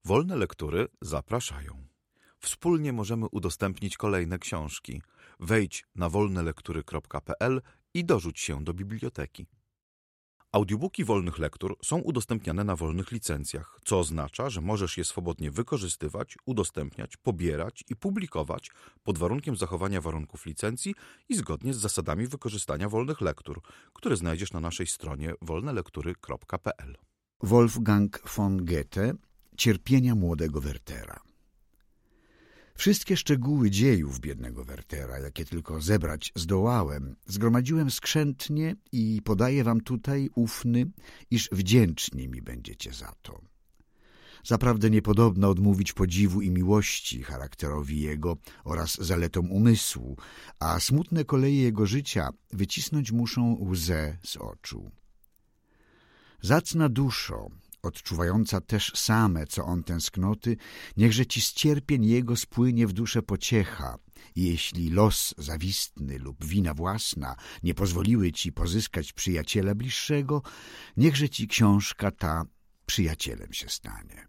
Wolne Lektury zapraszają. Wspólnie możemy udostępnić kolejne książki. Wejdź na wolnelektury.pl i dorzuć się do biblioteki. Audiobooki Wolnych Lektur są udostępniane na wolnych licencjach, co oznacza, że możesz je swobodnie wykorzystywać, udostępniać, pobierać i publikować pod warunkiem zachowania warunków licencji i zgodnie z zasadami wykorzystania wolnych lektur, które znajdziesz na naszej stronie wolnelektury.pl. Wolfgang von Goethe, Cierpienia młodego Wertera. Wszystkie szczegóły dziejów biednego Wertera, jakie tylko zebrać zdołałem, zgromadziłem skrzętnie i podaję wam tutaj ufny, iż wdzięczni mi będziecie za to. Zaprawdę niepodobna odmówić podziwu i miłości charakterowi jego oraz zaletom umysłu, a smutne koleje jego życia wycisnąć muszą łzę z oczu. Zacna duszo, odczuwająca też same, co on tęsknoty, niechże ci z cierpień jego spłynie w duszę pociecha i jeśli los zawistny lub wina własna nie pozwoliły ci pozyskać przyjaciela bliższego, niechże ci książka ta przyjacielem się stanie.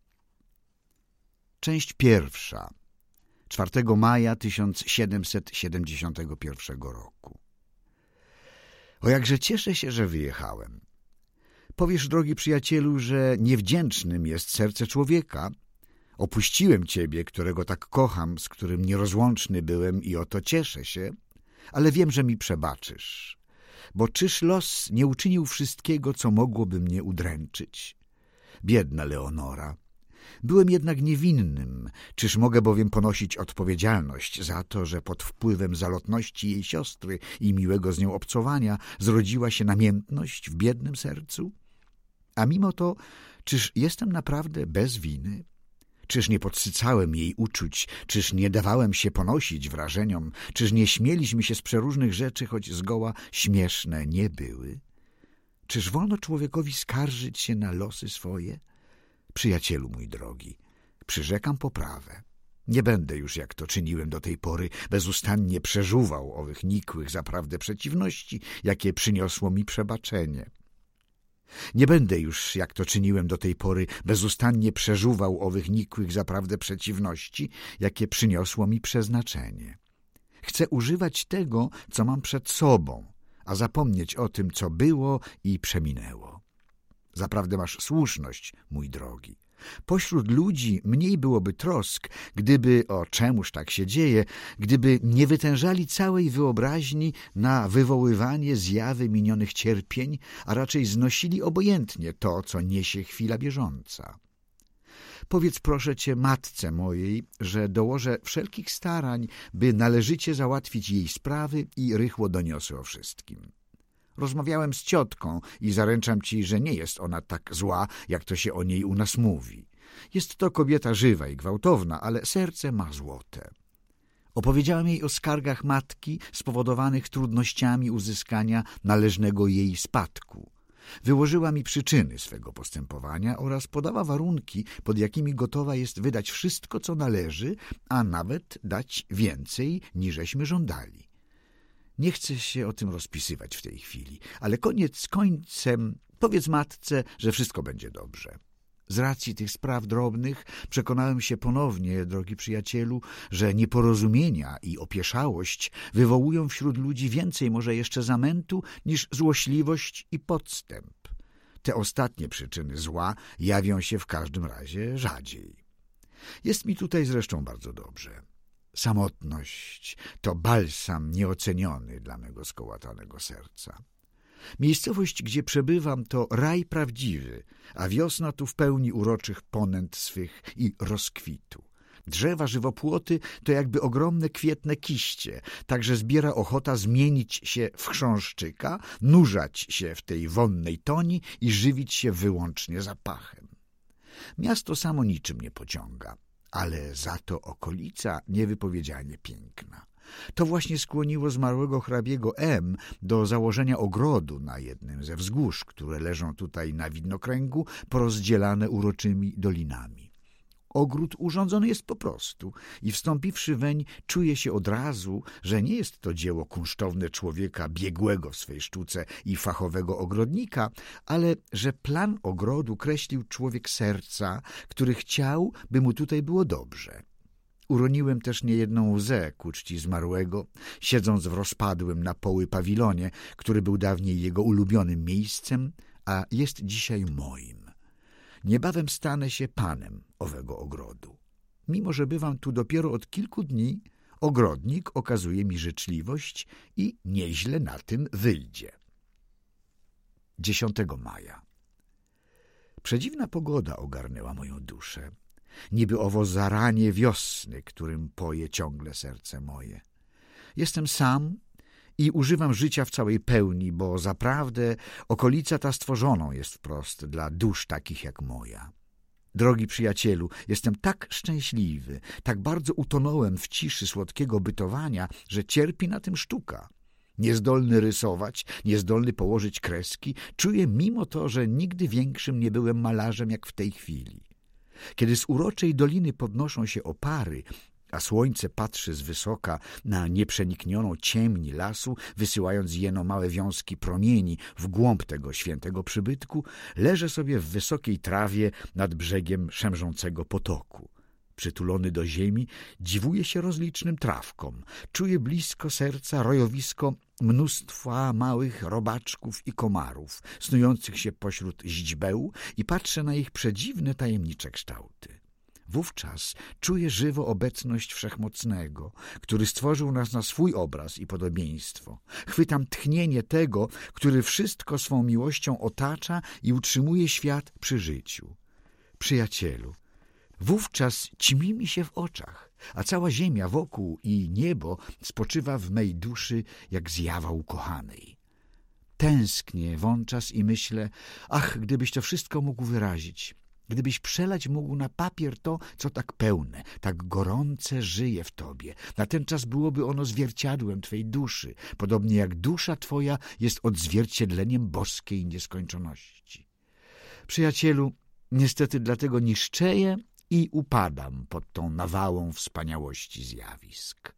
Część pierwsza. 4 maja 1771 roku. O jakże cieszę się, że wyjechałem. Powiesz, drogi przyjacielu, że niewdzięcznym jest serce człowieka. Opuściłem ciebie, którego tak kocham, z którym nierozłączny byłem i o to cieszę się, ale wiem, że mi przebaczysz. Bo czyż los nie uczynił wszystkiego, co mogłoby mnie udręczyć? Biedna Leonora. Byłem jednak niewinnym, czyż mogę bowiem ponosić odpowiedzialność za to, że pod wpływem zalotności jej siostry i miłego z nią obcowania zrodziła się namiętność w biednym sercu? A mimo to, czyż jestem naprawdę bez winy? Czyż nie podsycałem jej uczuć, czyż nie dawałem się ponosić wrażeniom, czyż nie śmieliśmy się z przeróżnych rzeczy, choć zgoła śmieszne nie były? Czyż wolno człowiekowi skarżyć się na losy swoje? Przyjacielu mój drogi, przyrzekam poprawę. Nie będę już, jak to czyniłem do tej pory, bezustannie przeżuwał owych nikłych zaprawdę przeciwności, jakie przyniosło mi przebaczenie. Nie będę już, jak to czyniłem do tej pory, bezustannie przeżuwał owych nikłych zaprawdę przeciwności, jakie przyniosło mi przeznaczenie. Chcę używać tego, co mam przed sobą, a zapomnieć o tym, co było i przeminęło. Zaprawdę masz słuszność, mój drogi. Pośród ludzi mniej byłoby trosk, gdyby, o czemuż tak się dzieje, gdyby nie wytężali całej wyobraźni na wywoływanie zjawy minionych cierpień, a raczej znosili obojętnie to, co niesie chwila bieżąca. Powiedz proszę cię matce mojej, że dołożę wszelkich starań, by należycie załatwić jej sprawy i rychło doniosę o wszystkim. Rozmawiałem z ciotką i zaręczam ci, że nie jest ona tak zła, jak to się o niej u nas mówi. Jest to kobieta żywa i gwałtowna, ale serce ma złote. Opowiedziałem jej o skargach matki spowodowanych trudnościami uzyskania należnego jej spadku. Wyłożyła mi przyczyny swego postępowania oraz podała warunki, pod jakimi gotowa jest wydać wszystko, co należy, a nawet dać więcej, niżeśmy żądali. Nie chcę się o tym rozpisywać w tej chwili, ale koniec końcem powiedz matce, że wszystko będzie dobrze. Z racji tych spraw drobnych przekonałem się ponownie, drogi przyjacielu, że nieporozumienia i opieszałość wywołują wśród ludzi więcej może jeszcze zamętu niż złośliwość i podstęp. Te ostatnie przyczyny zła jawią się w każdym razie rzadziej. Jest mi tutaj zresztą bardzo dobrze. Samotność to balsam nieoceniony dla mego skołatanego serca. Miejscowość, gdzie przebywam, to raj prawdziwy, a wiosna tu w pełni uroczych ponęt swych i rozkwitu. Drzewa, żywopłoty to jakby ogromne kwietne kiście, także zbiera ochota zmienić się w chrząszczyka, nurzać się w tej wonnej toni i żywić się wyłącznie zapachem. Miasto samo niczym nie pociąga, ale za to okolica niewypowiedzianie piękna. To właśnie skłoniło zmarłego hrabiego M. do założenia ogrodu na jednym ze wzgórz, które leżą tutaj na widnokręgu, porozdzielane uroczymi dolinami. ogród urządzony jest po prostu i wstąpiwszy weń, czuje się od razu, że nie jest to dzieło kunsztowne człowieka biegłego w swej sztuce i fachowego ogrodnika, ale że plan ogrodu kreślił człowiek serca, który chciał, by mu tutaj było dobrze. Uroniłem też niejedną łzę ku czci zmarłego, siedząc w rozpadłym na poły pawilonie, który był dawniej jego ulubionym miejscem, a jest dzisiaj moim. Niebawem stanę się panem owego ogrodu. Mimo że bywam tu dopiero od kilku dni, ogrodnik okazuje mi życzliwość i nieźle na tym wyjdzie. 10 maja. Przedziwna pogoda ogarnęła moją duszę. Niby owo zaranie wiosny, którym poje ciągle serce moje. Jestem sam i używam życia w całej pełni, bo zaprawdę okolica ta stworzoną jest wprost dla dusz takich jak moja. Drogi przyjacielu, jestem tak szczęśliwy, tak bardzo utonąłem w ciszy słodkiego bytowania, że cierpi na tym sztuka. Niezdolny rysować, niezdolny położyć kreski, czuję mimo to, że nigdy większym nie byłem malarzem jak w tej chwili. Kiedy z uroczej doliny podnoszą się opary, a słońce patrzy z wysoka na nieprzeniknioną ciemń lasu, wysyłając jeno małe wiązki promieni w głąb tego świętego przybytku, leżę sobie w wysokiej trawie nad brzegiem szemrzącego potoku. Przytulony do ziemi, dziwuję się rozlicznym trawkom. Czuję blisko serca rojowisko mnóstwa małych robaczków i komarów, snujących się pośród źdźbeł i patrzę na ich przedziwne, tajemnicze kształty. Wówczas czuję żywo obecność Wszechmocnego, który stworzył nas na swój obraz i podobieństwo. Chwytam tchnienie tego, który wszystko swą miłością otacza i utrzymuje świat przy życiu. Przyjacielu, wówczas ćmi mi się w oczach, a cała ziemia wokół i niebo spoczywa w mej duszy jak zjawa ukochanej. Tęsknię wówczas i myślę, ach, gdybyś to wszystko mógł wyrazić, gdybyś przelać mógł na papier to, co tak pełne, tak gorące żyje w tobie. Na ten czas byłoby ono zwierciadłem twej duszy, podobnie jak dusza twoja jest odzwierciedleniem boskiej nieskończoności. Przyjacielu, niestety dlatego niszczeję i upadam pod tą nawałą wspaniałości zjawisk.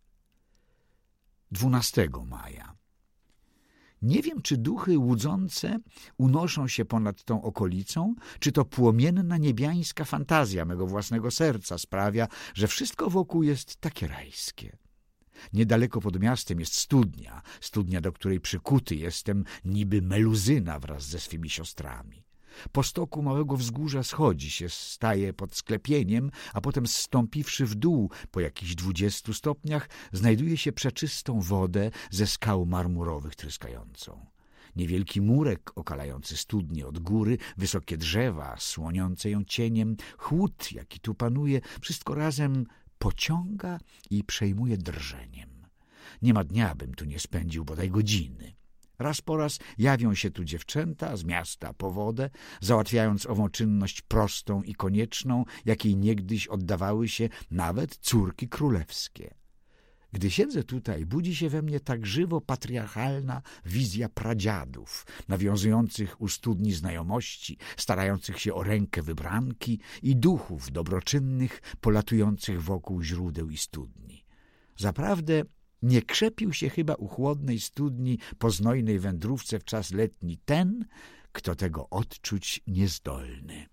12 maja. Nie wiem, czy duchy łudzące unoszą się ponad tą okolicą, czy to płomienna niebiańska fantazja mego własnego serca sprawia, że wszystko wokół jest takie rajskie. Niedaleko pod miastem jest studnia, do której przykuty jestem niby meluzyna wraz ze swymi siostrami. Po stoku małego wzgórza schodzi się, staje pod sklepieniem, a potem zstąpiwszy w dół po jakichś 20 stopniach, znajduje się przeczystą wodę ze skał marmurowych tryskającą. Niewielki murek okalający studnię od góry, wysokie drzewa słoniące ją cieniem, chłód, jaki tu panuje, wszystko razem pociąga i przejmuje drżeniem. Nie ma dnia, bym tu nie spędził bodaj godziny. Raz po raz jawią się tu dziewczęta z miasta po wodę, załatwiając ową czynność prostą i konieczną, jakiej niegdyś oddawały się nawet córki królewskie. Gdy siedzę tutaj, budzi się we mnie tak żywo patriarchalna wizja pradziadów, nawiązujących u studni znajomości, starających się o rękę wybranki i duchów dobroczynnych, polatujących wokół źródeł i studni. Zaprawdę nie krzepił się chyba u chłodnej studni po znojnej wędrówce w czas letni ten, kto tego odczuć niezdolny.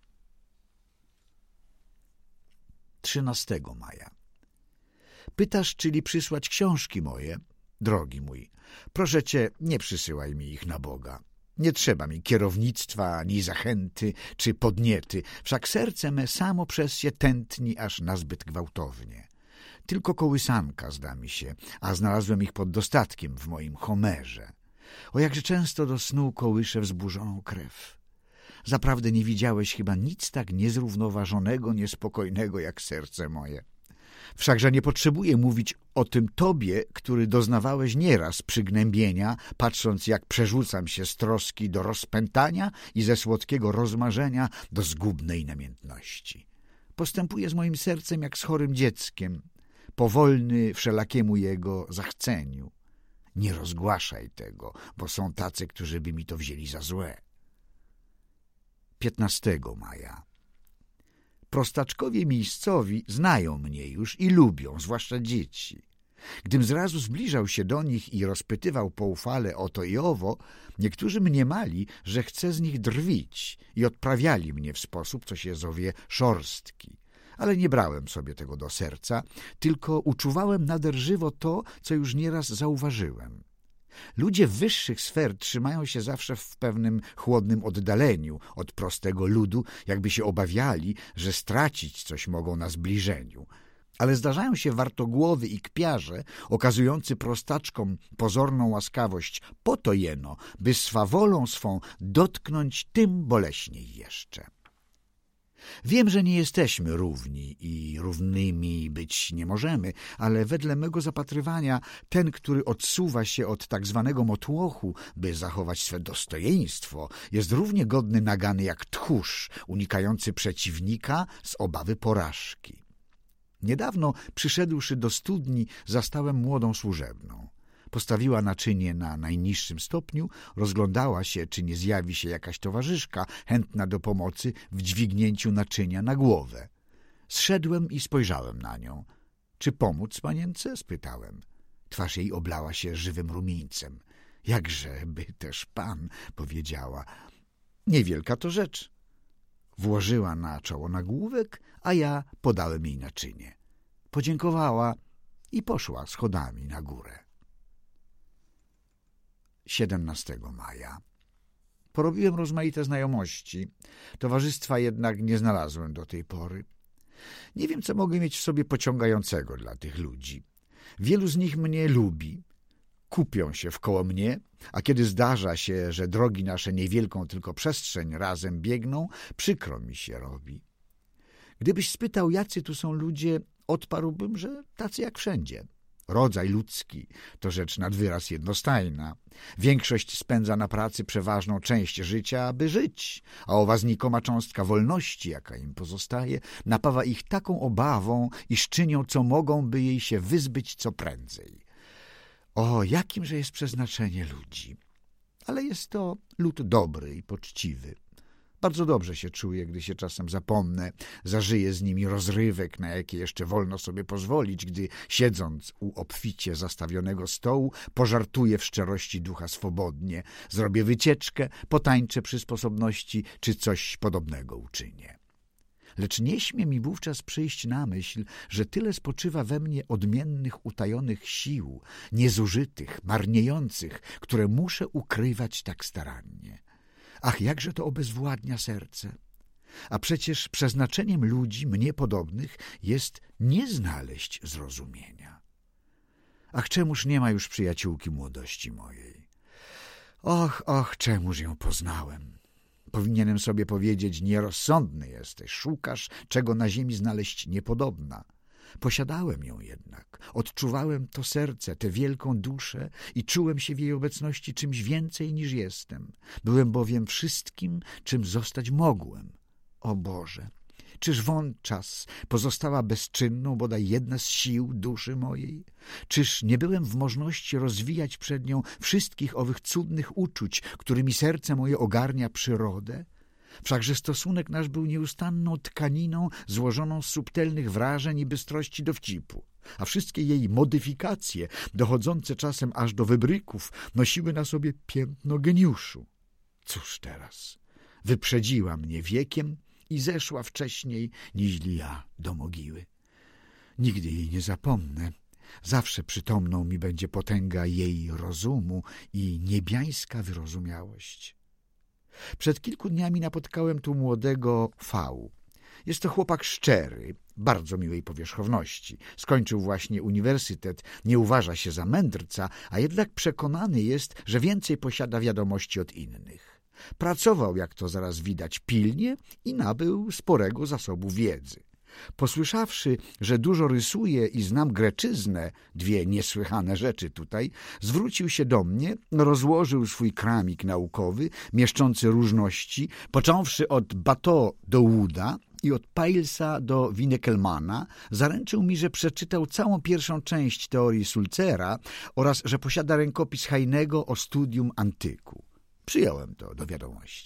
13 maja. Pytasz, czyli przysłać książki moje? Drogi mój, proszę cię, nie przysyłaj mi ich na Boga. Nie trzeba mi kierownictwa, ani zachęty, czy podniety, wszak serce me samo przez się tętni aż nazbyt gwałtownie. Tylko kołysanka zda mi się, a znalazłem ich pod dostatkiem w moim Homerze. O jakże często do snu kołyszę wzburzoną krew. Zaprawdę nie widziałeś chyba nic tak niezrównoważonego, niespokojnego jak serce moje. Wszakże nie potrzebuję mówić o tym tobie, który doznawałeś nieraz przygnębienia, patrząc jak przerzucam się z troski do rozpętania i ze słodkiego rozmarzenia do zgubnej namiętności. Postępuję z moim sercem jak z chorym dzieckiem, powolny wszelakiemu jego zachceniu. Nie rozgłaszaj tego, bo są tacy, którzy by mi to wzięli za złe. 15 maja. Prostaczkowie miejscowi znają mnie już i lubią, zwłaszcza dzieci. Gdym zrazu zbliżał się do nich i rozpytywał poufale o to i owo, niektórzy mniemali, że chcę z nich drwić i odprawiali mnie w sposób, co się zowie szorstki. Ale nie brałem sobie tego do serca, tylko uczuwałem nader żywo to, co już nieraz zauważyłem. Ludzie wyższych sfer trzymają się zawsze w pewnym chłodnym oddaleniu od prostego ludu, jakby się obawiali, że stracić coś mogą na zbliżeniu. Ale zdarzają się wartogłowy i kpiarze, okazujący prostaczkom pozorną łaskawość po to jeno, by swawolą swą dotknąć tym boleśniej jeszcze. Wiem, że nie jesteśmy równi i równymi być nie możemy, ale wedle mego zapatrywania ten, który odsuwa się od tak zwanego motłochu, by zachować swe dostojeństwo, jest równie godny nagany jak tchórz, unikający przeciwnika z obawy porażki. Niedawno, przyszedłszy do studni, zastałem młodą służebną. Postawiła naczynie na najniższym stopniu, rozglądała się, czy nie zjawi się jakaś towarzyszka chętna do pomocy w dźwignięciu naczynia na głowę. Zszedłem i spojrzałem na nią. — Czy pomóc panience? — spytałem. Twarz jej oblała się żywym rumieńcem. — Jakże by też pan — powiedziała. — Niewielka to rzecz. Włożyła na czoło nagłówek, a ja podałem jej naczynie. Podziękowała i poszła schodami na górę. 17 maja. Porobiłem rozmaite znajomości. Towarzystwa jednak nie znalazłem do tej pory. Nie wiem, co mogę mieć w sobie pociągającego dla tych ludzi. Wielu z nich mnie lubi. Kupią się wkoło mnie, a kiedy zdarza się, że drogi nasze niewielką tylko przestrzeń razem biegną, przykro mi się robi. Gdybyś spytał, jacy tu są ludzie, odparłbym, że tacy jak wszędzie. Rodzaj ludzki to rzecz nad wyraz jednostajna. Większość spędza na pracy przeważną część życia, aby żyć, a owa znikoma cząstka wolności, jaka im pozostaje, napawa ich taką obawą, iż czynią, co mogą, by jej się wyzbyć co prędzej. O, jakimże jest przeznaczenie ludzi! Ale jest to lud dobry i poczciwy. Bardzo dobrze się czuję, gdy się czasem zapomnę, zażyję z nimi rozrywek, na jakie jeszcze wolno sobie pozwolić, gdy siedząc u obficie zastawionego stołu pożartuję w szczerości ducha swobodnie, zrobię wycieczkę, potańczę przy sposobności, czy coś podobnego uczynię. Lecz nie śmie mi wówczas przyjść na myśl, że tyle spoczywa we mnie odmiennych, utajonych sił, niezużytych, marniejących, które muszę ukrywać tak starannie. Ach, jakże to obezwładnia serce! A przecież przeznaczeniem ludzi mnie podobnych jest nie znaleźć zrozumienia. Ach, czemuż nie ma już przyjaciółki młodości mojej? Och, czemuż ją poznałem? Powinienem sobie powiedzieć, nierozsądny jesteś, szukasz, czego na ziemi znaleźć niepodobna. Posiadałem ją jednak, odczuwałem to serce, tę wielką duszę i czułem się w jej obecności czymś więcej niż jestem. Byłem bowiem wszystkim, czym zostać mogłem. O Boże, czyż wówczas pozostała bezczynną bodaj jedna z sił duszy mojej? Czyż nie byłem w możności rozwijać przed nią wszystkich owych cudnych uczuć, którymi serce moje ogarnia przyrodę? Wszakże stosunek nasz był nieustanną tkaniną złożoną z subtelnych wrażeń i bystrości dowcipu, a wszystkie jej modyfikacje, dochodzące czasem aż do wybryków, nosiły na sobie piętno geniuszu. Cóż teraz? Wyprzedziła mnie wiekiem i zeszła wcześniej niźli ja do mogiły. Nigdy jej nie zapomnę. Zawsze przytomną mi będzie potęga jej rozumu i niebiańska wyrozumiałość. Przed kilku dniami napotkałem tu młodego V. Jest to chłopak szczery, bardzo miłej powierzchowności. Skończył właśnie uniwersytet, nie uważa się za mędrca, a jednak przekonany jest, że więcej posiada wiadomości od innych. Pracował, jak to zaraz widać, pilnie i nabył sporego zasobu wiedzy. Posłyszawszy, że dużo rysuję i znam greczyznę, dwie niesłychane rzeczy tutaj, zwrócił się do mnie, rozłożył swój kramik naukowy, mieszczący różności, począwszy od Bateau do Wooda i od Palesa do Winkelmana, zaręczył mi, że przeczytał całą pierwszą część teorii Sulzera oraz że posiada rękopis Heinego o studium antyku. Przyjąłem to do wiadomości.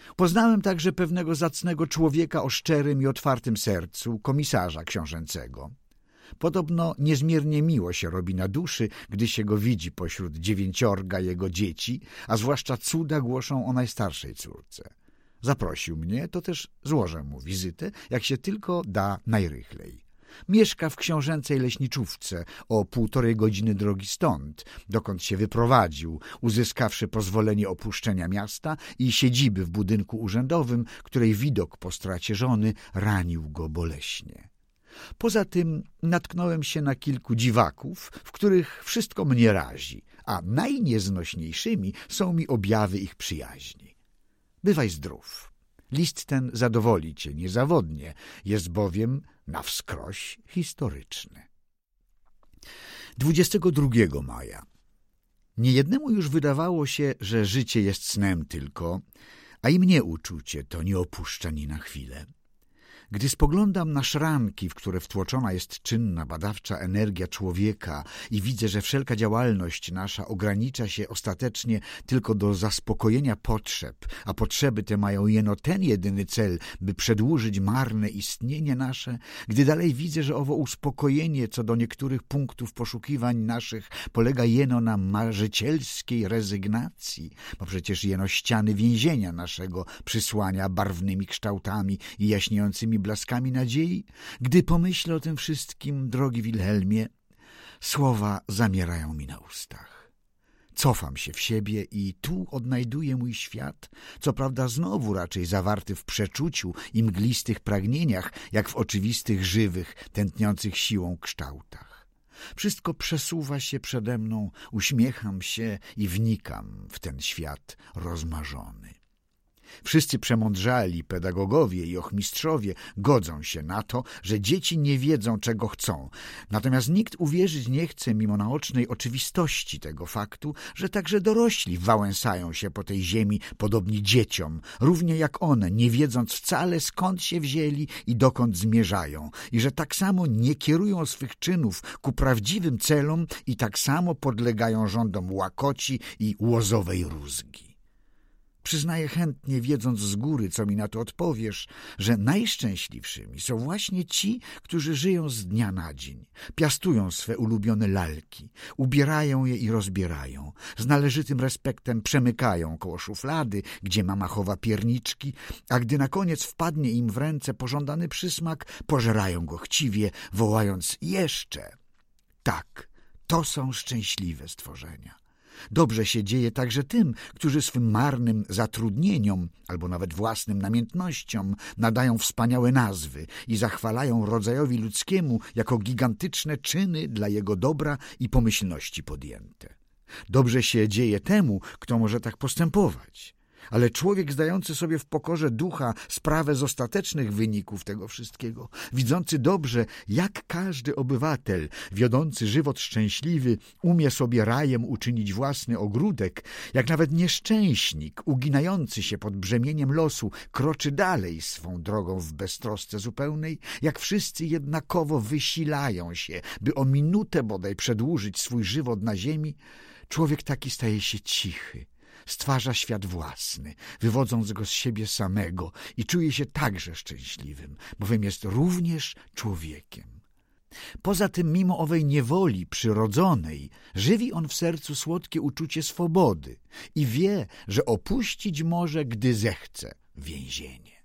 Poznałem także pewnego zacnego człowieka o szczerym i otwartym sercu, komisarza książęcego. Podobno niezmiernie miło się robi na duszy, gdy się go widzi pośród 9 jego dzieci, a zwłaszcza cuda głoszą o najstarszej córce. Zaprosił mnie, to też złożę mu wizytę, jak się tylko da najrychlej. Mieszka w książęcej leśniczówce o 1,5 godziny drogi stąd, dokąd się wyprowadził, uzyskawszy pozwolenie opuszczenia miasta i siedziby w budynku urzędowym, której widok po stracie żony ranił go boleśnie. Poza tym natknąłem się na kilku dziwaków, w których wszystko mnie razi, a najnieznośniejszymi są mi objawy ich przyjaźni. Bywaj zdrów. List ten zadowoli cię niezawodnie, jest bowiem na wskroś historyczny. 22 maja. Niejednemu już wydawało się, że życie jest snem tylko, a i mnie uczucie to nie opuszcza ni na chwilę. Gdy spoglądam na szranki, w które wtłoczona jest czynna, badawcza energia człowieka i widzę, że wszelka działalność nasza ogranicza się ostatecznie tylko do zaspokojenia potrzeb, a potrzeby te mają jeno ten jedyny cel, by przedłużyć marne istnienie nasze, gdy dalej widzę, że owo uspokojenie co do niektórych punktów poszukiwań naszych polega jeno na marzycielskiej rezygnacji, bo przecież jeno ściany więzienia naszego przysłania barwnymi kształtami i jaśniejącymi blaskami nadziei, gdy pomyślę o tym wszystkim, drogi Wilhelmie, słowa zamierają mi na ustach. Cofam się w siebie i tu odnajduję mój świat, co prawda znowu raczej zawarty w przeczuciu i mglistych pragnieniach, jak w oczywistych, żywych, tętniących siłą kształtach. Wszystko przesuwa się przede mną, uśmiecham się i wnikam w ten świat rozmarzony. Wszyscy przemądrzali pedagogowie i ochmistrzowie godzą się na to, że dzieci nie wiedzą, czego chcą. Natomiast nikt uwierzyć nie chce mimo naocznej oczywistości tego faktu, że także dorośli wałęsają się po tej ziemi podobni dzieciom, równie jak one, nie wiedząc wcale skąd się wzięli i dokąd zmierzają, i że tak samo nie kierują swych czynów ku prawdziwym celom i tak samo podlegają rządom łakoci i łozowej rózgi. Przyznaję chętnie, wiedząc z góry, co mi na to odpowiesz, że najszczęśliwszymi są właśnie ci, którzy żyją z dnia na dzień, piastują swe ulubione lalki, ubierają je i rozbierają, z należytym respektem przemykają koło szuflady, gdzie mama chowa pierniczki, a gdy na koniec wpadnie im w ręce pożądany przysmak, pożerają go chciwie, wołając jeszcze. Tak, to są szczęśliwe stworzenia. Dobrze się dzieje także tym, którzy swym marnym zatrudnieniom albo nawet własnym namiętnościom nadają wspaniałe nazwy i zachwalają rodzajowi ludzkiemu jako gigantyczne czyny dla jego dobra i pomyślności podjęte. Dobrze się dzieje temu, kto może tak postępować. Ale człowiek zdający sobie w pokorze ducha sprawę z ostatecznych wyników tego wszystkiego, widzący dobrze, jak każdy obywatel wiodący żywot szczęśliwy umie sobie rajem uczynić własny ogródek, jak nawet nieszczęśnik uginający się pod brzemieniem losu kroczy dalej swą drogą w beztrosce zupełnej, jak wszyscy jednakowo wysilają się, by o minutę bodaj przedłużyć swój żywot na ziemi, człowiek taki staje się cichy. Stwarza świat własny, wywodząc go z siebie samego i czuje się także szczęśliwym, bowiem jest również człowiekiem. Poza tym, mimo owej niewoli przyrodzonej, żywi on w sercu słodkie uczucie swobody i wie, że opuścić może, gdy zechce, więzienie.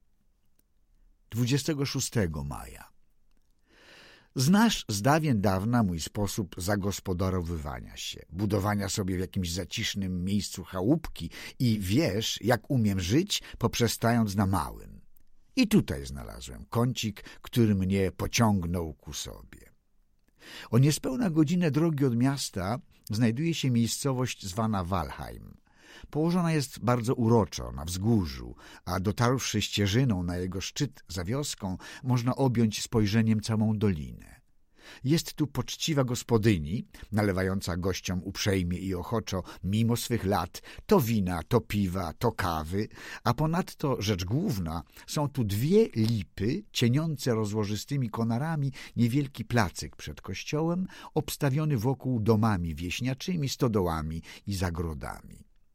26 maja. Znasz z dawien dawna mój sposób zagospodarowywania się, budowania sobie w jakimś zacisznym miejscu chałupki i wiesz, jak umiem żyć, poprzestając na małym. I tutaj znalazłem kącik, który mnie pociągnął ku sobie. O niespełna godzinę drogi od miasta znajduje się miejscowość zwana Walheim. Położona jest bardzo uroczo, na wzgórzu, a dotarłszy ścieżyną na jego szczyt za wioską, można objąć spojrzeniem całą dolinę. Jest tu poczciwa gospodyni, nalewająca gościom uprzejmie i ochoczo, mimo swych lat, to wina, to piwa, to kawy, a ponadto, rzecz główna, są tu 2 lipy, cieniące rozłożystymi konarami niewielki placyk przed kościołem, obstawiony wokół domami wieśniaczymi, stodołami i zagrodami.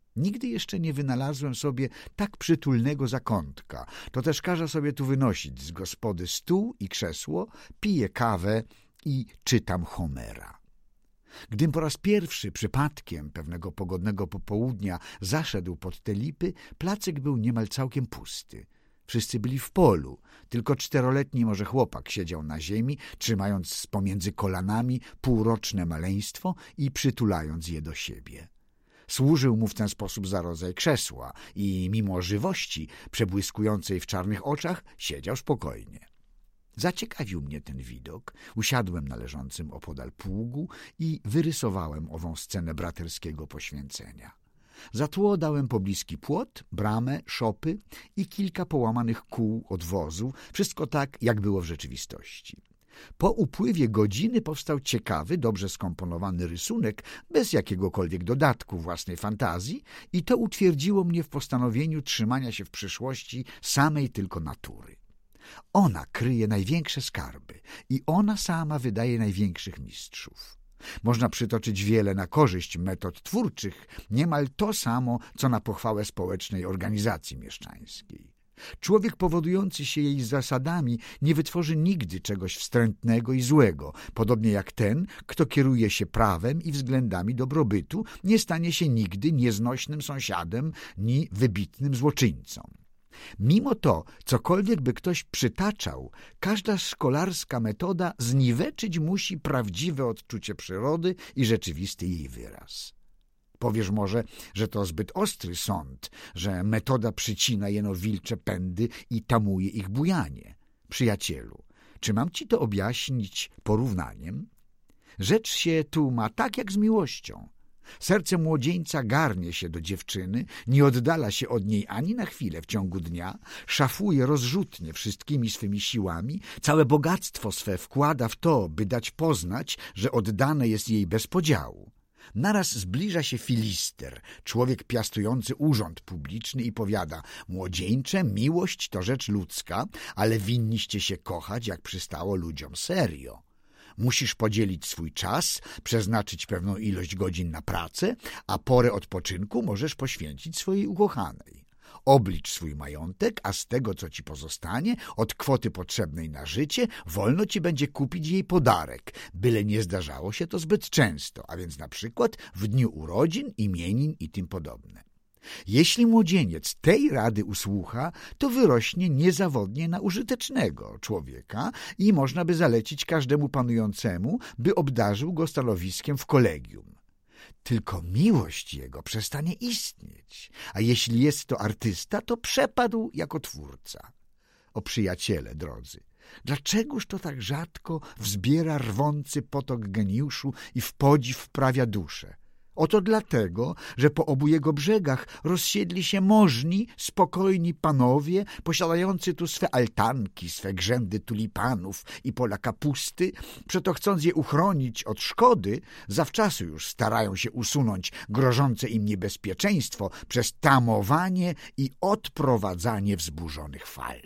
Nigdy jeszcze nie wynalazłem sobie tak przytulnego zakątka. To też każę sobie tu wynosić z gospody stół i krzesło, piję kawę i czytam Homera. Gdym po raz pierwszy przypadkiem pewnego pogodnego popołudnia zaszedł pod te lipy, placek był niemal całkiem pusty. Wszyscy byli w polu, tylko 4-letni może chłopak siedział na ziemi, trzymając pomiędzy kolanami półroczne maleństwo i przytulając je do siebie. Służył mu w ten sposób za rodzaj krzesła i mimo żywości przebłyskującej w czarnych oczach siedział spokojnie. Zaciekawił mnie ten widok. Usiadłem na leżącym opodal pługu i wyrysowałem ową scenę braterskiego poświęcenia. Za tło dałem pobliski płot, bramę, szopy i kilka połamanych kół od wozu, wszystko tak, jak było w rzeczywistości. Po upływie godziny powstał ciekawy, dobrze skomponowany rysunek, bez jakiegokolwiek dodatku własnej fantazji, i to utwierdziło mnie w postanowieniu trzymania się w przyszłości samej tylko natury. Ona kryje największe skarby i ona sama wydaje największych mistrzów. Można przytoczyć wiele na korzyść metod twórczych, niemal to samo, co na pochwałę społecznej organizacji mieszczańskiej. Człowiek powodujący się jej zasadami nie wytworzy nigdy czegoś wstrętnego i złego, podobnie jak ten, kto kieruje się prawem i względami dobrobytu, nie stanie się nigdy nieznośnym sąsiadem ni wybitnym złoczyńcą. Mimo to, cokolwiek by ktoś przytaczał, każda szkolarska metoda zniweczyć musi prawdziwe odczucie przyrody i rzeczywisty jej wyraz. Powiesz może, że to zbyt ostry sąd, że metoda przycina jeno wilcze pędy i tamuje ich bujanie. Przyjacielu, czy mam ci to objaśnić porównaniem? Rzecz się tu ma tak jak z miłością. Serce młodzieńca garnie się do dziewczyny, nie oddala się od niej ani na chwilę w ciągu dnia, szafuje rozrzutnie wszystkimi swymi siłami, całe bogactwo swe wkłada w to, by dać poznać, że oddane jest jej bez podziału. Naraz zbliża się filister, człowiek piastujący urząd publiczny, i powiada: młodzieńcze, miłość to rzecz ludzka, ale winniście się kochać, jak przystało ludziom serio. Musisz podzielić swój czas, przeznaczyć pewną ilość godzin na pracę, a porę odpoczynku możesz poświęcić swojej ukochanej. Oblicz swój majątek, a z tego, co ci pozostanie, od kwoty potrzebnej na życie, wolno ci będzie kupić jej podarek, byle nie zdarzało się to zbyt często, a więc na przykład w dniu urodzin, imienin i tym podobne. Jeśli młodzieniec tej rady usłucha, to wyrośnie niezawodnie na użytecznego człowieka i można by zalecić każdemu panującemu, by obdarzył go stanowiskiem w kolegium. Tylko miłość jego przestanie istnieć, a jeśli jest to artysta, to przepadł jako twórca. O przyjaciele drodzy, dlaczegoż to tak rzadko wzbiera rwący potok geniuszu i w podziw wprawia duszę? Oto dlatego, że po obu jego brzegach rozsiedli się możni, spokojni panowie, posiadający tu swe altanki, swe grzędy tulipanów i pola kapusty, przeto chcąc je uchronić od szkody, zawczasu już starają się usunąć grożące im niebezpieczeństwo przez tamowanie i odprowadzanie wzburzonych fal.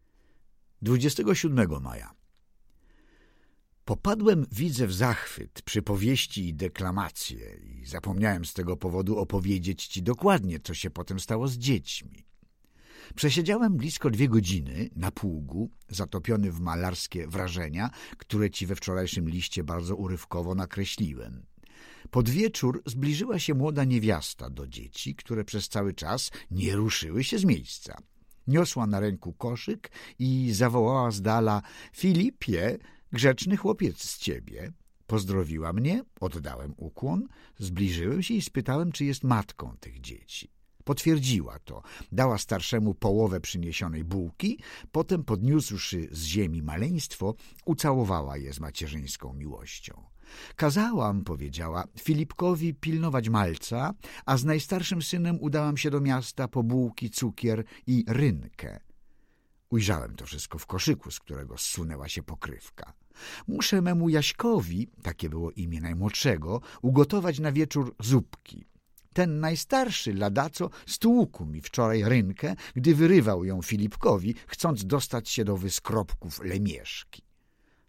27 maja. Popadłem, widzę, w zachwyt przy powieści i deklamacje i zapomniałem z tego powodu opowiedzieć ci dokładnie, co się potem stało z dziećmi. Przesiedziałem blisko 2 godziny na pługu, zatopiony w malarskie wrażenia, które ci we wczorajszym liście bardzo urywkowo nakreśliłem. Pod wieczór zbliżyła się młoda niewiasta do dzieci, które przez cały czas nie ruszyły się z miejsca. Niosła na ręku koszyk i zawołała z dala: Filipie, grzeczny chłopiec z ciebie. Pozdrowiła mnie, oddałem ukłon, zbliżyłem się i spytałem, czy jest matką tych dzieci. Potwierdziła to, dała starszemu połowę przyniesionej bułki, potem podniósłszy z ziemi maleństwo, ucałowała je z macierzyńską miłością. Kazałam, powiedziała, Filipkowi pilnować malca, a z najstarszym synem udałam się do miasta po bułki, cukier i rynkę. Ujrzałem to wszystko w koszyku, z którego zsunęła się pokrywka. Muszę memu Jaśkowi, takie było imię najmłodszego, ugotować na wieczór zupki. Ten najstarszy ladaco stłukł mi wczoraj rynkę, gdy wyrywał ją Filipkowi, chcąc dostać się do wyskropków lemieszki.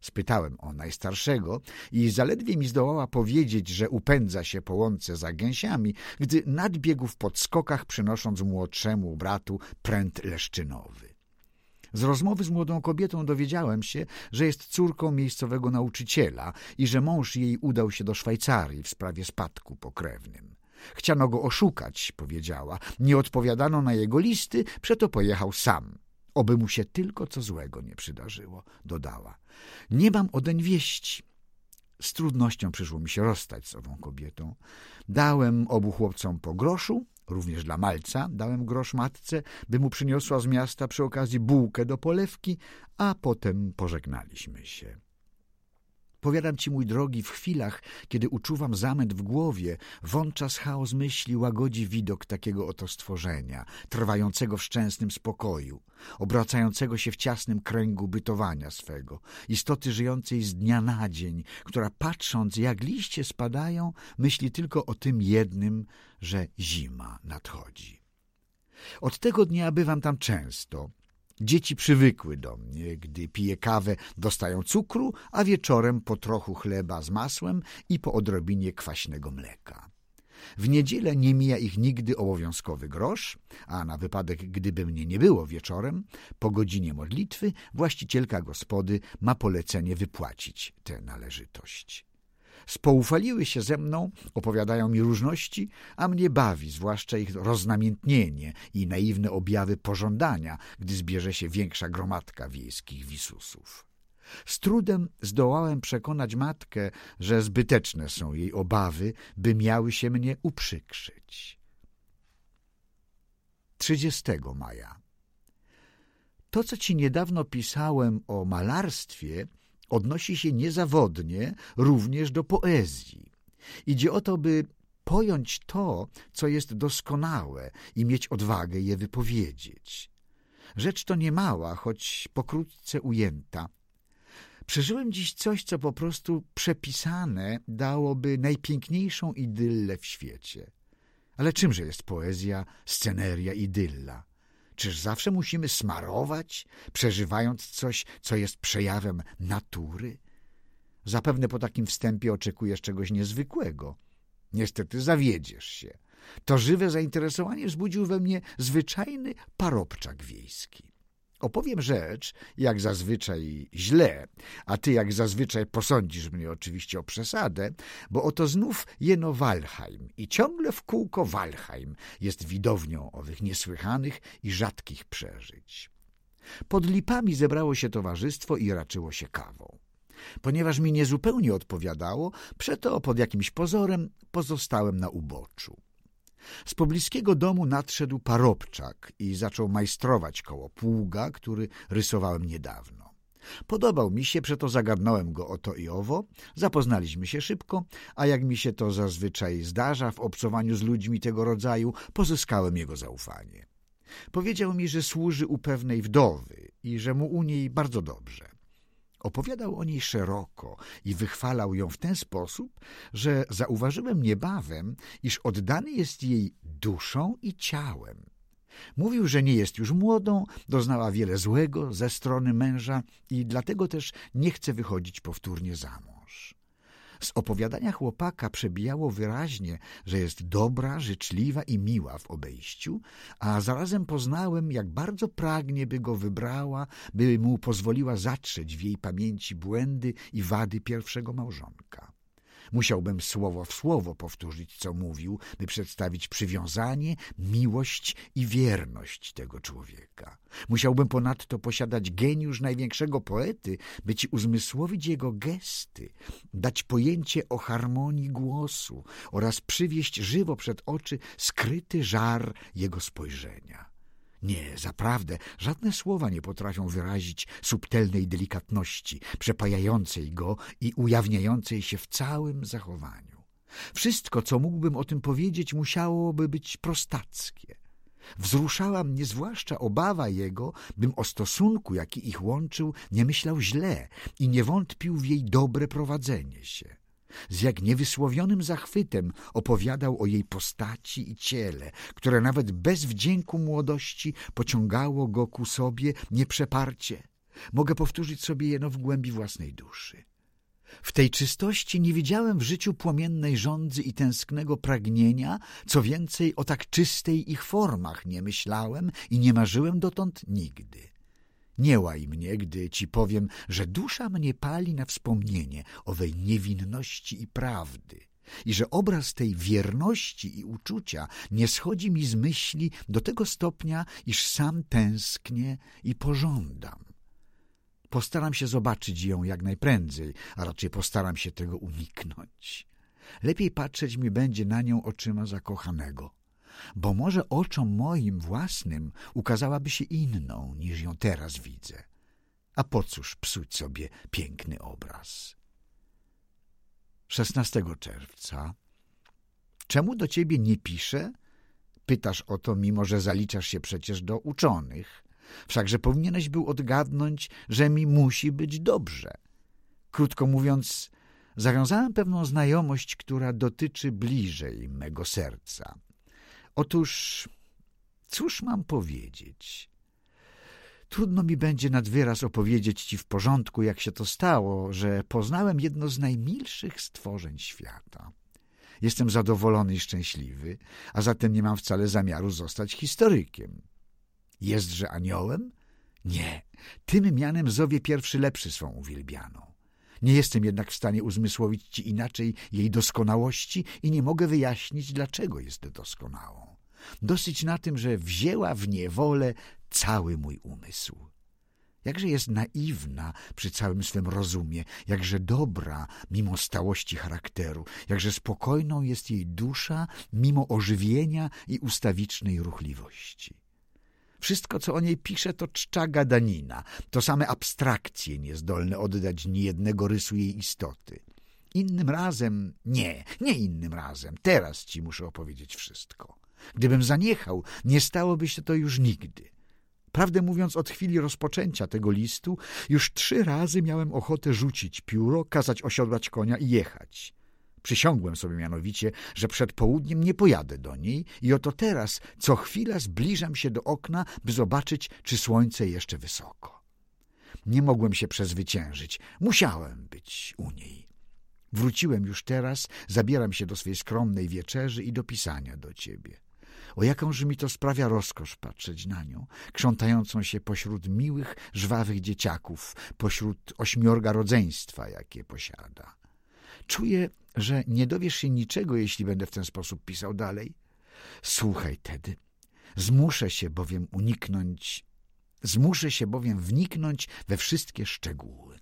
Spytałem o najstarszego i zaledwie mi zdołała powiedzieć, że upędza się po łące za gęsiami, gdy nadbiegł w podskokach, przynosząc młodszemu bratu pręt leszczynowy. Z rozmowy z młodą kobietą dowiedziałem się, że jest córką miejscowego nauczyciela i że mąż jej udał się do Szwajcarii w sprawie spadku pokrewnym. Chciano go oszukać, powiedziała. Nie odpowiadano na jego listy, przeto pojechał sam. Oby mu się tylko co złego nie przydarzyło, dodała. Nie mam odeń wieści. Z trudnością przyszło mi się rozstać z ową kobietą. Dałem obu chłopcom po groszu, również dla malca dałem grosz matce, by mu przyniosła z miasta przy okazji bułkę do polewki, a potem pożegnaliśmy się. Powiadam ci, mój drogi, w chwilach, kiedy uczuwam zamęt w głowie, wątczas chaos myśli łagodzi widok takiego oto stworzenia, trwającego w szczęsnym spokoju, obracającego się w ciasnym kręgu bytowania swego, istoty żyjącej z dnia na dzień, która patrząc, jak liście spadają, myśli tylko o tym jednym, że zima nadchodzi. Od tego dnia bywam tam często. Dzieci przywykły do mnie. Gdy piję kawę, dostają cukru, a wieczorem po trochu chleba z masłem i po odrobinie kwaśnego mleka. W niedzielę nie mija ich nigdy obowiązkowy grosz, a na wypadek, gdyby mnie nie było wieczorem, po godzinie modlitwy właścicielka gospody ma polecenie wypłacić tę należytość. Spoufaliły się ze mną, opowiadają mi różności, a mnie bawi, zwłaszcza ich roznamiętnienie i naiwne objawy pożądania, gdy zbierze się większa gromadka wiejskich wisusów. Z trudem zdołałem przekonać matkę, że zbyteczne są jej obawy, by miały się mnie uprzykrzyć. 30 maja. To, co ci niedawno pisałem o malarstwie, odnosi się niezawodnie również do poezji. Idzie o to, by pojąć to, co jest doskonałe i mieć odwagę je wypowiedzieć. Rzecz to niemała, choć pokrótce ujęta. Przeżyłem dziś coś, co po prostu przepisane dałoby najpiękniejszą idyllę w świecie. Ale czymże jest poezja, sceneria, idylla? Czyż zawsze musimy smarować, przeżywając coś, co jest przejawem natury? Zapewne po takim wstępie oczekujesz czegoś niezwykłego. Niestety zawiedziesz się. To żywe zainteresowanie wzbudził we mnie zwyczajny parobczak wiejski. Opowiem rzecz, jak zazwyczaj źle, a ty jak zazwyczaj posądzisz mnie oczywiście o przesadę, bo oto znów jeno Walheim i ciągle w kółko Walheim jest widownią owych niesłychanych i rzadkich przeżyć. Pod lipami zebrało się towarzystwo i raczyło się kawą. Ponieważ mi niezupełnie odpowiadało, przeto pod jakimś pozorem pozostałem na uboczu. Z pobliskiego domu nadszedł parobczak i zaczął majstrować koło pługa, który rysowałem niedawno. Podobał mi się, przeto zagadnąłem go o to i owo, zapoznaliśmy się szybko, a jak mi się to zazwyczaj zdarza w obcowaniu z ludźmi tego rodzaju, pozyskałem jego zaufanie. Powiedział mi, że służy u pewnej wdowy i że mu u niej bardzo dobrze. Opowiadał o niej szeroko i wychwalał ją w ten sposób, że zauważyłem niebawem, iż oddany jest jej duszą i ciałem. Mówił, że nie jest już młodą, doznała wiele złego ze strony męża i dlatego też nie chce wychodzić powtórnie za mąż. Z opowiadania chłopaka przebijało wyraźnie, że jest dobra, życzliwa i miła w obejściu, a zarazem poznałem, jak bardzo pragnie, by go wybrała, by mu pozwoliła zatrzeć w jej pamięci błędy i wady pierwszego małżonka. Musiałbym słowo w słowo powtórzyć, co mówił, by przedstawić przywiązanie, miłość i wierność tego człowieka. Musiałbym ponadto posiadać geniusz największego poety, by ci uzmysłowić jego gesty, dać pojęcie o harmonii głosu oraz przywieść żywo przed oczy skryty żar jego spojrzenia. Nie, zaprawdę, żadne słowa nie potrafią wyrazić subtelnej delikatności, przepajającej go i ujawniającej się w całym zachowaniu. Wszystko, co mógłbym o tym powiedzieć, musiałoby być prostackie. Wzruszała mnie zwłaszcza obawa jego, bym o stosunku, jaki ich łączył, nie myślał źle i nie wątpił w jej dobre prowadzenie się. Z jak niewysłowionym zachwytem opowiadał o jej postaci i ciele, które nawet bez wdzięku młodości pociągało go ku sobie nieprzeparcie. Mogę powtórzyć sobie jeno w głębi własnej duszy. W tej czystości nie widziałem w życiu płomiennej żądzy i tęsknego pragnienia, co więcej, o tak czystej ich formach nie myślałem i nie marzyłem dotąd nigdy. Nie łaj mnie, gdy ci powiem, że dusza mnie pali na wspomnienie owej niewinności i prawdy i że obraz tej wierności i uczucia nie schodzi mi z myśli do tego stopnia, iż sam tęsknię i pożądam. Postaram się zobaczyć ją jak najprędzej, a raczej postaram się tego uniknąć. Lepiej patrzeć mi będzie na nią oczyma zakochanego, bo może oczom moim własnym ukazałaby się inną, niż ją teraz widzę. A po cóż psuć sobie piękny obraz? 16 czerwca. Czemu do ciebie nie piszę? Pytasz o to, mimo że zaliczasz się przecież do uczonych. Wszakże powinieneś był odgadnąć, że mi musi być dobrze. Krótko mówiąc, zawiązałem pewną znajomość, która dotyczy bliżej mego serca. Otóż, cóż mam powiedzieć? Trudno mi będzie nad wyraz opowiedzieć ci w porządku, jak się to stało, że poznałem jedno z najmilszych stworzeń świata. Jestem zadowolony i szczęśliwy, a zatem nie mam wcale zamiaru zostać historykiem. Jestże aniołem? Nie, tym mianem zowie pierwszy lepszy swą uwielbianą. Nie jestem jednak w stanie uzmysłowić ci inaczej jej doskonałości i nie mogę wyjaśnić, dlaczego jest doskonałą. Dosyć na tym, że wzięła w niewolę cały mój umysł. Jakże jest naiwna przy całym swym rozumie, jakże dobra mimo stałości charakteru, jakże spokojną jest jej dusza mimo ożywienia i ustawicznej ruchliwości. Wszystko, co o niej pisze, to czcza gadanina, to same abstrakcje niezdolne oddać niejednego rysu jej istoty. Innym razem, nie innym razem, teraz ci muszę opowiedzieć wszystko. Gdybym zaniechał, nie stałoby się to już nigdy. Prawdę mówiąc, od chwili rozpoczęcia tego listu już 3 razy miałem ochotę rzucić pióro, kazać osiodłać konia i jechać. Przysiągłem sobie mianowicie, że przed południem nie pojadę do niej i oto teraz co chwila zbliżam się do okna, by zobaczyć, czy słońce jeszcze wysoko. Nie mogłem się przezwyciężyć. Musiałem być u niej. Wróciłem już teraz, zabieram się do swej skromnej wieczerzy i do pisania do ciebie. O jakąż mi to sprawia rozkosz patrzeć na nią, krzątającą się pośród miłych, żwawych dzieciaków, pośród 8 rodzeństwa, jakie posiada. Czuję, że nie dowiesz się niczego, jeśli będę w ten sposób pisał dalej. Słuchaj, Tedy, zmuszę się bowiem wniknąć we wszystkie szczegóły.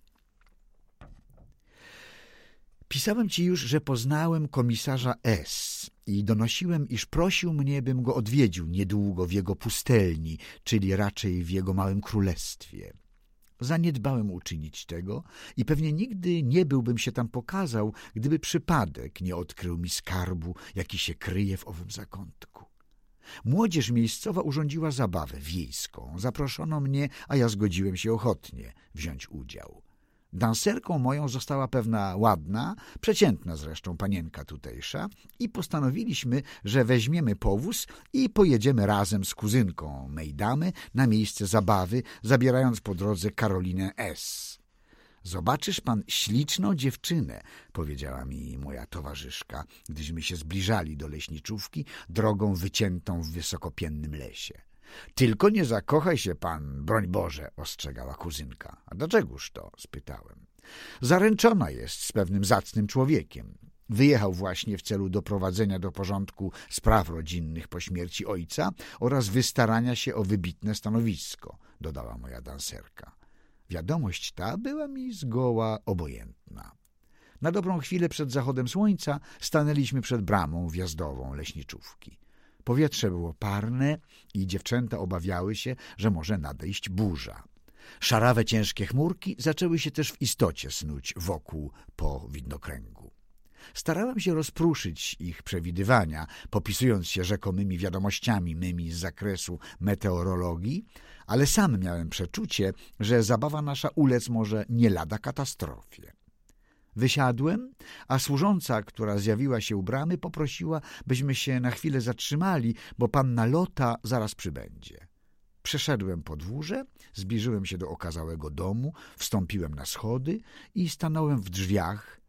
Pisałem ci już, że poznałem komisarza S. i donosiłem, iż prosił mnie, bym go odwiedził niedługo w jego pustelni, czyli raczej w jego małym królestwie. Zaniedbałem uczynić tego i pewnie nigdy nie byłbym się tam pokazał, gdyby przypadek nie odkrył mi skarbu, jaki się kryje w owym zakątku. Młodzież miejscowa urządziła zabawę wiejską. Zaproszono mnie, a ja zgodziłem się ochotnie wziąć udział. Danserką moją została pewna ładna, przeciętna zresztą panienka tutejsza i postanowiliśmy, że weźmiemy powóz i pojedziemy razem z kuzynką mej damy na miejsce zabawy, zabierając po drodze Karolinę S. Zobaczysz pan śliczną dziewczynę, powiedziała mi moja towarzyszka, gdyśmy się zbliżali do leśniczówki drogą wyciętą w wysokopiennym lesie. Tylko nie zakochaj się pan, broń Boże, ostrzegała kuzynka. A dlaczegoż to? Spytałem. Zaręczona jest z pewnym zacnym człowiekiem. Wyjechał właśnie w celu doprowadzenia do porządku spraw rodzinnych po śmierci ojca oraz wystarania się o wybitne stanowisko, dodała moja danserka. Wiadomość ta była mi zgoła obojętna. Na dobrą chwilę przed zachodem słońca stanęliśmy przed bramą wjazdową leśniczówki. Powietrze było parne i dziewczęta obawiały się, że może nadejść burza. Szarawe ciężkie chmurki zaczęły się też w istocie snuć wokół po widnokręgu. Starałem się rozpruszyć ich przewidywania, popisując się rzekomymi wiadomościami mymi z zakresu meteorologii, ale sam miałem przeczucie, że zabawa nasza ulec może nie lada katastrofie. Wysiadłem, a służąca, która zjawiła się u bramy, poprosiła, byśmy się na chwilę zatrzymali, bo panna Lota zaraz przybędzie. Przeszedłem podwórze, zbliżyłem się do okazałego domu, wstąpiłem na schody i stanąłem w drzwiach,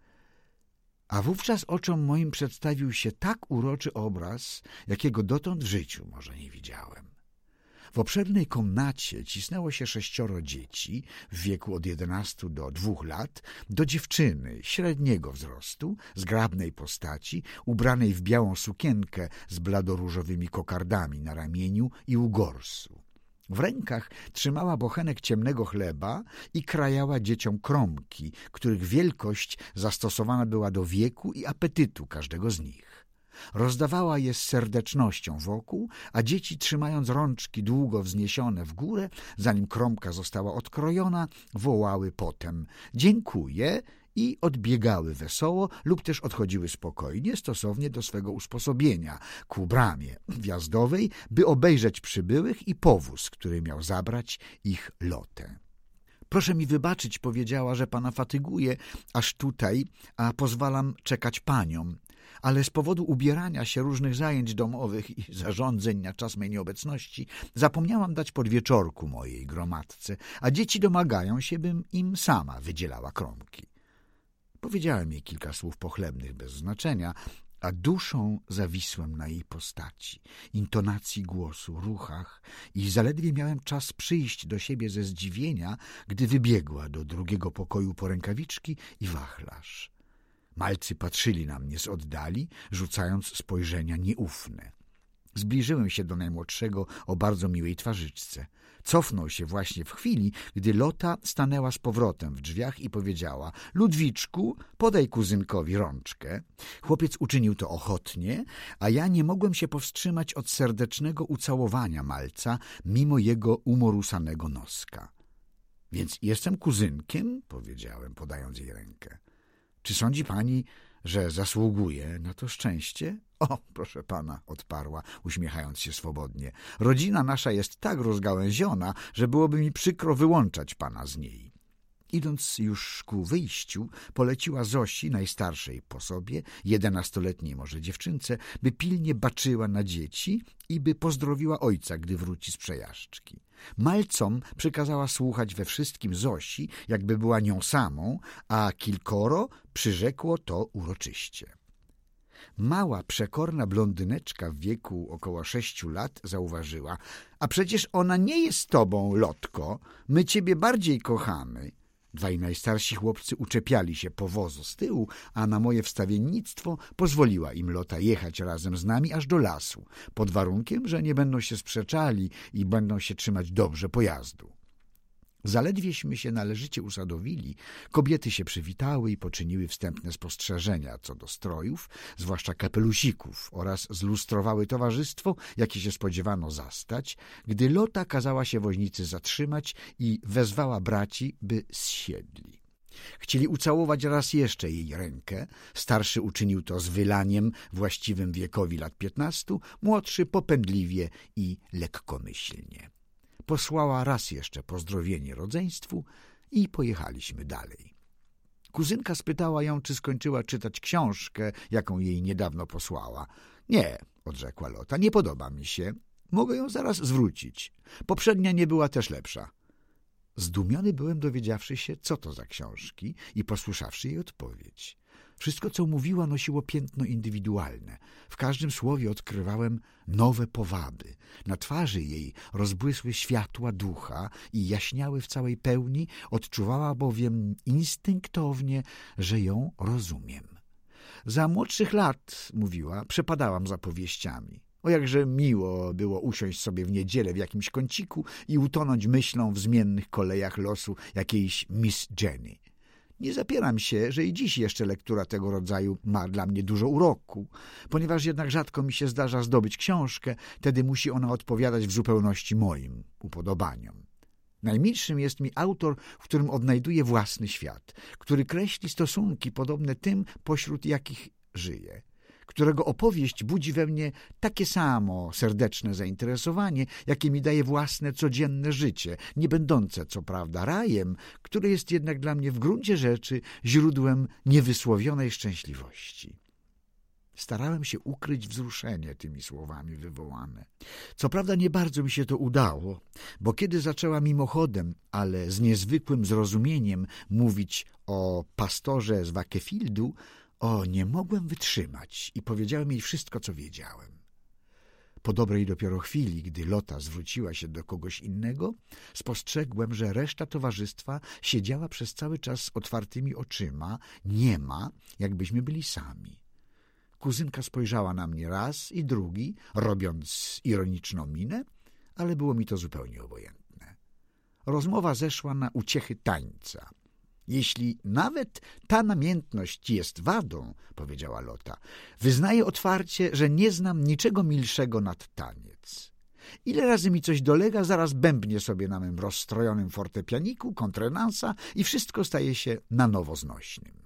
a wówczas oczom moim przedstawił się tak uroczy obraz, jakiego dotąd w życiu może nie widziałem. W obszernej komnacie cisnęło się 6 dzieci w wieku od 11 do 2 lat do dziewczyny średniego wzrostu, zgrabnej postaci, ubranej w białą sukienkę z bladoróżowymi kokardami na ramieniu i u gorsu. W rękach trzymała bochenek ciemnego chleba i krajała dzieciom kromki, których wielkość zastosowana była do wieku i apetytu każdego z nich. Rozdawała je z serdecznością wokół, a dzieci, trzymając rączki długo wzniesione w górę, zanim kromka została odkrojona, wołały potem „dziękuję” i odbiegały wesoło lub też odchodziły spokojnie, stosownie do swego usposobienia, ku bramie wjazdowej, by obejrzeć przybyłych i powóz, który miał zabrać ich Lotę. „Proszę mi wybaczyć”, powiedziała, „że pana fatyguje aż tutaj, a pozwalam czekać paniom. Ale z powodu ubierania się, różnych zajęć domowych i zarządzeń na czas mej nieobecności zapomniałam dać podwieczorku mojej gromadce, a dzieci domagają się, bym im sama wydzielała kromki”. Powiedziałem jej kilka słów pochlebnych bez znaczenia, a duszą zawisłem na jej postaci, intonacji głosu, ruchach i zaledwie miałem czas przyjść do siebie ze zdziwienia, gdy wybiegła do drugiego pokoju po rękawiczki i wachlarz. Malcy patrzyli na mnie z oddali, rzucając spojrzenia nieufne. Zbliżyłem się do najmłodszego o bardzo miłej twarzyczce. Cofnął się właśnie w chwili, gdy Lota stanęła z powrotem w drzwiach i powiedziała: „Ludwiczku, podaj kuzynkowi rączkę”. Chłopiec uczynił to ochotnie, a ja nie mogłem się powstrzymać od serdecznego ucałowania malca mimo jego umorusanego noska. „Więc jestem kuzynkiem”, powiedziałem, podając jej rękę. „Czy sądzi pani, że zasługuje na to szczęście?” „O, proszę pana”, odparła, uśmiechając się swobodnie. „Rodzina nasza jest tak rozgałęziona, że byłoby mi przykro wyłączać pana z niej”. Idąc już ku wyjściu, poleciła Zosi, najstarszej po sobie, 11-letniej może dziewczynce, by pilnie baczyła na dzieci i by pozdrowiła ojca, gdy wróci z przejażdżki. Malcom przykazała słuchać we wszystkim Zosi, jakby była nią samą, a kilkoro przyrzekło to uroczyście. Mała, przekorna blondyneczka w wieku około 6 lat zauważyła: „A przecież ona nie jest tobą, Lotko, my ciebie bardziej kochamy”. Dwaj najstarsi chłopcy uczepiali się powozu z tyłu, a na moje wstawiennictwo pozwoliła im Lota jechać razem z nami aż do lasu, pod warunkiem, że nie będą się sprzeczali i będą się trzymać dobrze pojazdu. Zaledwieśmy się należycie usadowili, kobiety się przywitały i poczyniły wstępne spostrzeżenia co do strojów, zwłaszcza kapelusików, oraz zlustrowały towarzystwo, jakie się spodziewano zastać, gdy Lota kazała się woźnicy zatrzymać i wezwała braci, by zsiedli. Chcieli ucałować raz jeszcze jej rękę, starszy uczynił to z wylaniem właściwym wiekowi lat 15, młodszy popędliwie i lekkomyślnie. Posłała raz jeszcze pozdrowienie rodzeństwu i pojechaliśmy dalej. Kuzynka spytała ją, czy skończyła czytać książkę, jaką jej niedawno posłała. „Nie”, odrzekła Lota, „nie podoba mi się. Mogę ją zaraz zwrócić. Poprzednia nie była też lepsza”. Zdumiony byłem, dowiedziawszy się, co to za książki i posłyszawszy jej odpowiedź. Wszystko, co mówiła, nosiło piętno indywidualne. W każdym słowie odkrywałem nowe powaby. Na twarzy jej rozbłysły światła ducha i jaśniały w całej pełni, odczuwała bowiem instynktownie, że ją rozumiem. „Za młodszych lat”, mówiła, „przepadałam za powieściami. O, jakże miło było usiąść sobie w niedzielę w jakimś kąciku i utonąć myślą w zmiennych kolejach losu jakiejś Miss Jenny. Nie zapieram się, że i dziś jeszcze lektura tego rodzaju ma dla mnie dużo uroku. Ponieważ jednak rzadko mi się zdarza zdobyć książkę, wtedy musi ona odpowiadać w zupełności moim upodobaniom. Najmilszym jest mi autor, w którym odnajduję własny świat, który kreśli stosunki podobne tym, pośród jakich żyję, którego opowieść budzi we mnie takie samo serdeczne zainteresowanie, jakie mi daje własne codzienne życie, nie będące co prawda rajem, które jest jednak dla mnie w gruncie rzeczy źródłem niewysłowionej szczęśliwości. Starałem się ukryć wzruszenie tymi słowami wywołane. Co prawda nie bardzo mi się to udało, bo kiedy zaczęła mimochodem, ale z niezwykłym zrozumieniem mówić o pastorze z Wakefieldu, nie mogłem wytrzymać i powiedziałem jej wszystko, co wiedziałem. Po dobrej dopiero chwili, gdy Lota zwróciła się do kogoś innego, spostrzegłem, że reszta towarzystwa siedziała przez cały czas z otwartymi oczyma, niema, jakbyśmy byli sami. Kuzynka spojrzała na mnie raz i drugi, robiąc ironiczną minę, ale było mi to zupełnie obojętne. Rozmowa zeszła na uciechy tańca. Jeśli nawet ta namiętność jest wadą, powiedziała Lota, wyznaję otwarcie, że nie znam niczego milszego nad taniec. Ile razy mi coś dolega, zaraz bębnię sobie na mym rozstrojonym fortepianiku, kontrenansa i wszystko staje się na nowo znośnym.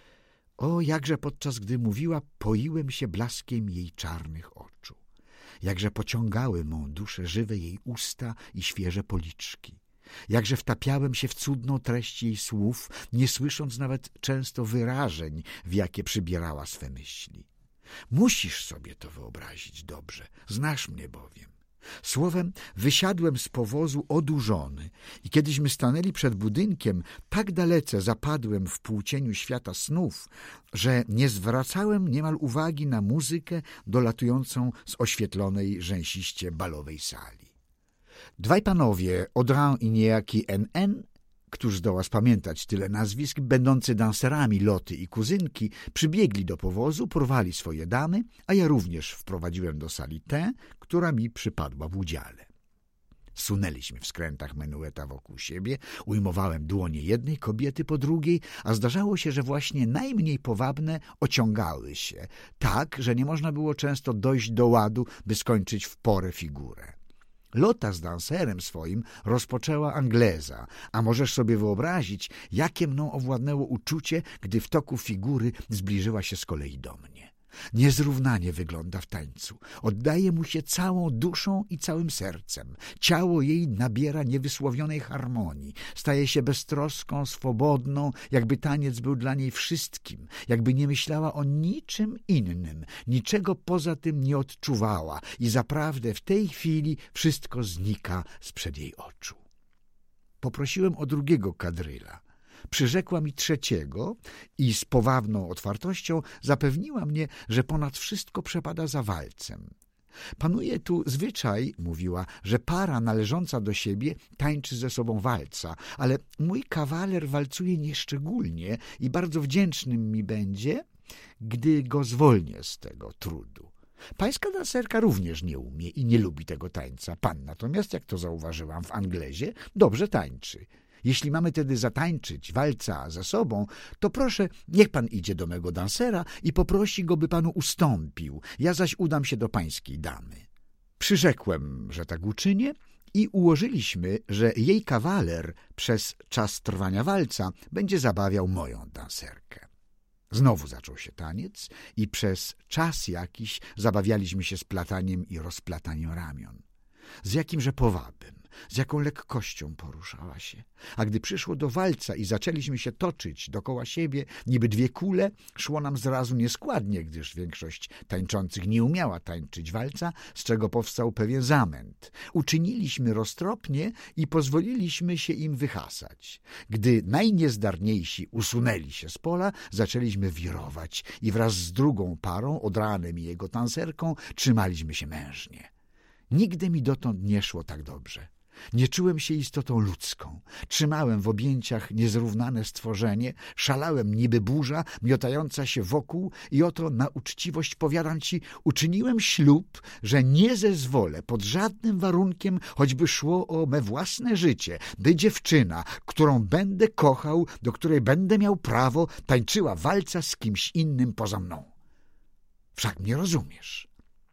Jakże podczas gdy mówiła, poiłem się blaskiem jej czarnych oczu. Jakże pociągały mą duszę żywe jej usta i świeże policzki. Jakże wtapiałem się w cudną treść jej słów, nie słysząc nawet często wyrażeń, w jakie przybierała swe myśli. Musisz sobie to wyobrazić dobrze, znasz mnie bowiem. Słowem, wysiadłem z powozu odurzony i kiedyśmy stanęli przed budynkiem, tak dalece zapadłem w półcieniu świata snów, że nie zwracałem niemal uwagi na muzykę dolatującą z oświetlonej rzęsiście balowej sali. Dwaj panowie, Audran i niejaki N.N., któż zdoła spamiętać tyle nazwisk, będący danserami Loty i kuzynki, przybiegli do powozu, porwali swoje damy, a ja również wprowadziłem do sali tę, która mi przypadła w udziale. Sunęliśmy w skrętach menueta wokół siebie, ujmowałem dłonie jednej kobiety po drugiej, a zdarzało się, że właśnie najmniej powabne ociągały się, tak, że nie można było często dojść do ładu, by skończyć w porę figurę. Lota z danserem swoim rozpoczęła Angleza, a możesz sobie wyobrazić, jakie mną owładnęło uczucie, gdy w toku figury zbliżyła się z kolei do mnie. Niezrównanie wygląda w tańcu. Oddaje mu się całą duszą i całym sercem. Ciało jej nabiera niewysłowionej harmonii. Staje się beztroską, swobodną, jakby taniec był dla niej wszystkim, jakby nie myślała o niczym innym, niczego poza tym nie odczuwała i zaprawdę w tej chwili wszystko znika sprzed jej oczu. Poprosiłem o drugiego kadryla. Przyrzekła mi trzeciego i z powabną otwartością zapewniła mnie, że ponad wszystko przepada za walcem. Panuje tu zwyczaj, mówiła, że para należąca do siebie tańczy ze sobą walca, ale mój kawaler walcuje nieszczególnie i bardzo wdzięcznym mi będzie, gdy go zwolnię z tego trudu. Pańska danserka również nie umie i nie lubi tego tańca. Pan natomiast, jak to zauważyłam w Anglezie, dobrze tańczy. Jeśli mamy tedy zatańczyć walca ze sobą, to proszę, niech pan idzie do mego dansera i poprosi go, by panu ustąpił. Ja zaś udam się do pańskiej damy. Przyrzekłem, że tak uczynię i ułożyliśmy, że jej kawaler przez czas trwania walca będzie zabawiał moją danserkę. Znowu zaczął się taniec i przez czas jakiś zabawialiśmy się splataniem i rozplataniem ramion. Z jakimże powabem, z jaką lekkością poruszała się. A gdy przyszło do walca i zaczęliśmy się toczyć dokoła siebie, niby dwie kule, szło nam zrazu nieskładnie, gdyż większość tańczących nie umiała tańczyć walca, z czego powstał pewien zamęt. Uczyniliśmy roztropnie i pozwoliliśmy się im wyhasać. Gdy najniezdarniejsi usunęli się z pola, zaczęliśmy wirować i wraz z drugą parą, Audranem i jego tancerką, trzymaliśmy się mężnie. Nigdy mi dotąd nie szło tak dobrze. Nie czułem się istotą ludzką. Trzymałem w objęciach niezrównane stworzenie, szalałem niby burza miotająca się wokół i oto na uczciwość powiadam ci, uczyniłem ślub, że nie zezwolę pod żadnym warunkiem, choćby szło o me własne życie, by dziewczyna, którą będę kochał, do której będę miał prawo, tańczyła walca z kimś innym poza mną. Wszak mnie rozumiesz.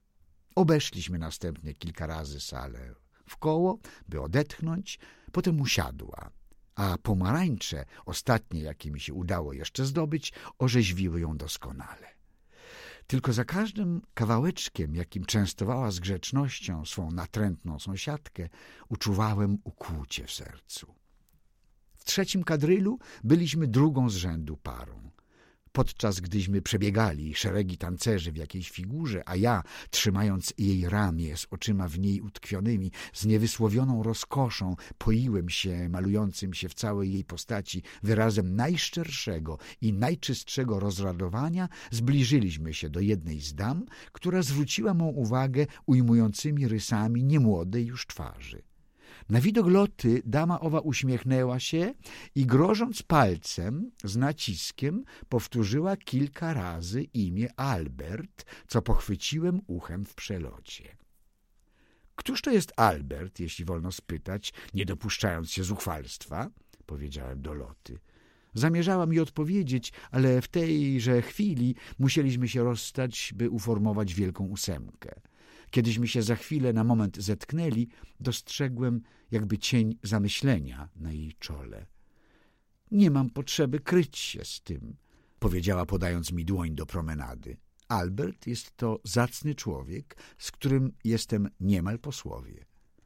Obeszliśmy następnie kilka razy salę w koło, by odetchnąć, potem usiadła, a pomarańcze, ostatnie, jakie mi się udało jeszcze zdobyć, orzeźwiły ją doskonale. Tylko za każdym kawałeczkiem, jakim częstowała z grzecznością swą natrętną sąsiadkę, uczuwałem ukłucie w sercu. W trzecim kadrylu byliśmy drugą z rzędu parą. podczas gdyśmy przebiegali szeregi tancerzy w jakiejś figurze, a ja, trzymając jej ramię z oczyma w niej utkwionymi, z niewysłowioną rozkoszą, poiłem się malującym się w całej jej postaci wyrazem najszczerszego i najczystszego rozradowania, zbliżyliśmy się do jednej z dam, która zwróciła mą uwagę ujmującymi rysami niemłodej już twarzy. Na widok Loty dama owa uśmiechnęła się i grożąc palcem z naciskiem powtórzyła kilka razy imię Albert, co pochwyciłem uchem w przelocie. Któż to jest Albert, jeśli wolno spytać, nie dopuszczając się zuchwalstwa? Powiedziałem do Loty. Zamierzała mi odpowiedzieć, ale w tejże chwili musieliśmy się rozstać, by uformować wielką ósemkę. Kiedyśmy się za chwilę na moment zetknęli, dostrzegłem jakby cień zamyślenia na jej czole. Nie mam potrzeby kryć się z tym, powiedziała, podając mi dłoń do promenady. Albert jest to zacny człowiek, z którym jestem niemal po słowie.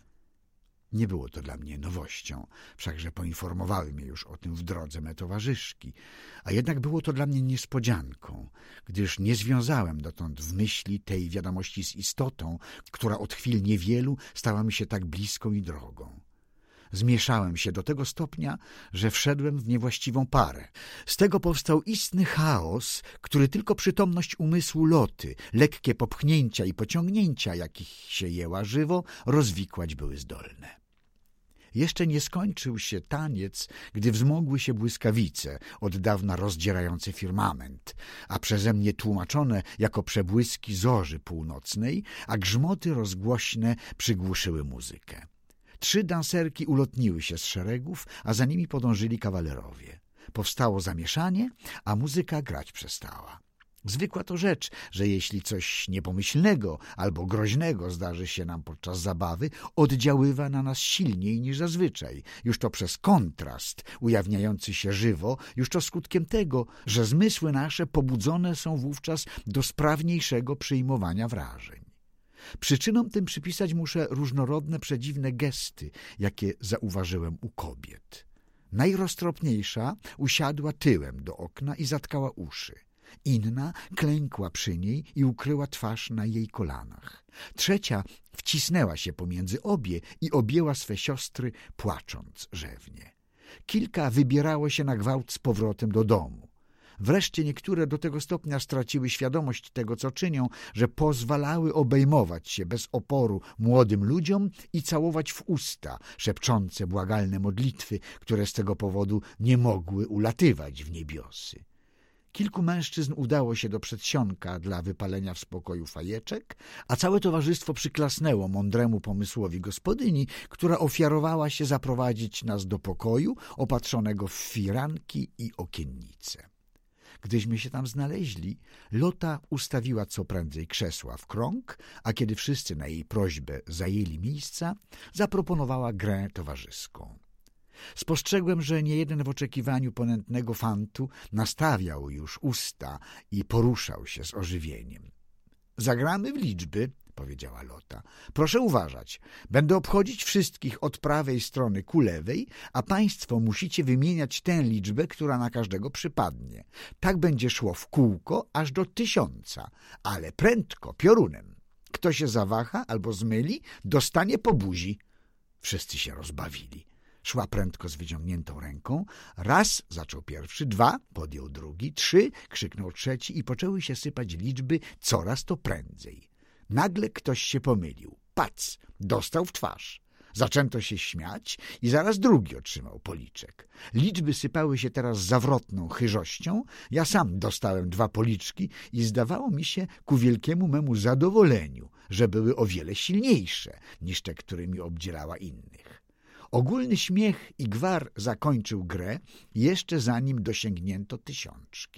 Nie było to dla mnie nowością, wszakże poinformowały mnie już o tym w drodze me towarzyszki, a jednak było to dla mnie niespodzianką, gdyż nie związałem dotąd w myśli tej wiadomości z istotą, która od chwil niewielu stała mi się tak bliską i drogą. Zmieszałem się do tego stopnia, że wszedłem w niewłaściwą parę. Z tego powstał istny chaos, który tylko przytomność umysłu Loty, lekkie popchnięcia i pociągnięcia, jakich się jęła żywo, rozwikłać były zdolne. Jeszcze nie skończył się taniec, gdy wzmogły się błyskawice, od dawna rozdzierające firmament, a przeze mnie tłumaczone jako przebłyski zorzy północnej, a grzmoty rozgłośne przygłuszyły muzykę. 3 danserki ulotniły się z szeregów, a za nimi podążyli kawalerowie. Powstało zamieszanie, a muzyka grać przestała. Zwykła to rzecz, że jeśli coś niepomyślnego albo groźnego zdarzy się nam podczas zabawy, oddziaływa na nas silniej niż zazwyczaj. Już to przez kontrast ujawniający się żywo, już to skutkiem tego, że zmysły nasze pobudzone są wówczas do sprawniejszego przyjmowania wrażeń. Przyczynom tym przypisać muszę różnorodne, przedziwne gesty, jakie zauważyłem u kobiet. Najroztropniejsza usiadła tyłem do okna i zatkała uszy. Inna klękła przy niej i ukryła twarz na jej kolanach. Trzecia wcisnęła się pomiędzy obie i objęła swe siostry, płacząc rzewnie. Kilka wybierało się na gwałt z powrotem do domu. Wreszcie niektóre do tego stopnia straciły świadomość tego, co czynią, że pozwalały obejmować się bez oporu młodym ludziom i całować w usta szepczące błagalne modlitwy, które z tego powodu nie mogły ulatywać w niebiosy. Kilku mężczyzn udało się do przedsionka dla wypalenia w spokoju fajeczek, a całe towarzystwo przyklasnęło mądremu pomysłowi gospodyni, która ofiarowała się zaprowadzić nas do pokoju opatrzonego w firanki i okiennice. Gdyśmy się tam znaleźli, Lota ustawiła co prędzej krzesła w krąg, a kiedy wszyscy na jej prośbę zajęli miejsca, zaproponowała grę towarzyską. Spostrzegłem, że niejeden w oczekiwaniu ponętnego fantu nastawiał już usta i poruszał się z ożywieniem. Zagramy w liczby, powiedziała Lota. Proszę uważać, będę obchodzić wszystkich od prawej strony ku lewej, a państwo musicie wymieniać tę liczbę, która na każdego przypadnie. Tak będzie szło w kółko aż do 1000, ale prędko, piorunem. Kto się zawaha albo zmyli, dostanie po buzi. Wszyscy się rozbawili. Szła prędko z wyciągniętą ręką. 1 zaczął pierwszy, 2 podjął drugi, 3 krzyknął trzeci i poczęły się sypać liczby coraz to prędzej. Nagle ktoś się pomylił. Pac! Dostał w twarz. Zaczęto się śmiać i zaraz drugi otrzymał policzek. Liczby sypały się teraz z zawrotną chyżością. Ja sam dostałem 2 policzki i zdawało mi się ku wielkiemu memu zadowoleniu, że były o wiele silniejsze niż te, którymi obdzielała innych. Ogólny śmiech i gwar zakończył grę jeszcze zanim dosięgnięto 1000.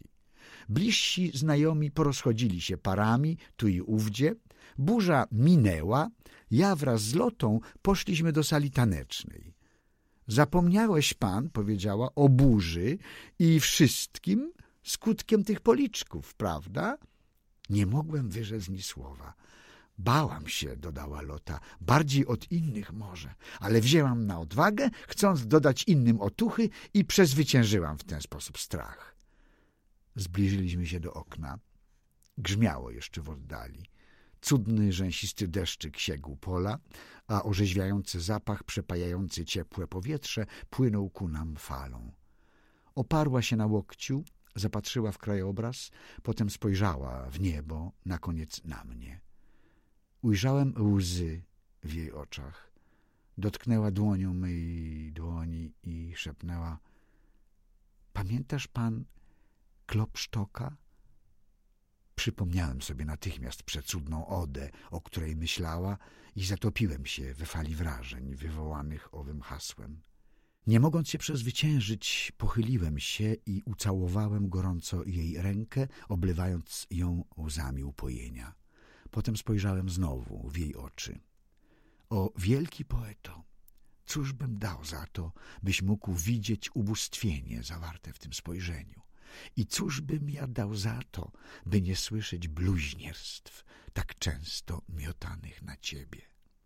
Bliżsi znajomi porozchodzili się parami tu i ówdzie. Burza minęła, ja wraz z Lotą poszliśmy do sali tanecznej. Zapomniałeś pan, powiedziała, o burzy i wszystkim skutkiem tych policzków, prawda? Nie mogłem wyrzec ni słowa. Bałam się, dodała Lota, bardziej od innych może, ale wzięłam na odwagę, chcąc dodać innym otuchy i przezwyciężyłam w ten sposób strach. Zbliżyliśmy się do okna. Grzmiało jeszcze w oddali. Cudny, rzęsisty deszczyk sięgł pola, a orzeźwiający zapach, przepajający ciepłe powietrze, płynął ku nam falą. Oparła się na łokciu, zapatrzyła w krajobraz, potem spojrzała w niebo, na koniec na mnie. Ujrzałem łzy w jej oczach. Dotknęła dłonią mej dłoni i szepnęła: pamiętasz pan Klopsztoka? Przypomniałem sobie natychmiast przecudną odę, o której myślała, i zatopiłem się we fali wrażeń wywołanych owym hasłem. Nie mogąc się przezwyciężyć, pochyliłem się i ucałowałem gorąco jej rękę, oblewając ją łzami upojenia. Potem spojrzałem znowu w jej oczy. O wielki poeto, cóż bym dał za to, byś mógł widzieć ubóstwienie zawarte w tym spojrzeniu? I cóż bym ja dał za to, by nie słyszeć bluźnierstw tak często miotanych na ciebie?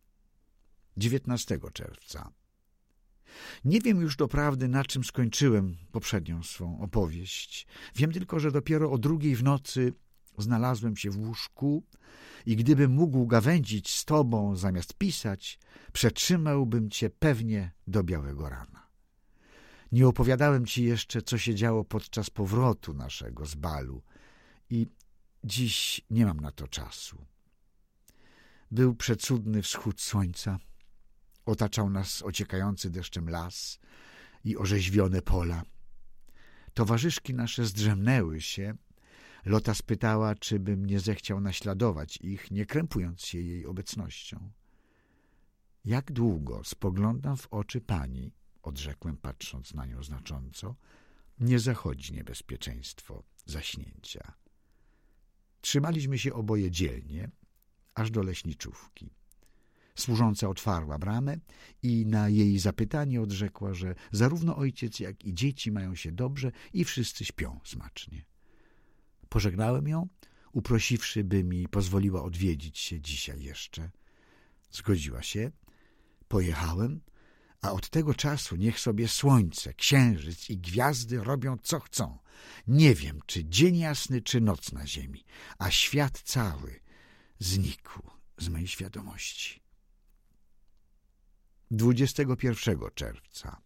19 czerwca. Nie wiem już doprawdy, na czym skończyłem poprzednią swą opowieść. Wiem tylko, że dopiero o 2:00 w nocy znalazłem się w łóżku i gdybym mógł gawędzić z tobą zamiast pisać, przetrzymałbym cię pewnie do białego rana. Nie opowiadałem ci jeszcze, co się działo podczas powrotu naszego z balu i dziś nie mam na to czasu. Był przecudny wschód słońca, otaczał nas ociekający deszczem las i orzeźwione pola. Towarzyszki nasze zdrzemnęły się. Lota spytała, czy bym nie zechciał naśladować ich, nie krępując się jej obecnością. Jak długo spoglądam w oczy pani, odrzekłem, patrząc na nią znacząco, nie zachodzi niebezpieczeństwo zaśnięcia. Trzymaliśmy się oboje dzielnie, aż do leśniczówki. Służąca otwarła bramę i na jej zapytanie odrzekła, że zarówno ojciec, jak i dzieci mają się dobrze i wszyscy śpią smacznie. Pożegnałem ją, uprosiwszy, by mi pozwoliła odwiedzić się dzisiaj jeszcze. Zgodziła się. Pojechałem, a od tego czasu niech sobie słońce, księżyc i gwiazdy robią co chcą. Nie wiem, czy dzień jasny, czy noc na ziemi, a świat cały znikł z mej świadomości. 21 czerwca.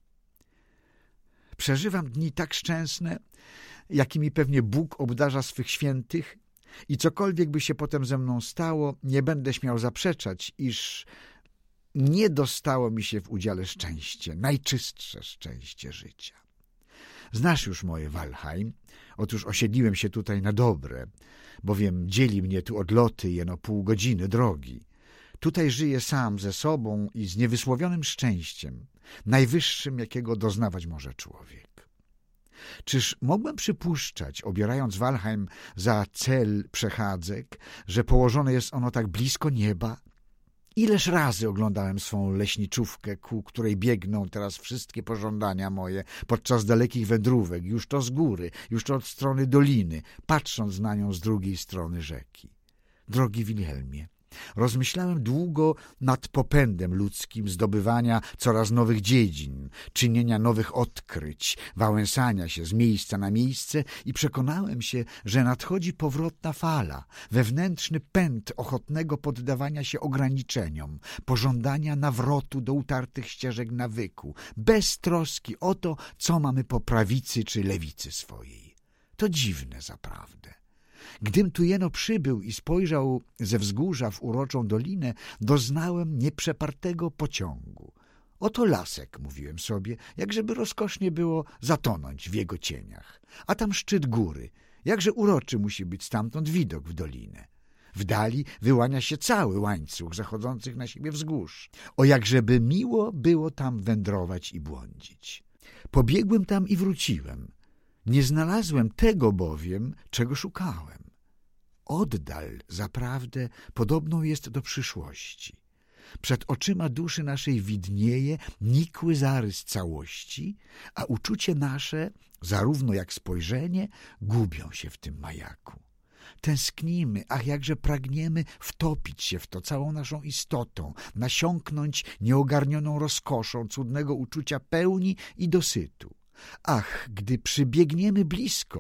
Przeżywam dni tak szczęsne, jakimi pewnie Bóg obdarza swych świętych, i cokolwiek by się potem ze mną stało, nie będę śmiał zaprzeczać, iż nie dostało mi się w udziale szczęście, najczystsze szczęście życia. Znasz już moje Walheim. Otóż osiedliłem się tutaj na dobre, bowiem dzieli mnie tu odloty jeno pół godziny drogi. Tutaj żyję sam ze sobą i z niewysłowionym szczęściem, najwyższym, jakiego doznawać może człowiek. Czyż mogłem przypuszczać, obierając Walheim za cel przechadzek, że położone jest ono tak blisko nieba? Ileż razy oglądałem swą leśniczówkę, ku której biegną teraz wszystkie pożądania moje podczas dalekich wędrówek, już to z góry, już to od strony doliny, patrząc na nią z drugiej strony rzeki. Drogi Wilhelmie, rozmyślałem długo nad popędem ludzkim zdobywania coraz nowych dziedzin, czynienia nowych odkryć, wałęsania się z miejsca na miejsce i przekonałem się, że nadchodzi powrotna fala, wewnętrzny pęd ochotnego poddawania się ograniczeniom, pożądania nawrotu do utartych ścieżek nawyku, bez troski o to, co mamy po prawicy czy lewicy swojej. To dziwne zaprawdę. Gdym tu jeno przybył i spojrzał ze wzgórza w uroczą dolinę, doznałem nieprzepartego pociągu. Oto lasek, mówiłem sobie, jakżeby rozkosznie było zatonąć w jego cieniach. A tam szczyt góry, jakże uroczy musi być stamtąd widok w dolinę. W dali wyłania się cały łańcuch zachodzących na siebie wzgórz. O jakżeby miło było tam wędrować i błądzić. Pobiegłem tam i wróciłem. Nie znalazłem tego bowiem, czego szukałem. Oddal zaprawdę podobną jest do przyszłości. Przed oczyma duszy naszej widnieje nikły zarys całości, a uczucie nasze, zarówno jak spojrzenie, gubią się w tym majaku. Tęsknimy, ach jakże pragniemy wtopić się w to całą naszą istotą, nasiąknąć nieogarnioną rozkoszą cudnego uczucia pełni i dosytu. Ach, gdy przybiegniemy blisko,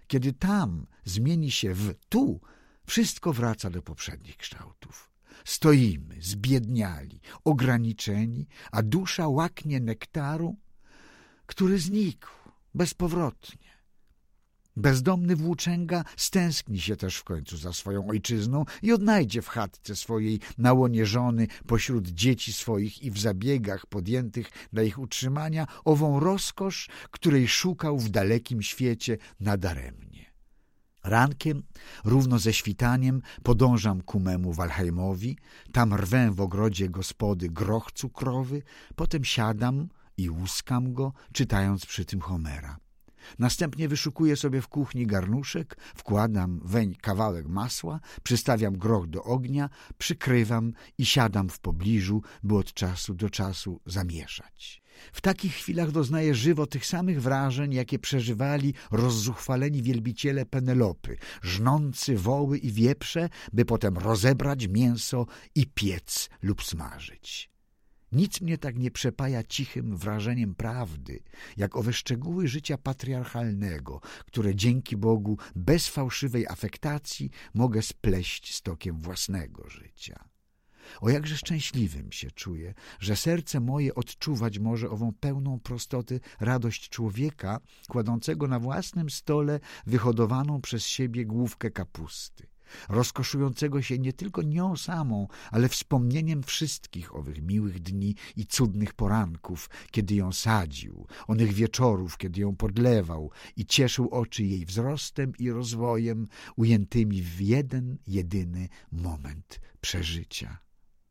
Kiedy tam zmieni się w tu, wszystko wraca do poprzednich kształtów. Stoimy, zbiedniali, ograniczeni, a dusza łaknie nektaru, który znikł bezpowrotnie. Bezdomny włóczęga stęskni się też w końcu za swoją ojczyzną i odnajdzie w chatce swojej na łonie żony, pośród dzieci swoich i w zabiegach podjętych dla ich utrzymania ową rozkosz, której szukał w dalekim świecie nadaremnie. Rankiem, równo ze świtaniem, podążam ku memu Walheimowi, tam rwę w ogrodzie gospody groch cukrowy, potem siadam i łuskam go, czytając przy tym Homera. Następnie wyszukuję sobie w kuchni garnuszek, wkładam weń kawałek masła, przystawiam groch do ognia, przykrywam i siadam w pobliżu, by od czasu do czasu zamieszać. W takich chwilach doznaję żywo tych samych wrażeń, jakie przeżywali rozzuchwaleni wielbiciele Penelopy, żnący woły i wieprze, by potem rozebrać mięso i piec lub smażyć. Nic mnie tak nie przepaja cichym wrażeniem prawdy, jak owe szczegóły życia patriarchalnego, które dzięki Bogu bez fałszywej afektacji mogę spleść z tokiem własnego życia. O jakże szczęśliwym się czuję, że serce moje odczuwać może ową pełną prostoty radość człowieka kładącego na własnym stole wyhodowaną przez siebie główkę kapusty, rozkoszującego się nie tylko nią samą, ale wspomnieniem wszystkich owych miłych dni i cudnych poranków, kiedy ją sadził, onych wieczorów, kiedy ją podlewał i cieszył oczy jej wzrostem i rozwojem ujętymi w jeden, jedyny moment przeżycia.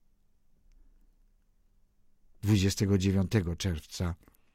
29 czerwca.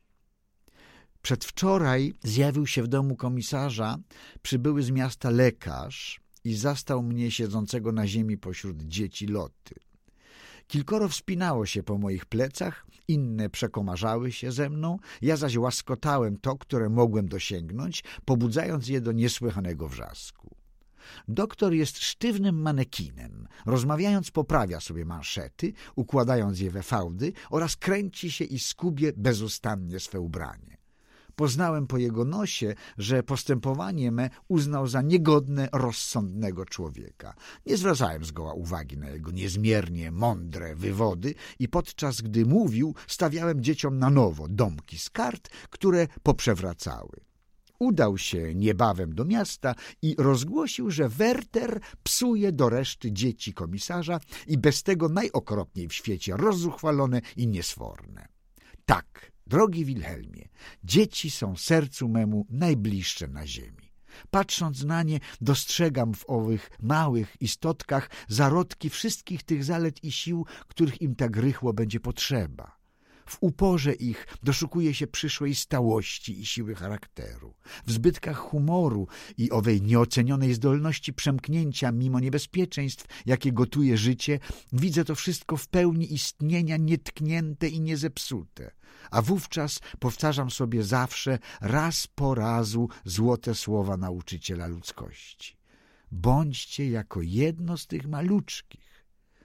Przedwczoraj zjawił się w domu komisarza przybyły z miasta lekarz i zastał mnie siedzącego na ziemi pośród dzieci Loty. Kilkoro wspinało się po moich plecach, inne przekomarzały się ze mną, ja zaś łaskotałem to, które mogłem dosięgnąć, pobudzając je do niesłychanego wrzasku. Doktor jest sztywnym manekinem. Rozmawiając poprawia sobie manszety, układając je we fałdy oraz kręci się i skubie bezustannie swe ubranie. Poznałem po jego nosie, że postępowanie me uznał za niegodne rozsądnego człowieka. Nie zwracałem zgoła uwagi na jego niezmiernie mądre wywody i podczas gdy mówił, stawiałem dzieciom na nowo domki z kart, które poprzewracały. Udał się niebawem do miasta i rozgłosił, że Werter psuje do reszty dzieci komisarza i bez tego najokropniej w świecie rozzuchwalone i niesforne. Tak, drogi Wilhelmie, dzieci są sercu memu najbliższe na ziemi. Patrząc na nie, dostrzegam w owych małych istotkach zarodki wszystkich tych zalet i sił, których im tak rychło będzie potrzeba. W uporze ich doszukuje się przyszłej stałości i siły charakteru. W zbytkach humoru i owej nieocenionej zdolności przemknięcia mimo niebezpieczeństw, jakie gotuje życie, widzę to wszystko w pełni istnienia nietknięte i niezepsute. A wówczas powtarzam sobie zawsze, raz po razu, złote słowa nauczyciela ludzkości. Bądźcie jako jedno z tych maluczkich.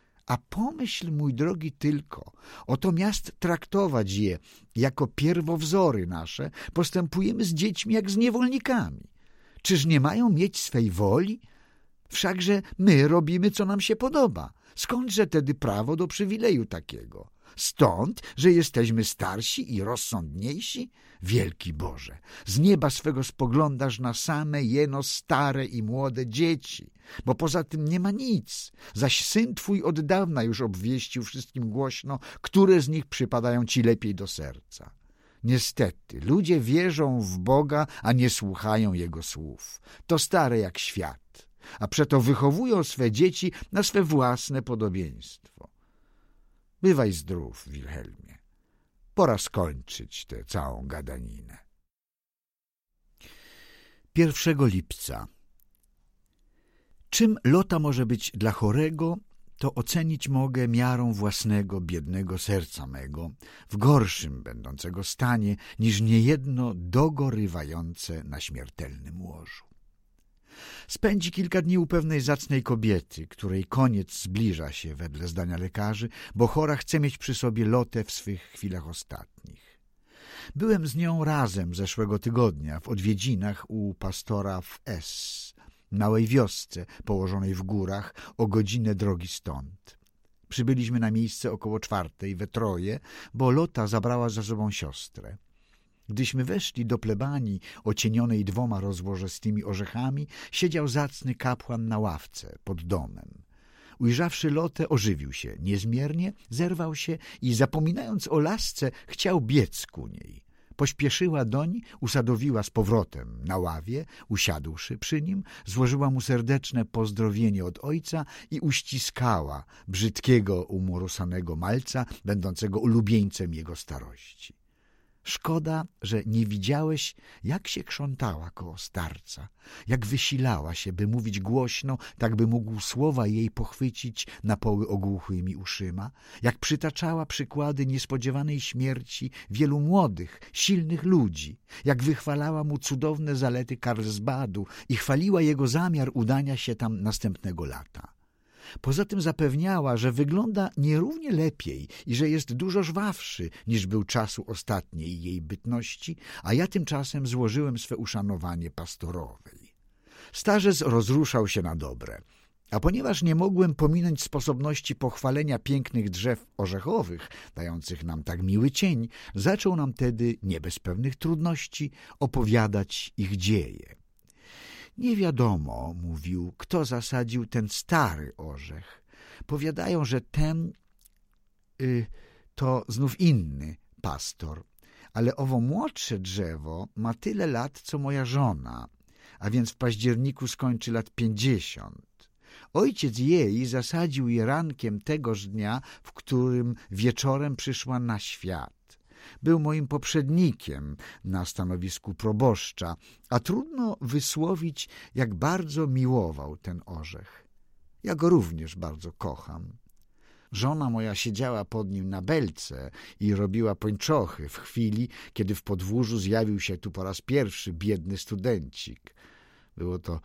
A pomyśl, mój drogi, tylko, oto miast traktować je jako pierwowzory nasze, postępujemy z dziećmi jak z niewolnikami. Czyż nie mają mieć swej woli? Wszakże my robimy, co nam się podoba. Skądże tedy prawo do przywileju takiego? Stąd, że jesteśmy starsi i rozsądniejsi? Wielki Boże, z nieba swego spoglądasz na same jeno stare i młode dzieci, bo poza tym nie ma nic, zaś Syn Twój od dawna już obwieścił wszystkim głośno, które z nich przypadają Ci lepiej do serca. Niestety, ludzie wierzą w Boga, a nie słuchają Jego słów. To stare jak świat, a przeto wychowują swe dzieci na swe własne podobieństwo. Bywaj zdrów, Wilhelmie. Pora skończyć tę całą gadaninę. 1 lipca. Czym lota może być dla chorego, to ocenić mogę miarą własnego biednego serca mego, w gorszym będącego stanie niż niejedno dogorywające na śmiertelnym łożu. Spędzi kilka dni u pewnej zacnej kobiety, której koniec zbliża się wedle zdania lekarzy, bo chora chce mieć przy sobie Lotę w swych chwilach ostatnich. Byłem z nią razem zeszłego tygodnia w odwiedzinach u pastora w S, małej wiosce położonej w górach, o godzinę drogi stąd. Przybyliśmy na miejsce około 4:00 we troje, bo Lota zabrała za sobą siostrę. Gdyśmy weszli do plebanii ocienionej 2 rozłożystymi orzechami, siedział zacny kapłan na ławce pod domem. Ujrzawszy Lotę, ożywił się niezmiernie, zerwał się i, zapominając o lasce, chciał biec ku niej. Pośpieszyła doń, usadowiła z powrotem na ławie, usiadłszy przy nim, złożyła mu serdeczne pozdrowienie od ojca i uściskała brzydkiego, umorusanego malca, będącego ulubieńcem jego starości. Szkoda, że nie widziałeś, jak się krzątała koło starca, jak wysilała się, by mówić głośno, tak by mógł słowa jej pochwycić na poły ogłuchymi uszyma, jak przytaczała przykłady niespodziewanej śmierci wielu młodych, silnych ludzi, jak wychwalała mu cudowne zalety Karlsbadu i chwaliła jego zamiar udania się tam następnego lata. Poza tym zapewniała, że wygląda nierównie lepiej i że jest dużo żwawszy niż był czasu ostatniej jej bytności, a ja tymczasem złożyłem swe uszanowanie pastorowej. Starzec rozruszał się na dobre, a ponieważ nie mogłem pominąć sposobności pochwalenia pięknych drzew orzechowych, dających nam tak miły cień, zaczął nam tedy, nie bez pewnych trudności, opowiadać ich dzieje. Nie wiadomo, mówił, kto zasadził ten stary orzech. Powiadają, że ten to znów inny pastor, ale owo młodsze drzewo ma tyle lat, co moja żona, a więc w październiku skończy lat 50. Ojciec jej zasadził je rankiem tegoż dnia, w którym wieczorem przyszła na świat. Był moim poprzednikiem na stanowisku proboszcza, a trudno wysłowić, jak bardzo miłował ten orzech. Ja go również bardzo kocham. Żona moja siedziała pod nim na belce i robiła pończochy w chwili, kiedy w podwórzu zjawił się tu po raz pierwszy biedny studencik. Było to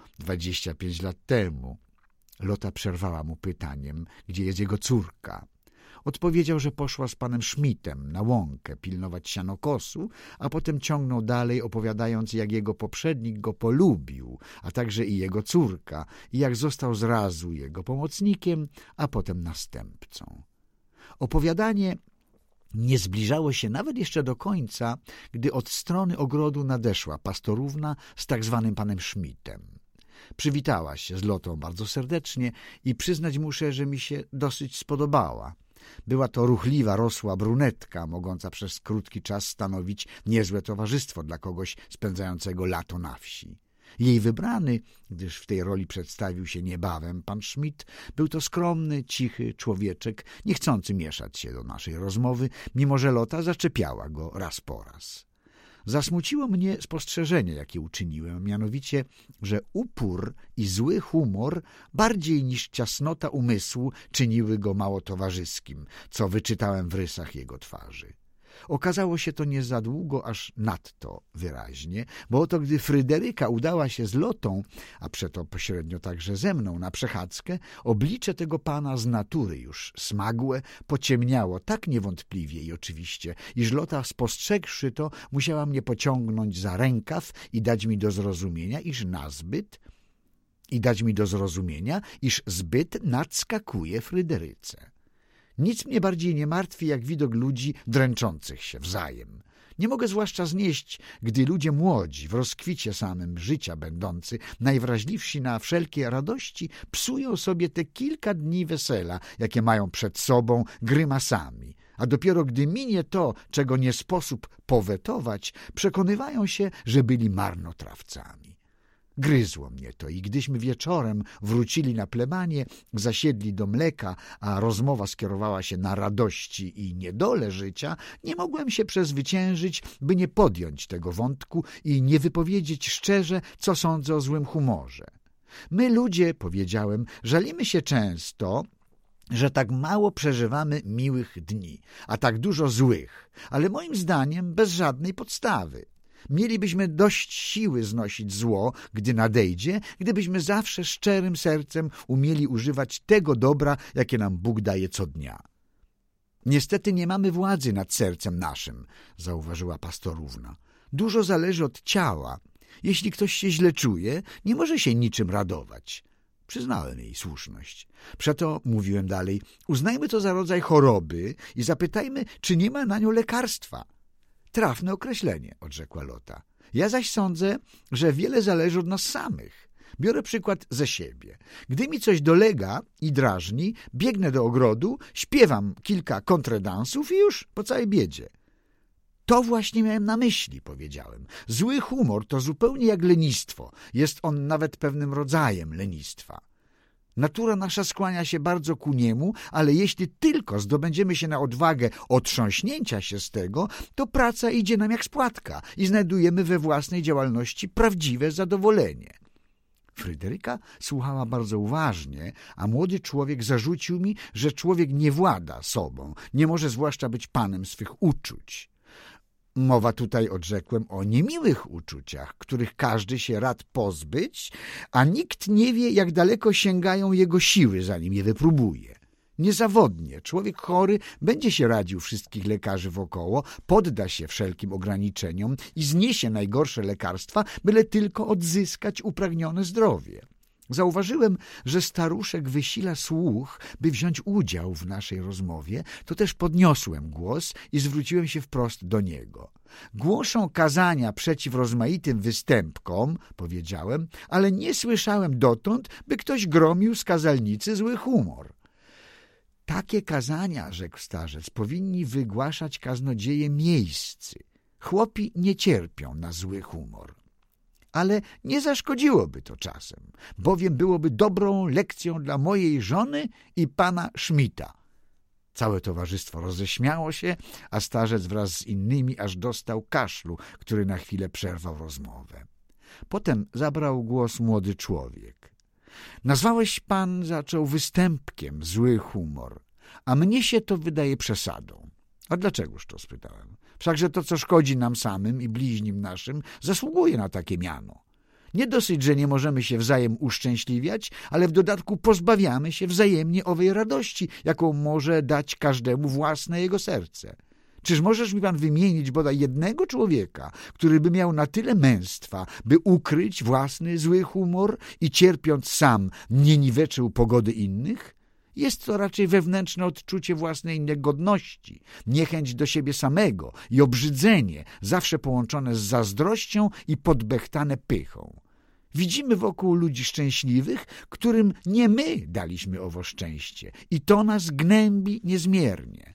25 lat temu. Lota przerwała mu pytaniem, gdzie jest jego córka. Odpowiedział, że poszła z panem Schmidtem na łąkę pilnować sianokosu, a potem ciągnął dalej, opowiadając, jak jego poprzednik go polubił, a także i jego córka, i jak został zrazu jego pomocnikiem, a potem następcą. Opowiadanie nie zbliżało się nawet jeszcze do końca, gdy od strony ogrodu nadeszła pastorówna z tak zwanym panem Schmidtem. Przywitała się z Lotą bardzo serdecznie i przyznać muszę, że mi się dosyć spodobała. Była to ruchliwa, rosła brunetka, mogąca przez krótki czas stanowić niezłe towarzystwo dla kogoś spędzającego lato na wsi. Jej wybrany, gdyż w tej roli przedstawił się niebawem pan Schmidt, był to skromny, cichy człowieczek, nie chcący mieszać się do naszej rozmowy, mimo że Lota zaczepiała go raz po raz. Zasmuciło mnie spostrzeżenie, jakie uczyniłem, mianowicie, że upór i zły humor bardziej niż ciasnota umysłu czyniły go mało towarzyskim, co wyczytałem w rysach jego twarzy. Okazało się to nie za długo, aż nadto wyraźnie, bo oto gdy Fryderyka udała się z Lotą, a przeto pośrednio także ze mną na przechadzkę, oblicze tego pana z natury już smagłe pociemniało tak niewątpliwie i oczywiście, iż Lota, spostrzegłszy to, musiała mnie pociągnąć za rękaw i dać mi do zrozumienia, iż zbyt nadskakuje Fryderyce. Nic mnie bardziej nie martwi, jak widok ludzi dręczących się wzajem. Nie mogę zwłaszcza znieść, gdy ludzie młodzi, w rozkwicie samym życia będący, najwrażliwsi na wszelkie radości, psują sobie te kilka dni wesela, jakie mają przed sobą, grymasami, a dopiero gdy minie to, czego nie sposób powetować, przekonywają się, że byli marnotrawcami. Gryzło mnie to i gdyśmy wieczorem wrócili na plebanię, zasiedli do mleka, a rozmowa skierowała się na radości i niedole życia, nie mogłem się przezwyciężyć, by nie podjąć tego wątku i nie wypowiedzieć szczerze, co sądzę o złym humorze. My ludzie, powiedziałem, żalimy się często, że tak mało przeżywamy miłych dni, a tak dużo złych, ale moim zdaniem bez żadnej podstawy. Mielibyśmy dość siły znosić zło, gdy nadejdzie, gdybyśmy zawsze szczerym sercem umieli używać tego dobra, jakie nam Bóg daje co dnia. Niestety nie mamy władzy nad sercem naszym, zauważyła pastorówna. Dużo zależy od ciała. Jeśli ktoś się źle czuje, nie może się niczym radować. Przyznałem jej słuszność. Przeto, mówiłem dalej, uznajmy to za rodzaj choroby i zapytajmy, czy nie ma na nią lekarstwa. Trafne określenie, odrzekła Lota. Ja zaś sądzę, że wiele zależy od nas samych. Biorę przykład ze siebie. Gdy mi coś dolega i drażni, biegnę do ogrodu, śpiewam kilka kontredansów i już po całej biedzie. To właśnie miałem na myśli, powiedziałem. Zły humor to zupełnie jak lenistwo. Jest on nawet pewnym rodzajem lenistwa. Natura nasza skłania się bardzo ku niemu, ale jeśli tylko zdobędziemy się na odwagę otrząśnięcia się z tego, to praca idzie nam jak spłatka i znajdujemy we własnej działalności prawdziwe zadowolenie. Fryderyka słuchała bardzo uważnie, a młody człowiek zarzucił mi, że człowiek nie włada sobą, nie może zwłaszcza być panem swych uczuć. Mowa tutaj, odrzekłem, o niemiłych uczuciach, których każdy się rad pozbyć, a nikt nie wie, jak daleko sięgają jego siły, zanim je wypróbuje. Niezawodnie człowiek chory będzie się radził wszystkich lekarzy wokoło, podda się wszelkim ograniczeniom i zniesie najgorsze lekarstwa, byle tylko odzyskać upragnione zdrowie. Zauważyłem, że staruszek wysila słuch, by wziąć udział w naszej rozmowie, to też podniosłem głos i zwróciłem się wprost do niego. Głoszą kazania przeciw rozmaitym występkom, powiedziałem, ale nie słyszałem dotąd, by ktoś gromił z kazalnicy zły humor. Takie kazania, rzekł starzec, powinni wygłaszać kaznodzieje miejscy. Chłopi nie cierpią na zły humor. Ale nie zaszkodziłoby to czasem, bowiem byłoby dobrą lekcją dla mojej żony i pana Schmidta. Całe towarzystwo roześmiało się, a starzec wraz z innymi aż dostał kaszlu, który na chwilę przerwał rozmowę. Potem zabrał głos młody człowiek. Nazwałeś pan, zaczął, występkiem zły humor, a mnie się to wydaje przesadą. A dlaczegoż to, spytałem. Wszakże to, co szkodzi nam samym i bliźnim naszym, zasługuje na takie miano. Nie dosyć, że nie możemy się wzajem uszczęśliwiać, ale w dodatku pozbawiamy się wzajemnie owej radości, jaką może dać każdemu własne jego serce. Czyż możesz mi pan wymienić bodaj jednego człowieka, który by miał na tyle męstwa, by ukryć własny zły humor i cierpiąc sam nie niweczył pogody innych? Jest to raczej wewnętrzne odczucie własnej niegodności, niechęć do siebie samego i obrzydzenie, zawsze połączone z zazdrością i podbechtane pychą. Widzimy wokół ludzi szczęśliwych, którym nie my daliśmy owo szczęście i to nas gnębi niezmiernie.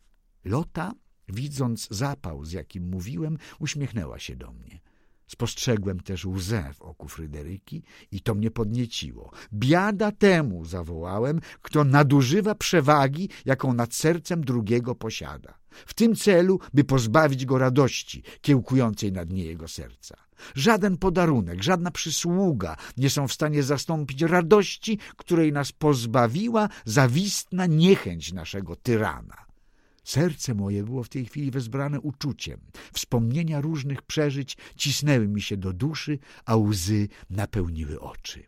Lota, widząc zapał, z jakim mówiłem, uśmiechnęła się do mnie. Spostrzegłem też łzę w oku Fryderyki i to mnie podnieciło. Biada temu, zawołałem, kto nadużywa przewagi, jaką nad sercem drugiego posiada. W tym celu, by pozbawić go radości kiełkującej na dnie jego serca. Żaden podarunek, żadna przysługa nie są w stanie zastąpić radości, której nas pozbawiła zawistna niechęć naszego tyrana. Serce moje było w tej chwili wezbrane uczuciem. Wspomnienia różnych przeżyć cisnęły mi się do duszy, a łzy napełniły oczy.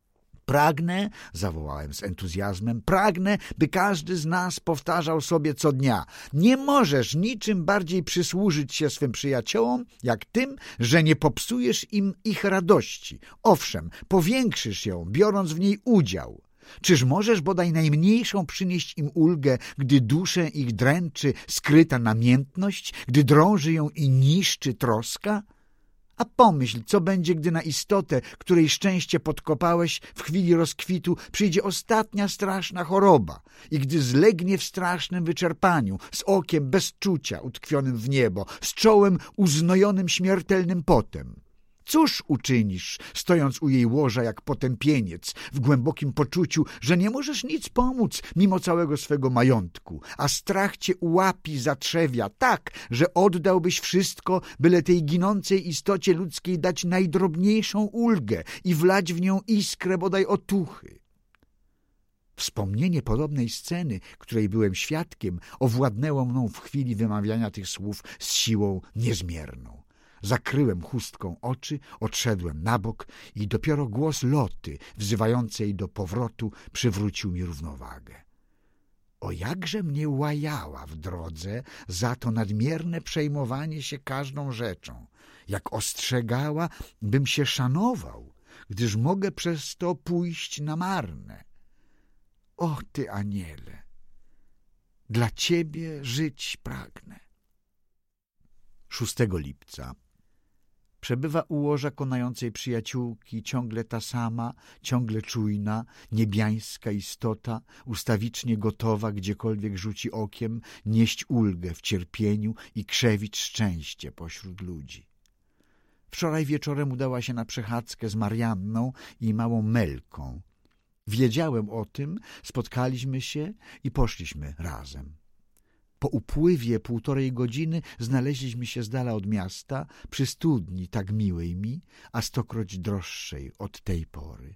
Pragnę, zawołałem z entuzjazmem, pragnę, by każdy z nas powtarzał sobie co dnia. Nie możesz niczym bardziej przysłużyć się swym przyjaciołom, jak tym, że nie popsujesz im ich radości. Owszem, powiększysz ją, biorąc w niej udział. Czyż możesz bodaj najmniejszą przynieść im ulgę, gdy duszę ich dręczy skryta namiętność, gdy drąży ją i niszczy troska? A pomyśl, co będzie, gdy na istotę, której szczęście podkopałeś, w chwili rozkwitu przyjdzie ostatnia straszna choroba i gdy zlegnie w strasznym wyczerpaniu, z okiem bez czucia utkwionym w niebo, z czołem uznojonym śmiertelnym potem. Cóż uczynisz, stojąc u jej łoża jak potępieniec, w głębokim poczuciu, że nie możesz nic pomóc mimo całego swego majątku, a strach cię ułapi, zatrzewia tak, że oddałbyś wszystko, byle tej ginącej istocie ludzkiej dać najdrobniejszą ulgę i wlać w nią iskrę bodaj otuchy. Wspomnienie podobnej sceny, której byłem świadkiem, owładnęło mną w chwili wymawiania tych słów z siłą niezmierną. Zakryłem chustką oczy, odszedłem na bok i dopiero głos Loty, wzywającej do powrotu, przywrócił mi równowagę. O jakże mnie łajała w drodze za to nadmierne przejmowanie się każdą rzeczą, jak ostrzegała, bym się szanował, gdyż mogę przez to pójść na marne. O ty aniele, dla ciebie żyć pragnę. 6 lipca. Przebywa u łoża konającej przyjaciółki ciągle ta sama, ciągle czujna, niebiańska istota, ustawicznie gotowa, gdziekolwiek rzuci okiem, nieść ulgę w cierpieniu i krzewić szczęście pośród ludzi. Wczoraj wieczorem udała się na przechadzkę z Marianną i małą Melką. Wiedziałem o tym, spotkaliśmy się i poszliśmy razem. Po upływie 1,5 godziny znaleźliśmy się z dala od miasta, przy studni tak miłej mi, a 100-kroć droższej od tej pory.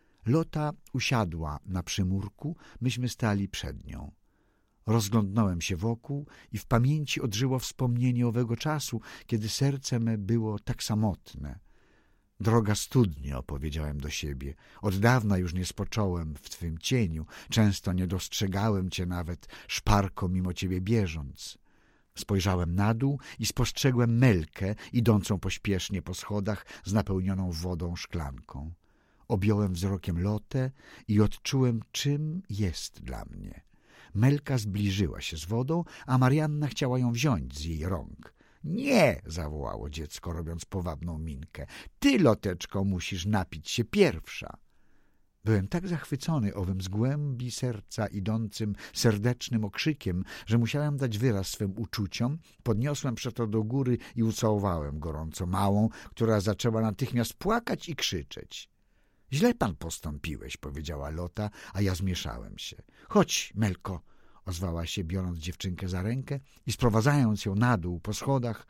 Lota usiadła na przymurku, myśmy stali przed nią. Rozglądnąłem się wokół i w pamięci odżyło wspomnienie owego czasu, kiedy serce me było tak samotne. Droga studnio, powiedziałem do siebie, od dawna już nie spocząłem w twym cieniu, często nie dostrzegałem cię nawet, szparko mimo ciebie bieżąc. Spojrzałem na dół i spostrzegłem Melkę, idącą pośpiesznie po schodach z napełnioną wodą szklanką. Objąłem wzrokiem Lotę i odczułem, czym jest dla mnie. Melka zbliżyła się z wodą, a Marianna chciała ją wziąć z jej rąk. Nie, zawołało dziecko, robiąc powabną minkę. Ty, Loteczko, musisz napić się pierwsza. Byłem tak zachwycony owym z głębi serca idącym serdecznym okrzykiem, że musiałem dać wyraz swym uczuciom. Podniosłem przeto do góry i ucałowałem gorąco małą, która zaczęła natychmiast płakać i krzyczeć. Źle pan postąpiłeś, powiedziała Lota, a ja zmieszałem się. Chodź, Melko, ozwała się, biorąc dziewczynkę za rękę i sprowadzając ją na dół po schodach.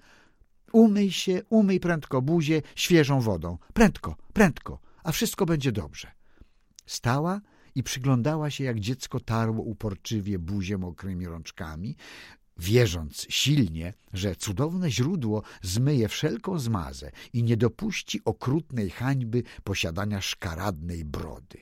Umyj się, umyj prędko buzię świeżą wodą. Prędko, prędko, a wszystko będzie dobrze. Stała i przyglądała się, jak dziecko tarło uporczywie buzię mokrymi rączkami, wierząc silnie, że cudowne źródło zmyje wszelką zmazę i nie dopuści okrutnej hańby posiadania szkaradnej brody.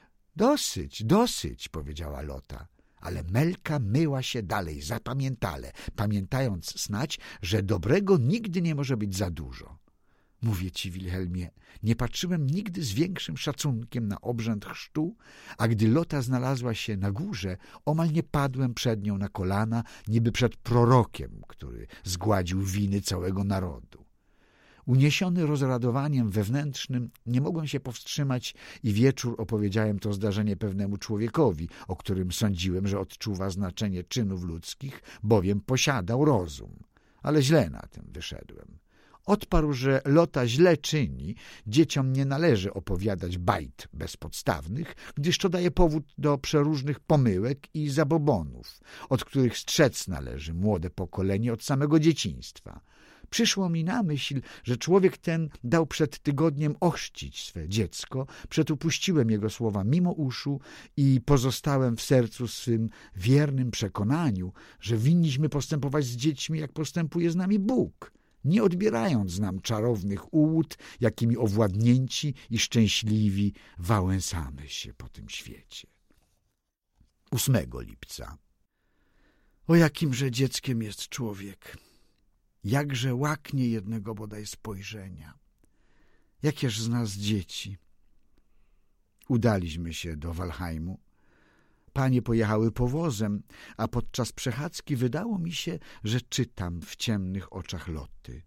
Dosyć, dosyć, powiedziała Lota. Ale Melka myła się dalej zapamiętale, pamiętając snać, że dobrego nigdy nie może być za dużo. Mówię ci, Wilhelmie, nie patrzyłem nigdy z większym szacunkiem na obrzęd chrztu, a gdy Lota znalazła się na górze, omal nie padłem przed nią na kolana, niby przed prorokiem, który zgładził winy całego narodu. Uniesiony rozradowaniem wewnętrznym nie mogłem się powstrzymać i wieczór opowiedziałem to zdarzenie pewnemu człowiekowi, o którym sądziłem, że odczuwa znaczenie czynów ludzkich, bowiem posiadał rozum. Ale źle na tym wyszedłem. Odparł, że Lota źle czyni, dzieciom nie należy opowiadać bajt bezpodstawnych, gdyż to daje powód do przeróżnych pomyłek i zabobonów, od których strzec należy młode pokolenie od samego dzieciństwa. Przyszło mi na myśl, że człowiek ten dał przed tygodniem ochrzcić swe dziecko, przetupuściłem jego słowa mimo uszu i pozostałem w sercu swym wiernym przekonaniu, że winniśmy postępować z dziećmi, jak postępuje z nami Bóg, nie odbierając nam czarownych ułód, jakimi owładnięci i szczęśliwi wałęsamy się po tym świecie. 8 lipca. O jakimże dzieckiem jest człowiek! Jakże łaknie jednego bodaj spojrzenia. Jakież z nas dzieci. Udaliśmy się do Walheimu. Panie pojechały powozem, a podczas przechadzki wydało mi się, że czytam w ciemnych oczach Loty.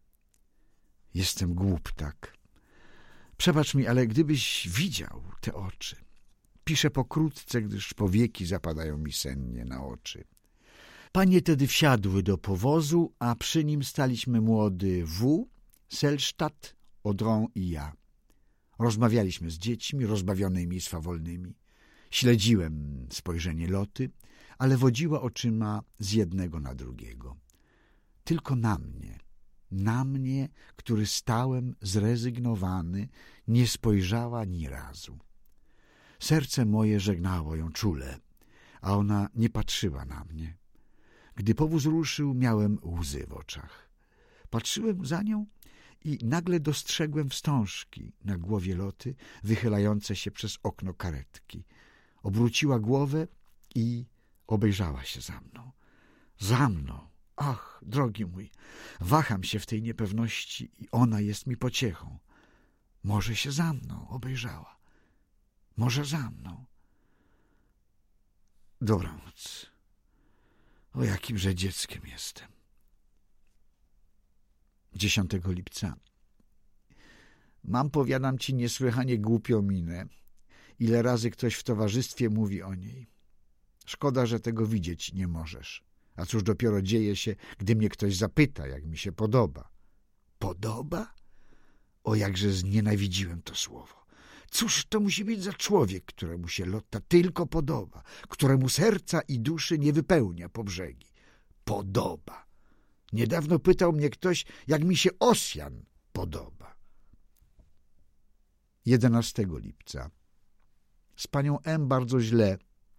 Jestem głuptak. Przebacz mi, ale gdybyś widział te oczy. Piszę pokrótce, gdyż powieki zapadają mi sennie na oczy. Panie tedy wsiadły do powozu, a przy nim staliśmy młody W., Selstadt, Audron i ja. Rozmawialiśmy z dziećmi, rozbawionymi i swawolnymi. Śledziłem spojrzenie Loty, ale wodziła oczyma z jednego na drugiego. Tylko na mnie, który stałem zrezygnowany, nie spojrzała ni razu. Serce moje żegnało ją czule, a ona nie patrzyła na mnie. Gdy powóz ruszył, miałem łzy w oczach. Patrzyłem za nią i nagle dostrzegłem wstążki na głowie Loty wychylające się przez okno karetki. Obróciła głowę i Obejrzała się za mną. Za mną! Ach, drogi mój, waham się w tej niepewności i ona jest mi pociechą. Może się za mną obejrzała. Może za mną. Dobranoc. O jakimże dzieckiem jestem. 10 lipca. Mam, powiadam ci, niesłychanie głupią minę. Ile razy ktoś w towarzystwie mówi o niej. Szkoda, że tego widzieć nie możesz. A cóż dopiero dzieje się, gdy mnie ktoś zapyta, jak mi się podoba. Podoba? O, jakże znienawidziłem to słowo. Cóż to musi być za człowiek, któremu się Lotta tylko podoba, któremu serca i duszy nie wypełnia po brzegi. Podoba. Niedawno pytał mnie ktoś, jak mi się Osjan podoba. 11 lipca. Z panią M. bardzo źle.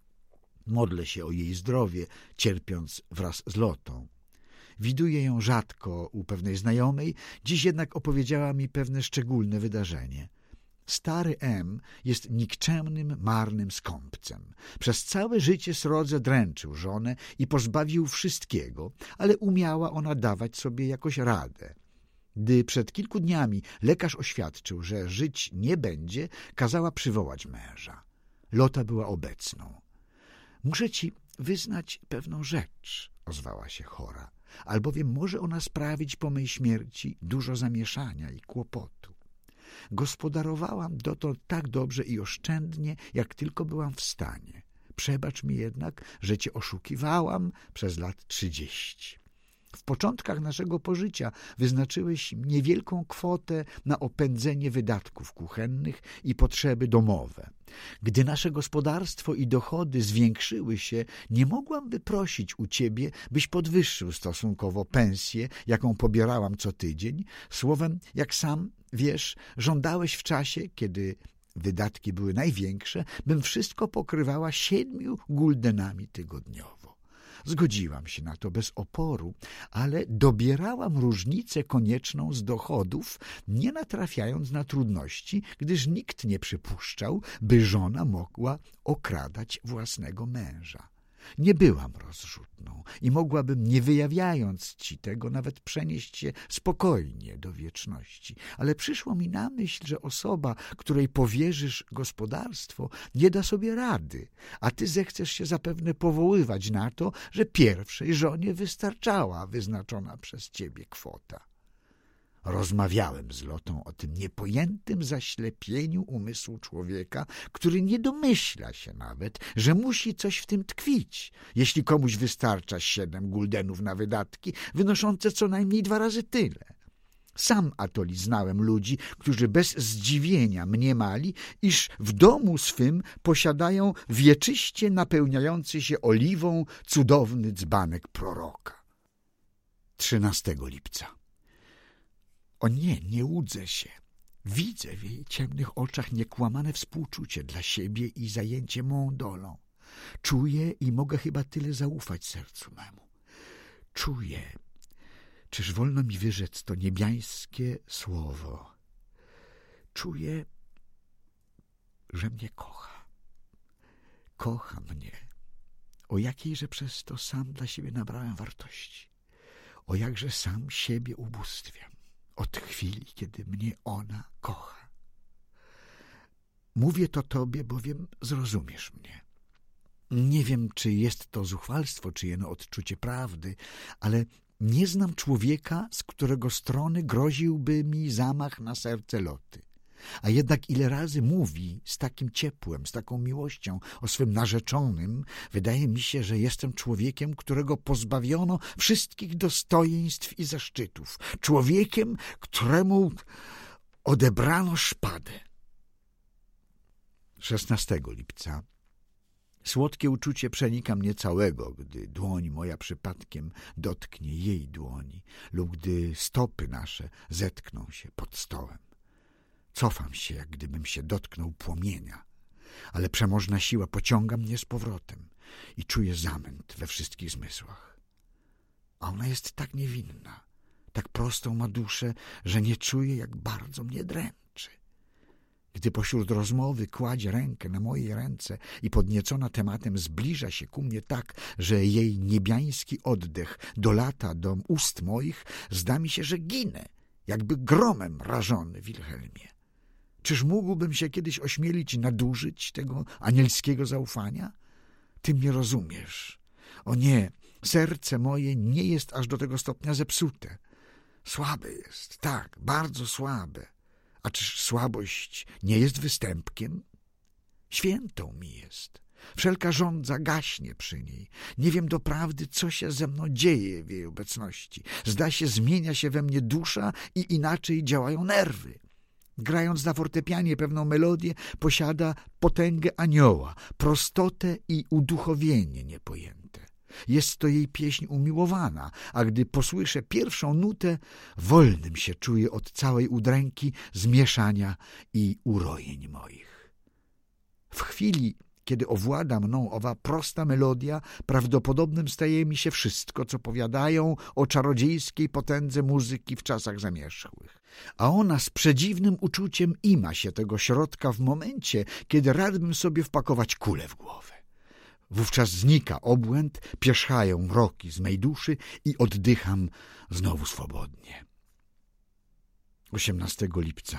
Modlę się o jej zdrowie, cierpiąc wraz z Lottą. Widuję ją rzadko u pewnej znajomej, dziś jednak opowiedziała mi pewne szczególne wydarzenie. Stary M. jest nikczemnym, marnym skąpcem. Przez całe życie srodze dręczył żonę i pozbawił wszystkiego, ale umiała ona dawać sobie jakoś radę. Gdy przed kilku dniami lekarz oświadczył, że żyć nie będzie, kazała przywołać męża. Lotta była obecną. Muszę ci wyznać pewną rzecz, ozwała się chora, albowiem może ona sprawić po mej śmierci dużo zamieszania i kłopotu. Gospodarowałam dotąd tak dobrze i oszczędnie, jak tylko byłam w stanie. Przebacz mi jednak, że cię oszukiwałam przez lat 30. W początkach naszego pożycia wyznaczyłeś niewielką kwotę na opędzenie wydatków kuchennych i potrzeby domowe. Gdy nasze gospodarstwo i dochody zwiększyły się, nie mogłam wyprosić u ciebie, byś podwyższył stosunkowo pensję, jaką pobierałam co tydzień. Słowem, jak sam wiesz, żądałeś w czasie, kiedy wydatki były największe, bym wszystko pokrywała 7 guldenami tygodniowo. Zgodziłam się na to bez oporu, ale dobierałam różnicę konieczną z dochodów, nie natrafiając na trudności, gdyż nikt nie przypuszczał, by żona mogła okradać własnego męża. Nie byłam rozrzutną i mogłabym, nie wyjawiając ci tego, nawet przenieść się spokojnie do wieczności. Ale przyszło mi na myśl, że osoba, której powierzysz gospodarstwo, nie da sobie rady, a ty zechcesz się zapewne powoływać na to, że pierwszej żonie wystarczała wyznaczona przez ciebie kwota. Rozmawiałem z Lottą o tym niepojętym zaślepieniu umysłu człowieka, który nie domyśla się nawet, że musi coś w tym tkwić, jeśli komuś wystarcza 7 guldenów na wydatki, wynoszące co najmniej 2 razy tyle. Sam atoli znałem ludzi, którzy bez zdziwienia mniemali, iż w domu swym posiadają wieczyście napełniający się oliwą cudowny dzbanek proroka. 13 lipca. O nie, nie łudzę się. Widzę w jej ciemnych oczach niekłamane współczucie dla siebie i zajęcie mą dolą. Czuję i mogę chyba tyle zaufać sercu memu. Czuję. Czyż wolno mi wyrzec to niebiańskie słowo? Czuję, że mnie kocha. Kocha mnie. O jakiejże przez to sam dla siebie nabrałem wartości. O jakże sam siebie ubóstwiam. Od chwili, kiedy mnie ona kocha. Mówię to tobie, bowiem zrozumiesz mnie. Nie wiem, czy jest to zuchwalstwo, czy jeno odczucie prawdy, ale nie znam człowieka, z którego strony groziłby mi zamach na serce Lotty. A jednak ile razy mówi z takim ciepłem, z taką miłością o swym narzeczonym, wydaje mi się, że jestem człowiekiem, którego pozbawiono wszystkich dostojeństw i zaszczytów. Człowiekiem, któremu odebrano szpadę. 16 lipca. Słodkie uczucie przenika mnie całego, gdy dłoń moja przypadkiem dotknie jej dłoni lub gdy stopy nasze zetkną się pod stołem. Cofam się, jak gdybym się dotknął płomienia, ale przemożna siła pociąga mnie z powrotem i czuję zamęt we wszystkich zmysłach. A ona jest tak niewinna, tak prostą ma duszę, że nie czuję, jak bardzo mnie dręczy. Gdy pośród rozmowy kładzie rękę na mojej ręce i podniecona tematem zbliża się ku mnie tak, że jej niebiański oddech dolata do ust moich, zda mi się, że ginę, jakby gromem rażony, Wilhelmie. Czyż mógłbym się kiedyś ośmielić nadużyć tego anielskiego zaufania? Ty mnie rozumiesz. O nie, serce moje nie jest aż do tego stopnia zepsute. Słabe jest, tak, bardzo słabe. A czyż słabość nie jest występkiem? Świętą mi jest. Wszelka żądza gaśnie przy niej. Nie wiem doprawdy, co się ze mną dzieje w jej obecności. Zda się, zmienia się we mnie dusza i inaczej działają nerwy. Grając na fortepianie pewną melodię, posiada potęgę anioła, prostotę i uduchowienie niepojęte. Jest to jej pieśń umiłowana, a gdy posłyszę pierwszą nutę, wolnym się czuję od całej udręki, zmieszania i urojeń moich. W chwili, kiedy owłada mną owa prosta melodia, prawdopodobnym staje mi się wszystko, co powiadają o czarodziejskiej potędze muzyki w czasach zamierzchłych. A ona z przedziwnym uczuciem ima się tego środka w momencie, kiedy radbym sobie wpakować kulę w głowę. Wówczas znika obłęd, pierzchają mroki z mej duszy i oddycham znowu swobodnie. 18 lipca.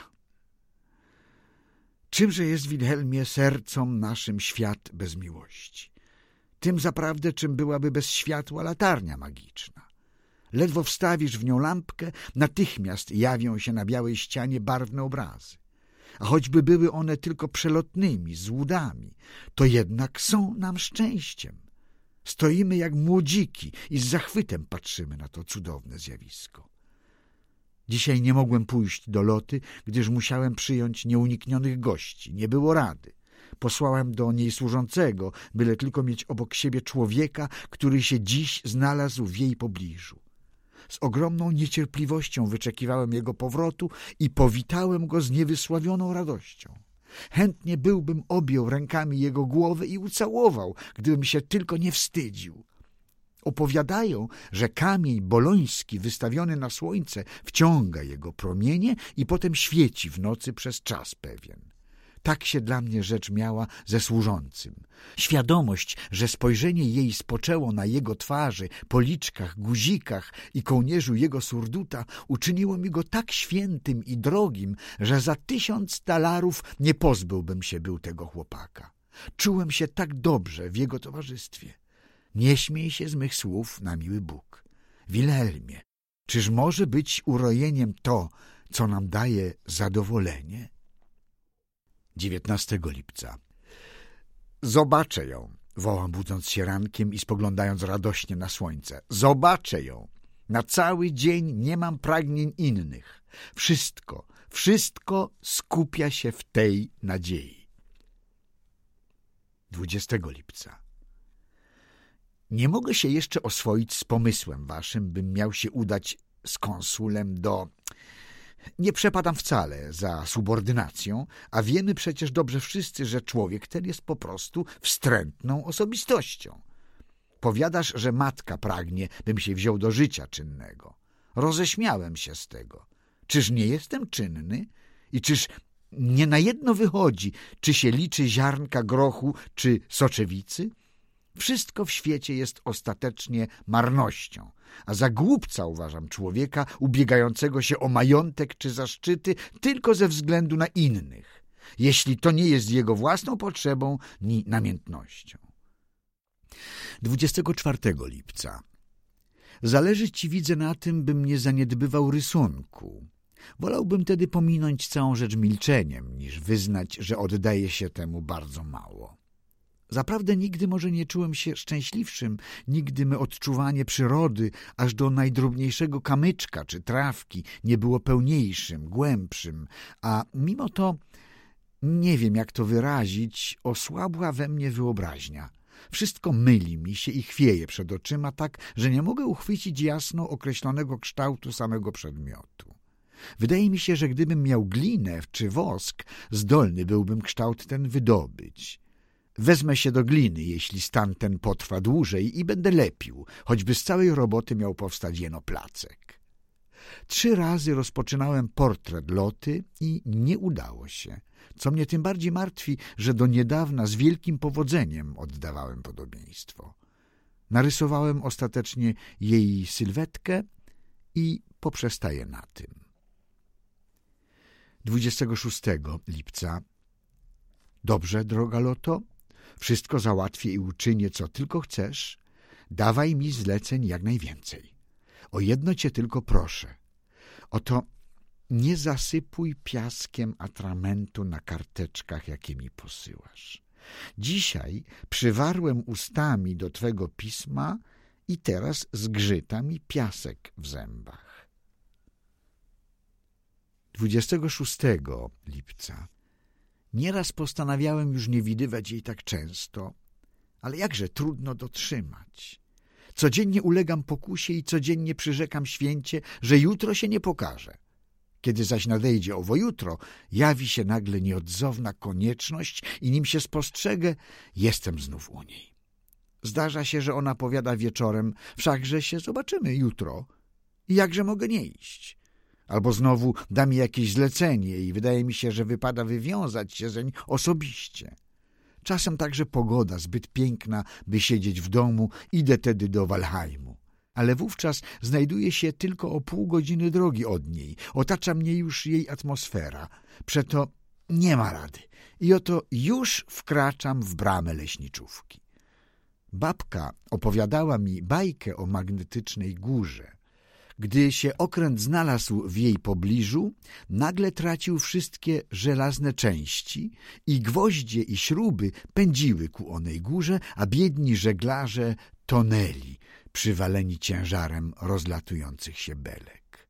Czymże jest, Wilhelmie, sercom naszym świat bez miłości? Tym zaprawdę, czym byłaby bez światła latarnia magiczna. Ledwo wstawisz w nią lampkę, natychmiast jawią się na białej ścianie barwne obrazy. A choćby były one tylko przelotnymi, złudami, to jednak są nam szczęściem. Stoimy jak młodziki i z zachwytem patrzymy na to cudowne zjawisko. Dzisiaj nie mogłem pójść do Loty, gdyż musiałem przyjąć nieuniknionych gości. Nie było rady. Posłałem do niej służącego, byle tylko mieć obok siebie człowieka, który się dziś znalazł w jej pobliżu. Z ogromną niecierpliwością wyczekiwałem jego powrotu i powitałem go z niewysławioną radością. Chętnie byłbym objął rękami jego głowę i ucałował, gdybym się tylko nie wstydził. Opowiadają, że kamień boloński wystawiony na słońce wciąga jego promienie i potem świeci w nocy przez czas pewien. Tak się dla mnie rzecz miała ze służącym. Świadomość, że spojrzenie jej spoczęło na jego twarzy, policzkach, guzikach i kołnierzu jego surduta, uczyniło mi go tak świętym i drogim, że za 1000 talarów nie pozbyłbym się był tego chłopaka. Czułem się tak dobrze w jego towarzystwie. Nie śmiej się z mych słów, na miły Bóg. Wilhelmie, czyż może być urojeniem to, co nam daje zadowolenie? 19 lipca. Zobaczę ją, wołam, budząc się rankiem i spoglądając radośnie na słońce. Zobaczę ją. Na cały dzień nie mam pragnień innych. Wszystko skupia się w tej nadziei. 20 lipca. Nie mogę się jeszcze oswoić z pomysłem waszym, bym miał się udać z konsulem do... Nie przepadam wcale za subordynacją, a wiemy przecież dobrze wszyscy, że człowiek ten jest po prostu wstrętną osobistością. Powiadasz, że matka pragnie, bym się wziął do życia czynnego. Roześmiałem się z tego. Czyż nie jestem czynny? I czyż nie na jedno wychodzi, czy się liczy ziarnka grochu, czy soczewicy? Wszystko w świecie jest ostatecznie marnością, a za głupca uważam człowieka ubiegającego się o majątek czy zaszczyty tylko ze względu na innych, jeśli to nie jest jego własną potrzebą ni namiętnością. 24 lipca. Zależy ci, widzę, na tym, bym nie zaniedbywał rysunku. Wolałbym tedy pominąć całą rzecz milczeniem, niż wyznać, że oddaje się temu bardzo mało. Zaprawdę nigdy może nie czułem się szczęśliwszym, nigdy me odczuwanie przyrody aż do najdrobniejszego kamyczka czy trawki nie było pełniejszym, głębszym, a mimo to, nie wiem jak to wyrazić, osłabła we mnie wyobraźnia. Wszystko myli mi się i chwieje przed oczyma tak, że nie mogę uchwycić jasno określonego kształtu samego przedmiotu. Wydaje mi się, że gdybym miał glinę czy wosk, zdolny byłbym kształt ten wydobyć. Wezmę się do gliny, jeśli stan ten potrwa dłużej i będę lepił, choćby z całej roboty miał powstać jeno placek. 3 razy rozpoczynałem portret Loty i nie udało się, co mnie tym bardziej martwi, że do niedawna z wielkim powodzeniem oddawałem podobieństwo. Narysowałem ostatecznie jej sylwetkę i poprzestaję na tym. 26 lipca. Dobrze, droga Loto, wszystko załatwię i uczynię, co tylko chcesz. Dawaj mi zleceń jak najwięcej. O jedno cię tylko proszę. Oto nie zasypuj piaskiem atramentu na karteczkach, jakie mi posyłasz. Dzisiaj przywarłem ustami do twego pisma i teraz zgrzyta mi piasek w zębach. 26 lipca. Nieraz postanawiałem już nie widywać jej tak często, ale jakże trudno dotrzymać. Codziennie ulegam pokusie i codziennie przyrzekam święcie, że jutro się nie pokaże. Kiedy zaś nadejdzie owo jutro, jawi się nagle nieodzowna konieczność i nim się spostrzegę, jestem znów u niej. Zdarza się, że ona powiada wieczorem, wszakże się zobaczymy jutro i jakże mogę nie iść. Albo znowu da mi jakieś zlecenie i wydaje mi się, że wypada wywiązać się zeń osobiście. Czasem także pogoda zbyt piękna, by siedzieć w domu, idę tedy do Walheimu. Ale wówczas znajduję się tylko o pół godziny drogi od niej. Otacza mnie już jej atmosfera. Przeto nie ma rady. I oto już wkraczam w bramę leśniczówki. Babka opowiadała mi bajkę o magnetycznej górze. Gdy się okręt znalazł w jej pobliżu, nagle tracił wszystkie żelazne części i gwoździe i śruby pędziły ku onej górze, a biedni żeglarze tonęli, przywaleni ciężarem rozlatujących się belek.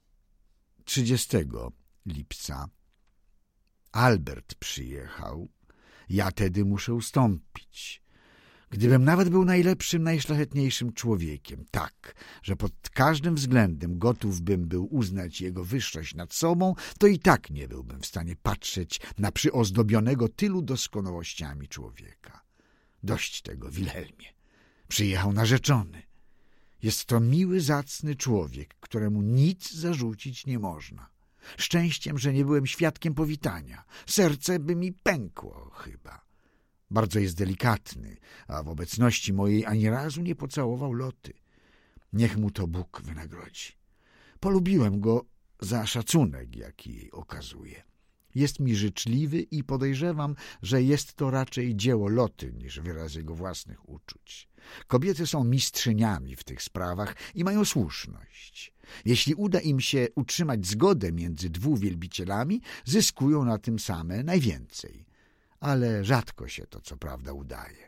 30 lipca. Albert przyjechał. Ja tedy muszę ustąpić. Gdybym nawet był najlepszym, najszlachetniejszym człowiekiem, tak, że pod każdym względem gotów bym był uznać jego wyższość nad sobą, to i tak nie byłbym w stanie patrzeć na przyozdobionego tylu doskonałościami człowieka. Dość tego, Wilhelmie. Przyjechał narzeczony. Jest to miły, zacny człowiek, któremu nic zarzucić nie można. Szczęściem, że nie byłem świadkiem powitania. Serce by mi pękło chyba. Bardzo jest delikatny, a w obecności mojej ani razu nie pocałował Loty. Niech mu to Bóg wynagrodzi. Polubiłem go za szacunek, jaki jej okazuje. Jest mi życzliwy i podejrzewam, że jest to raczej dzieło Loty niż wyraz jego własnych uczuć. Kobiety są mistrzyniami w tych sprawach i mają słuszność. Jeśli uda im się utrzymać zgodę między 2 wielbicielami, zyskują na tym same najwięcej. Ale rzadko się to, co prawda, udaje.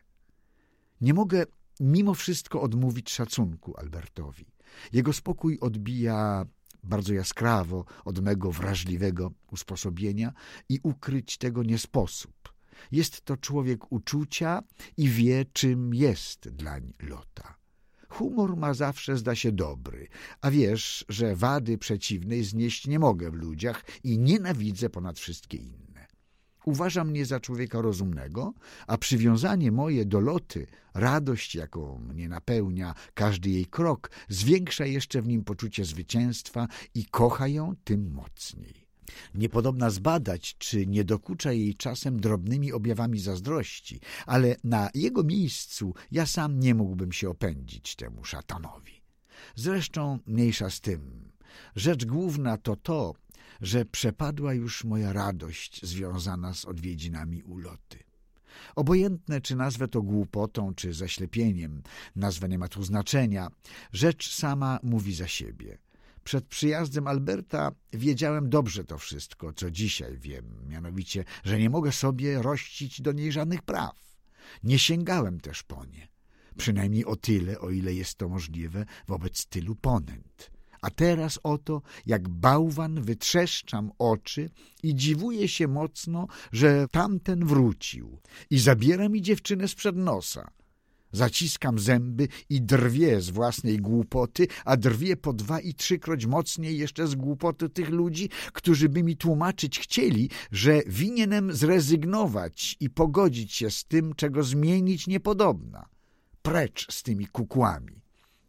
Nie mogę mimo wszystko odmówić szacunku Albertowi. Jego spokój odbija bardzo jaskrawo od mego wrażliwego usposobienia i ukryć tego nie sposób. Jest to człowiek uczucia i wie, czym jest dlań Lota. Humor ma zawsze, zda się, dobry, a wiesz, że wady przeciwnej znieść nie mogę w ludziach i nienawidzę ponad wszystkie inne. Uważa mnie za człowieka rozumnego, a przywiązanie moje do Loty, radość, jaką mnie napełnia każdy jej krok, zwiększa jeszcze w nim poczucie zwycięstwa i kocha ją tym mocniej. Niepodobna zbadać, czy nie dokucza jej czasem drobnymi objawami zazdrości, ale na jego miejscu ja sam nie mógłbym się opędzić temu szatanowi. Zresztą mniejsza z tym. Rzecz główna to, że przepadła już moja radość związana z odwiedzinami u Loty. Obojętne, czy nazwę to głupotą, czy zaślepieniem, nazwa nie ma tu znaczenia. Rzecz sama mówi za siebie. Przed przyjazdem Alberta wiedziałem dobrze to wszystko, co dzisiaj wiem, mianowicie, że nie mogę sobie rościć do niej żadnych praw. Nie sięgałem też po nie, przynajmniej o tyle, o ile jest to możliwe wobec tylu ponęt. A teraz oto, jak bałwan, wytrzeszczam oczy i dziwuję się mocno, że tamten wrócił i zabiera mi dziewczynę sprzed nosa. Zaciskam zęby i drwię z własnej głupoty, a drwię po 2 i 3-kroć mocniej jeszcze z głupoty tych ludzi, którzy by mi tłumaczyć chcieli, że winienem zrezygnować i pogodzić się z tym, czego zmienić niepodobna. Precz z tymi kukłami.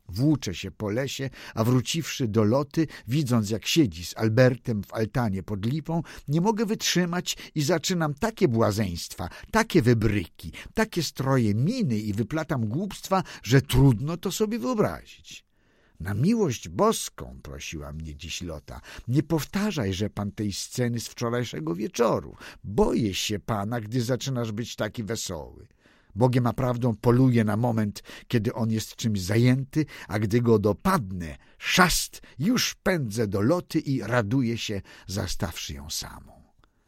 Włóczę się po lesie, a wróciwszy do Loty, widząc jak siedzi z Albertem w altanie pod lipą, nie mogę wytrzymać i zaczynam takie błazeństwa, takie wybryki, takie stroje miny i wyplatam głupstwa, że trudno to sobie wyobrazić. Na miłość boską, prosiła mnie dziś Lota, nie powtarzaj, że pan tej sceny z wczorajszego wieczoru. Boję się pana, gdy zaczynasz być taki wesoły. Bogiem a prawdą poluje na moment, kiedy on jest czymś zajęty, a gdy go dopadnę, szast, już pędzę do Loty i raduję się, zastawszy ją samą.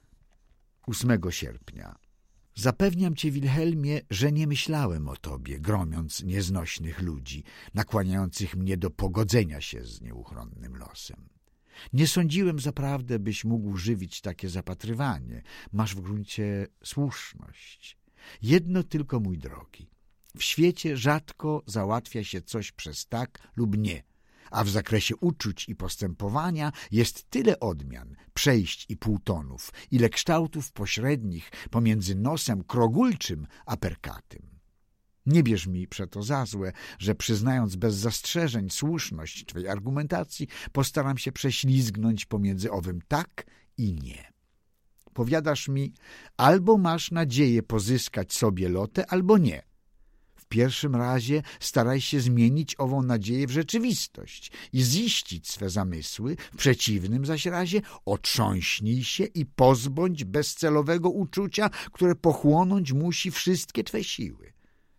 8 sierpnia. Zapewniam cię, Wilhelmie, że nie myślałem o tobie, gromiąc nieznośnych ludzi, nakłaniających mnie do pogodzenia się z nieuchronnym losem. Nie sądziłem zaprawdę, byś mógł żywić takie zapatrywanie. Masz w gruncie słuszność. Jedno tylko, mój drogi, w świecie rzadko załatwia się coś przez tak lub nie, a w zakresie uczuć i postępowania jest tyle odmian, przejść i półtonów, ile kształtów pośrednich pomiędzy nosem krogulczym a perkatym. Nie bierz mi przeto za złe, że przyznając bez zastrzeżeń słuszność twej argumentacji, postaram się prześlizgnąć pomiędzy owym tak i nie. Powiadasz mi, albo masz nadzieję pozyskać sobie Lotę, albo nie. W pierwszym razie staraj się zmienić ową nadzieję w rzeczywistość i ziścić swe zamysły, w przeciwnym zaś razie otrząśnij się i pozbądź bezcelowego uczucia, które pochłonąć musi wszystkie twe siły.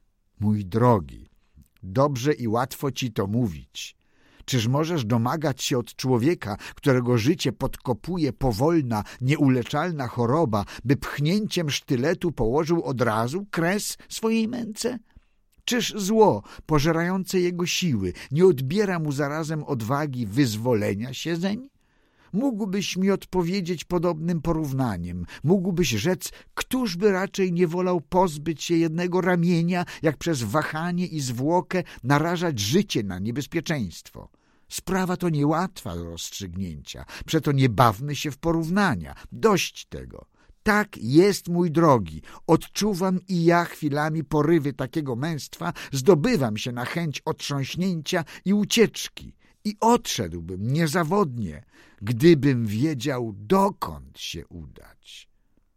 Mój drogi, dobrze i łatwo ci to mówić. Czyż możesz domagać się od człowieka, którego życie podkopuje powolna, nieuleczalna choroba, by pchnięciem sztyletu położył od razu kres swojej męce? Czyż zło, pożerające jego siły, nie odbiera mu zarazem odwagi wyzwolenia się zeń? Mógłbyś mi odpowiedzieć podobnym porównaniem. Mógłbyś rzec, któż by raczej nie wolał pozbyć się jednego ramienia, jak przez wahanie i zwłokę narażać życie na niebezpieczeństwo. Sprawa to niełatwa do rozstrzygnięcia, przeto nie bawmy się w porównania. Dość tego. Tak jest, mój drogi. Odczuwam i ja chwilami porywy takiego męstwa, zdobywam się na chęć otrząśnięcia i ucieczki. I odszedłbym niezawodnie, gdybym wiedział, dokąd się udać.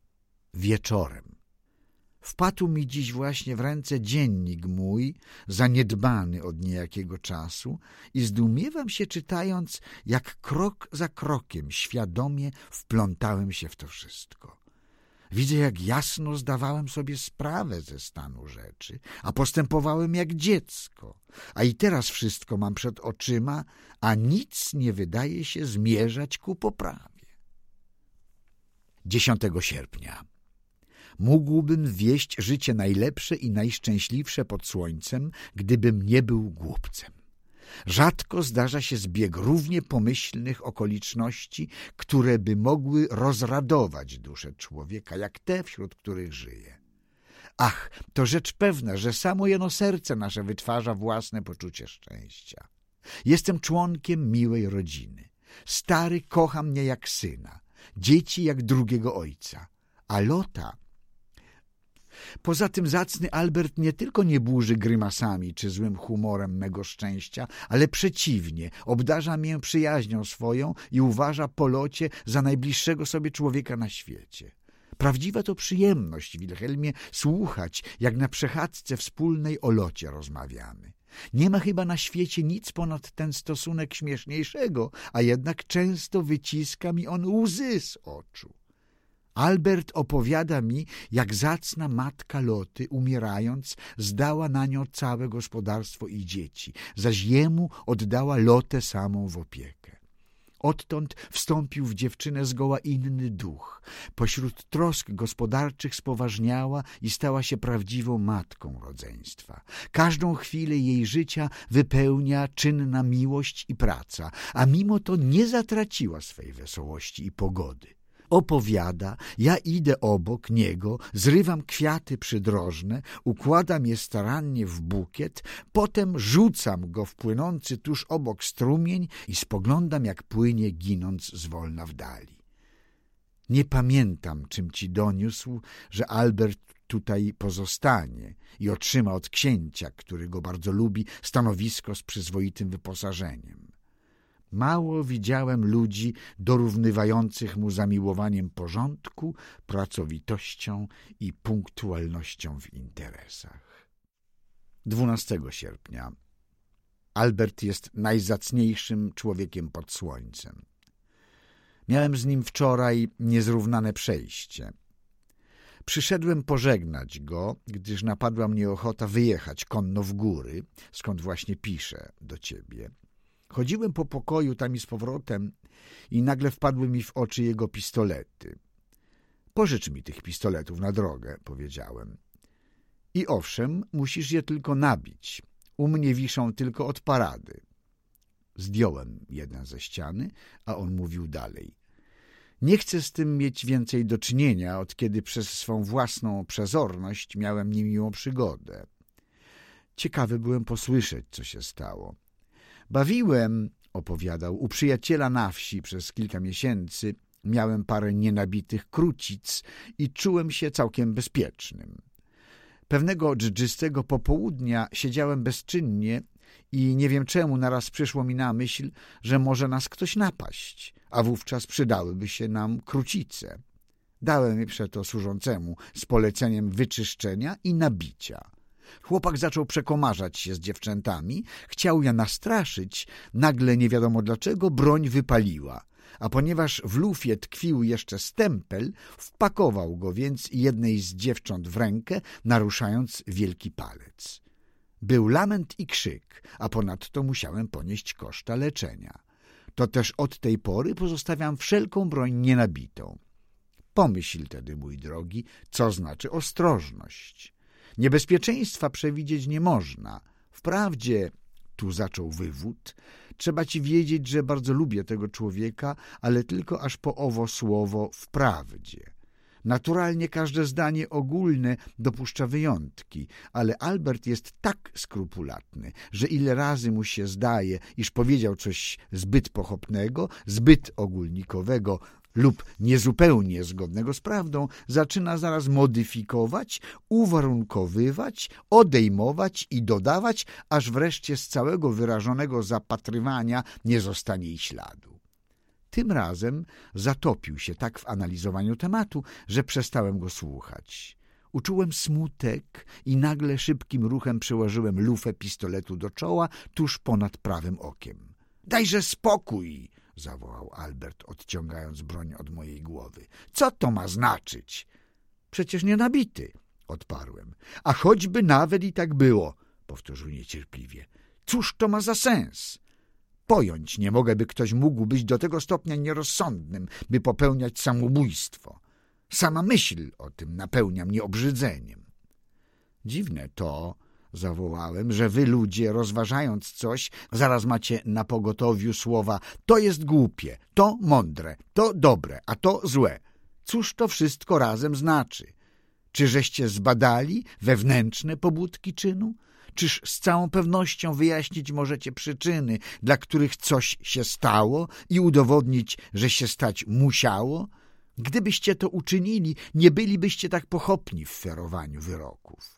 Wieczorem. Wpadł mi dziś właśnie w ręce dziennik mój, zaniedbany od niejakiego czasu, i zdumiewam się, czytając, jak krok za krokiem świadomie wplątałem się w to wszystko. Widzę, jak jasno zdawałem sobie sprawę ze stanu rzeczy, a postępowałem jak dziecko. A i teraz wszystko mam przed oczyma, a nic nie wydaje się zmierzać ku poprawie. 10 sierpnia. Mógłbym wieść życie najlepsze i najszczęśliwsze pod słońcem, gdybym nie był głupcem. Rzadko zdarza się zbieg równie pomyślnych okoliczności, które by mogły rozradować duszę człowieka, jak te, wśród których żyje. Ach, to rzecz pewna, że samo jeno serce nasze wytwarza własne poczucie szczęścia. Jestem członkiem miłej rodziny. Stary kocha mnie jak syna, dzieci jak drugiego ojca, a Lota... Poza tym zacny Albert nie tylko nie burzy grymasami czy złym humorem mego szczęścia, ale przeciwnie, obdarza mię przyjaźnią swoją i uważa po Locie za najbliższego sobie człowieka na świecie. Prawdziwa to przyjemność, Wilhelmie, słuchać, jak na przechadzce wspólnej o Locie rozmawiamy. Nie ma chyba na świecie nic ponad ten stosunek śmieszniejszego, a jednak często wyciska mi on łzy z oczu. Albert opowiada mi, jak zacna matka Loty, umierając, zdała na nią całe gospodarstwo i dzieci, zaś jemu oddała Lotę samą w opiekę. Odtąd wstąpił w dziewczynę zgoła inny duch. Pośród trosk gospodarczych spoważniała i stała się prawdziwą matką rodzeństwa. Każdą chwilę jej życia wypełnia czynna miłość i praca, a mimo to nie zatraciła swej wesołości i pogody. Opowiada, ja idę obok niego, zrywam kwiaty przydrożne, układam je starannie w bukiet, potem rzucam go w płynący tuż obok strumień i spoglądam, jak płynie, ginąc zwolna w dali. Nie pamiętam, czym ci doniósł, że Albert tutaj pozostanie i otrzyma od księcia, który go bardzo lubi, stanowisko z przyzwoitym wyposażeniem. Mało widziałem ludzi dorównywających mu zamiłowaniem porządku, pracowitością i punktualnością w interesach. 12 sierpnia. Albert jest najzacniejszym człowiekiem pod słońcem. Miałem z nim wczoraj niezrównane przejście. Przyszedłem pożegnać go, gdyż napadła mnie ochota wyjechać konno w góry, skąd właśnie piszę do ciebie. Chodziłem po pokoju tam i z powrotem i nagle wpadły mi w oczy jego pistolety. Pożycz mi tych pistoletów na drogę, powiedziałem. I owszem, musisz je tylko nabić. U mnie wiszą tylko od parady. Zdjąłem jeden ze ściany, a on mówił dalej. Nie chcę z tym mieć więcej do czynienia, od kiedy przez swą własną przezorność miałem niemiłą przygodę. Ciekawy byłem posłyszeć, co się stało. Bawiłem, opowiadał, u przyjaciela na wsi przez kilka miesięcy. Miałem parę nienabitych krucic i czułem się całkiem bezpiecznym. Pewnego dżdżystego popołudnia siedziałem bezczynnie i nie wiem czemu naraz przyszło mi na myśl, że może nas ktoś napaść, a wówczas przydałyby się nam krucice. Dałem je przeto służącemu z poleceniem wyczyszczenia i nabicia. Chłopak zaczął przekomarzać się z dziewczętami, chciał je nastraszyć, nagle nie wiadomo dlaczego broń wypaliła, a ponieważ w lufie tkwił jeszcze stempel, wpakował go więc jednej z dziewcząt w rękę, naruszając wielki palec. Był lament i krzyk, a ponadto musiałem ponieść koszta leczenia. To też od tej pory pozostawiam wszelką broń nienabitą. Pomyśl tedy, mój drogi, co znaczy ostrożność. Niebezpieczeństwa przewidzieć nie można. Wprawdzie, tu zaczął wywód, trzeba ci wiedzieć, że bardzo lubię tego człowieka, ale tylko aż po owo słowo wprawdzie. Naturalnie każde zdanie ogólne dopuszcza wyjątki, ale Albert jest tak skrupulatny, że ile razy mu się zdaje, iż powiedział coś zbyt pochopnego, zbyt ogólnikowego lub niezupełnie zgodnego z prawdą, zaczyna zaraz modyfikować, uwarunkowywać, odejmować i dodawać, aż wreszcie z całego wyrażonego zapatrywania nie zostanie i śladu. Tym razem zatopił się tak w analizowaniu tematu, że przestałem go słuchać. Uczułem smutek i nagle szybkim ruchem przyłożyłem lufę pistoletu do czoła tuż ponad prawym okiem. — Dajże spokój! — zawołał Albert, odciągając broń od mojej głowy. — Co to ma znaczyć? — Przecież nie nabity — odparłem. — A choćby nawet i tak było — powtórzył niecierpliwie. — Cóż to ma za sens? Pojąć nie mogę, by ktoś mógł być do tego stopnia nierozsądnym, by popełniać samobójstwo. Sama myśl o tym napełnia mnie obrzydzeniem. Dziwne to, zawołałem, że wy ludzie, rozważając coś, zaraz macie na pogotowiu słowa to jest głupie, to mądre, to dobre, a to złe. Cóż to wszystko razem znaczy? Czyżeście zbadali wewnętrzne pobudki czynu? Czyż z całą pewnością wyjaśnić możecie przyczyny, dla których coś się stało i udowodnić, że się stać musiało? Gdybyście to uczynili, nie bylibyście tak pochopni w ferowaniu wyroków.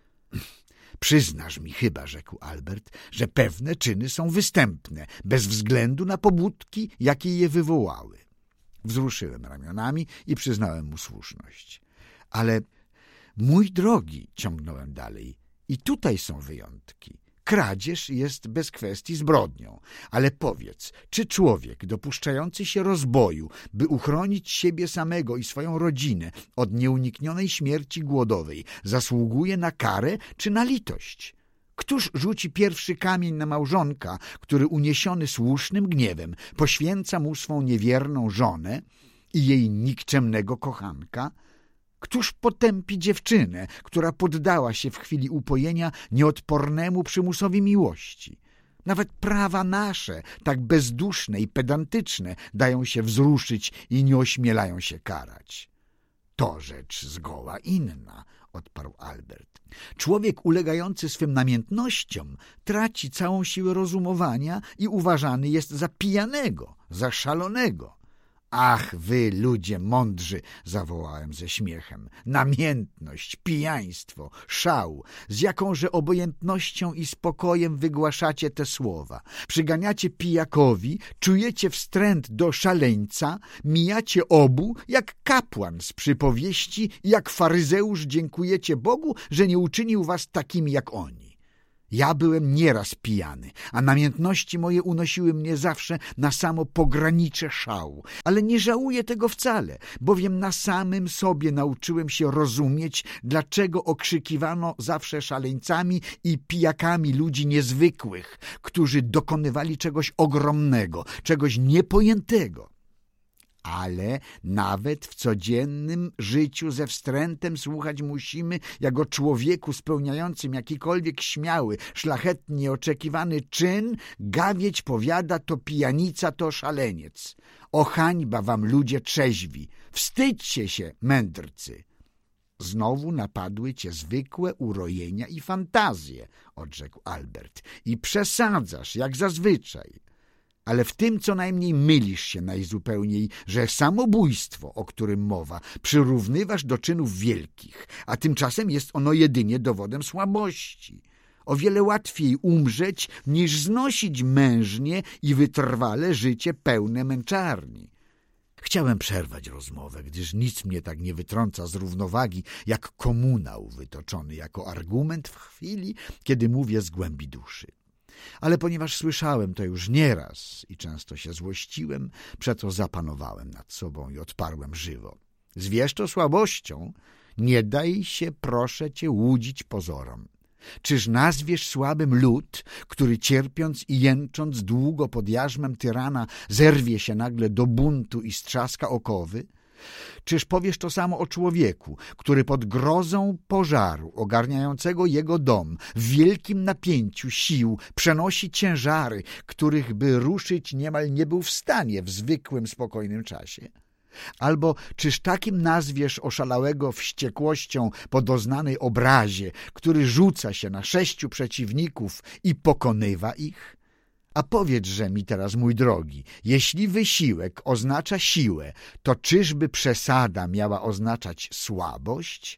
Przyznasz mi chyba, rzekł Albert, że pewne czyny są występne, bez względu na pobudki, jakie je wywołały. Wzruszyłem ramionami i przyznałem mu słuszność. Ale, mój drogi, ciągnąłem dalej, i tutaj są wyjątki. Kradzież jest bez kwestii zbrodnią, ale powiedz, czy człowiek dopuszczający się rozboju, by uchronić siebie samego i swoją rodzinę od nieuniknionej śmierci głodowej, zasługuje na karę czy na litość? Któż rzuci pierwszy kamień na małżonka, który uniesiony słusznym gniewem poświęca mu swą niewierną żonę i jej nikczemnego kochanka? Któż potępi dziewczynę, która poddała się w chwili upojenia nieodpornemu przymusowi miłości? Nawet prawa nasze, tak bezduszne i pedantyczne, dają się wzruszyć i nie ośmielają się karać. To rzecz zgoła inna, odparł Albert. Człowiek ulegający swym namiętnościom traci całą siłę rozumowania i uważany jest za pijanego, za szalonego. Ach, wy, ludzie mądrzy, zawołałem ze śmiechem. Namiętność, pijaństwo, szał, z jakąże obojętnością i spokojem wygłaszacie te słowa. Przyganiacie pijakowi, czujecie wstręt do szaleńca, mijacie obu jak kapłan z przypowieści i jak faryzeusz dziękujecie Bogu, że nie uczynił was takimi jak oni. Ja byłem nieraz pijany, a namiętności moje unosiły mnie zawsze na samo pogranicze szału. Ale nie żałuję tego wcale, bowiem na samym sobie nauczyłem się rozumieć, dlaczego okrzykiwano zawsze szaleńcami i pijakami ludzi niezwykłych, którzy dokonywali czegoś ogromnego, czegoś niepojętego. Ale nawet w codziennym życiu ze wstrętem słuchać musimy, jak o człowieku spełniającym jakikolwiek śmiały, szlachetnie oczekiwany czyn, gawieć powiada to pijanica, to szaleniec. O hańba wam, ludzie trzeźwi! Wstydźcie się, mędrcy! Znowu napadły cię zwykłe urojenia i fantazje, odrzekł Albert, i przesadzasz, jak zazwyczaj. Ale w tym co najmniej mylisz się najzupełniej, że samobójstwo, o którym mowa, przyrównywasz do czynów wielkich, a tymczasem jest ono jedynie dowodem słabości. O wiele łatwiej umrzeć, niż znosić mężnie i wytrwale życie pełne męczarni. Chciałem przerwać rozmowę, gdyż nic mnie tak nie wytrąca z równowagi, jak komunał wytoczony jako argument w chwili, kiedy mówię z głębi duszy. Ale ponieważ słyszałem to już nieraz i często się złościłem, przeto zapanowałem nad sobą i odparłem żywo. Zwierz to słabością, nie daj się, proszę cię, łudzić pozorom. Czyż nazwiesz słabym lud, który cierpiąc i jęcząc długo pod jarzmem tyrana zerwie się nagle do buntu i strzaska okowy? Czyż powiesz to samo o człowieku, który pod grozą pożaru ogarniającego jego dom w wielkim napięciu sił przenosi ciężary, których by ruszyć niemal nie był w stanie w zwykłym, spokojnym czasie? Albo czyż takim nazwiesz oszalałego wściekłością po doznanej obrazie, który rzuca się na 6 przeciwników i pokonywa ich? A powiedz-że mi teraz, mój drogi, jeśli wysiłek oznacza siłę, to czyżby przesada miała oznaczać słabość?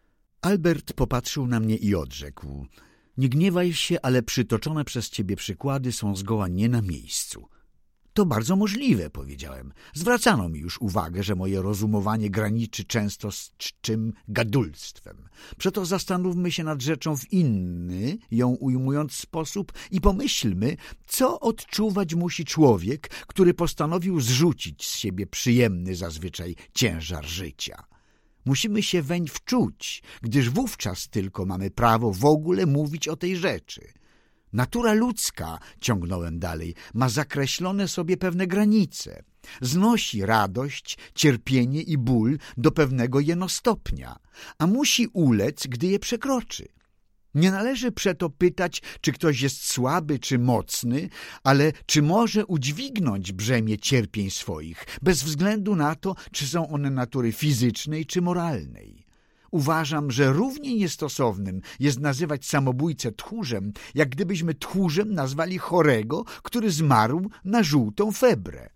Albert popatrzył na mnie i odrzekł. Nie gniewaj się, ale przytoczone przez ciebie przykłady są zgoła nie na miejscu. To bardzo możliwe, powiedziałem. Zwracano mi już uwagę, że moje rozumowanie graniczy często z czczym gadulstwem. Przeto zastanówmy się nad rzeczą w inny, ją ujmując sposób i pomyślmy, co odczuwać musi człowiek, który postanowił zrzucić z siebie przyjemny zazwyczaj ciężar życia. Musimy się weń wczuć, gdyż wówczas tylko mamy prawo w ogóle mówić o tej rzeczy. Natura ludzka, ciągnąłem dalej, ma zakreślone sobie pewne granice. Znosi radość, cierpienie i ból do pewnego jenostopnia, a musi ulec, gdy je przekroczy. Nie należy przeto pytać, czy ktoś jest słaby czy mocny, ale czy może udźwignąć brzemię cierpień swoich, bez względu na to, czy są one natury fizycznej czy moralnej. Uważam, że równie niestosownym jest nazywać samobójcę tchórzem, jak gdybyśmy tchórzem nazwali chorego, który zmarł na żółtą febrę.